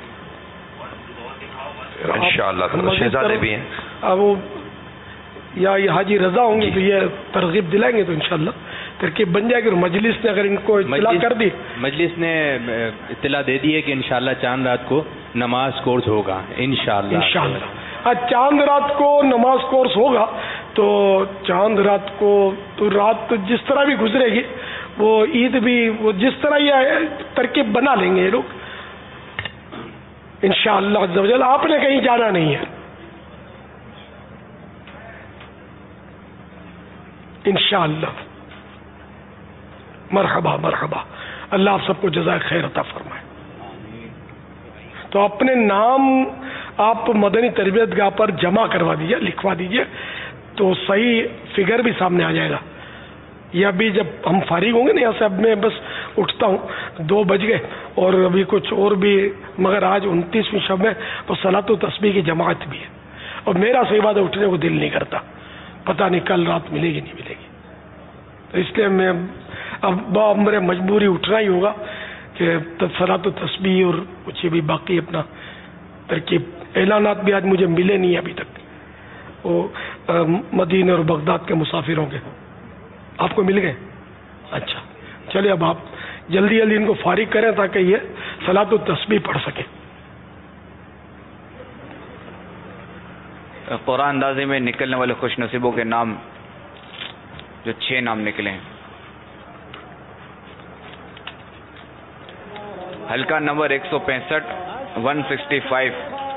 انشاءاللہ، شہزادے بھی ہیں، اب یا یہ حاجی رضا ہوں گے تو یہ ترغیب دلائیں گے تو انشاءاللہ ترکیب بن جائے گی۔ اور مجلس نے اگر ان کو اطلاع کر دی، مجلس نے اطلاع دے دی ہے کہ انشاءاللہ چاند رات کو نماز کورس ہوگا انشاءاللہ۔ چاند رات کو نماز کورس ہوگا تو چاند رات کو تو رات جس طرح بھی گزرے گی وہ عید بھی وہ جس طرح یہ ترکیب بنا لیں گے یہ لوگ انشاءاللہ عز و جل۔ آپ نے کہیں جانا نہیں ہے انشاءاللہ۔ مرحبا مرحبا، اللہ آپ سب کو جزائے خیر عطا فرمائے۔ تو اپنے نام آپ مدنی تربیت گاہ پر جمع کروا دیجیے، لکھوا دیجیے، تو صحیح فگر بھی سامنے آ جائے گا۔ یہ ابھی جب ہم فارغ ہوں گے نا یہاں سے، اب میں بس اٹھتا ہوں 2 بج گئے اور ابھی کچھ اور بھی، مگر آج 29ویں شب میں تو صلاۃ و تسبیح کی جماعت بھی ہے، اور میرا صحیح بات اٹھنے کو دل نہیں کرتا، پتہ نہیں کل رات ملے گی نہیں ملے گی، تو اس لیے میں اب میرے مجبوری اٹھنا ہی ہوگا کہ صلاۃ و تسبیح اور کچھ بھی باقی اپنا ترکیب۔ اعلانات بھی آج مجھے ملے نہیں ابھی تک، وہ مدینہ اور بغداد کے مسافروں کے، آپ کو مل گئے؟ اچھا چلیے، اب آپ جلدی ان کو فارغ کریں تاکہ یہ सलात तस्बीह पढ़ सकें। कुरान अंदाजे में निकलने वाले खुश नसीबों के नाम, जो 6 नाम निकले हैं। हल्का नंबर 165 165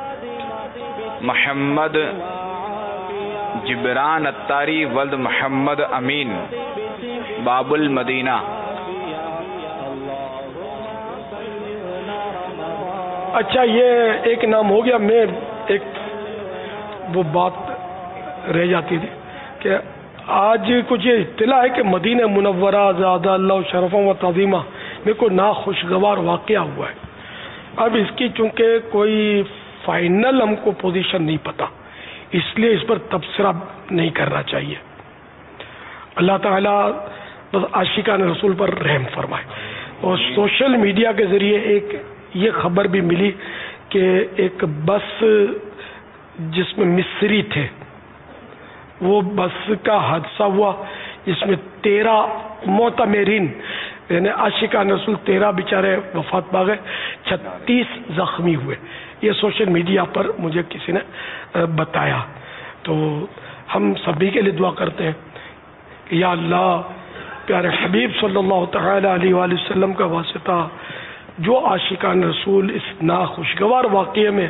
मोहम्मद जिब्रान अत्तारी वल्द मोहम्मद अमीन बाबुल मदीना। अच्छा, ये एक नाम हो गया। मैं एक वो बात रह जाती थी कि आज कुछ ये इत्तला है कि मदीना मुनव्वरा ज़ादा अल्लाह शरफ़ा व तज़ीमा में कोई नाखुशगवार वाक़या हुआ है। अब इसकी चूंकि कोई फाइनल हमको पोजीशन नहीं पता, इसलिए इस पर तबसरा नहीं करना चाहिए। अल्लाह ताला बस आशिकान रसूल पर रहम फरमाए। और सोशल मीडिया के ज़रिए एक ये खबर भी मिली कि एक बस जिसमें मिस्री थे, वो बस का हादसा हुआ जिसमें 13 मोतमेरीन यानी आशिकान रसूल 13 बेचारे वफात पा गए, 36 जख्मी हुए। ये सोशल मीडिया पर मुझे किसी ने बताया। तो हम सभी के लिए दुआ करते हैं कि या अल्लाह प्यारे हबीब सल्लल्लाहु तआला अलैहि वसल्लम का वास्ता जो आशिकान रसूल इस नाखुशगवार वाक़ये में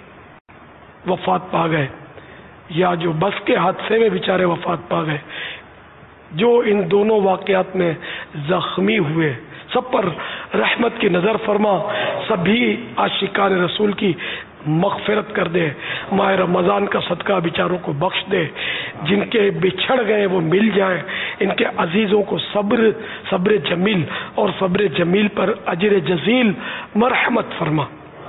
वफात पा गए या जो बस के हादसे में बेचारे वफात पा गए, जो इन दोनों वाक़यात में ज़ख्मी हुए, सब पर रहमत की नज़र फरमा, सभी आशिकान रसूल की मग़फ़िरत कर दे, माह रमज़ान का सदका बेचारों को बख्श दे, जिनके बिछड़ गए वो मिल जाएं, इनके अजीज़ों को सब्र जमील और सब्र जमील पर अजर जज़ील मरहमत फरमा,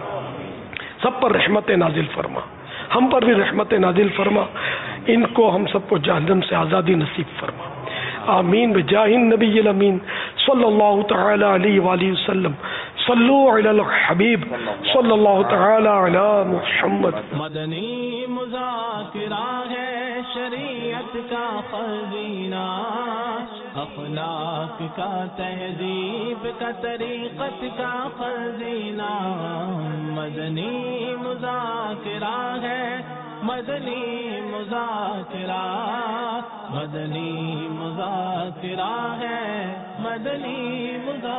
सब पर रहमत नाजिल फरमा, हम पर भी रहमत नाजिल फरमा, इनको हम सबको जहन्नम से आज़ादी नसीब फरमा। आमीन बिजाहिन नबील अमीन सल्लल्लाहु तआला अलैहि वसल्लम। सल्लु अलल हबीब सल्लल्लाहु तआला अला मुहम्मद। मदनी मुज़ाकिरा है शरीयत का खज़ीना, अखलाक का तहज़ीब का तरीक़त का खज़ीना। मदनी मुज़ाकिरा है, मदनी मुज़ाकिरा, मदनी मुज़ाकिरा है, मदनी मुज़ाकिरा।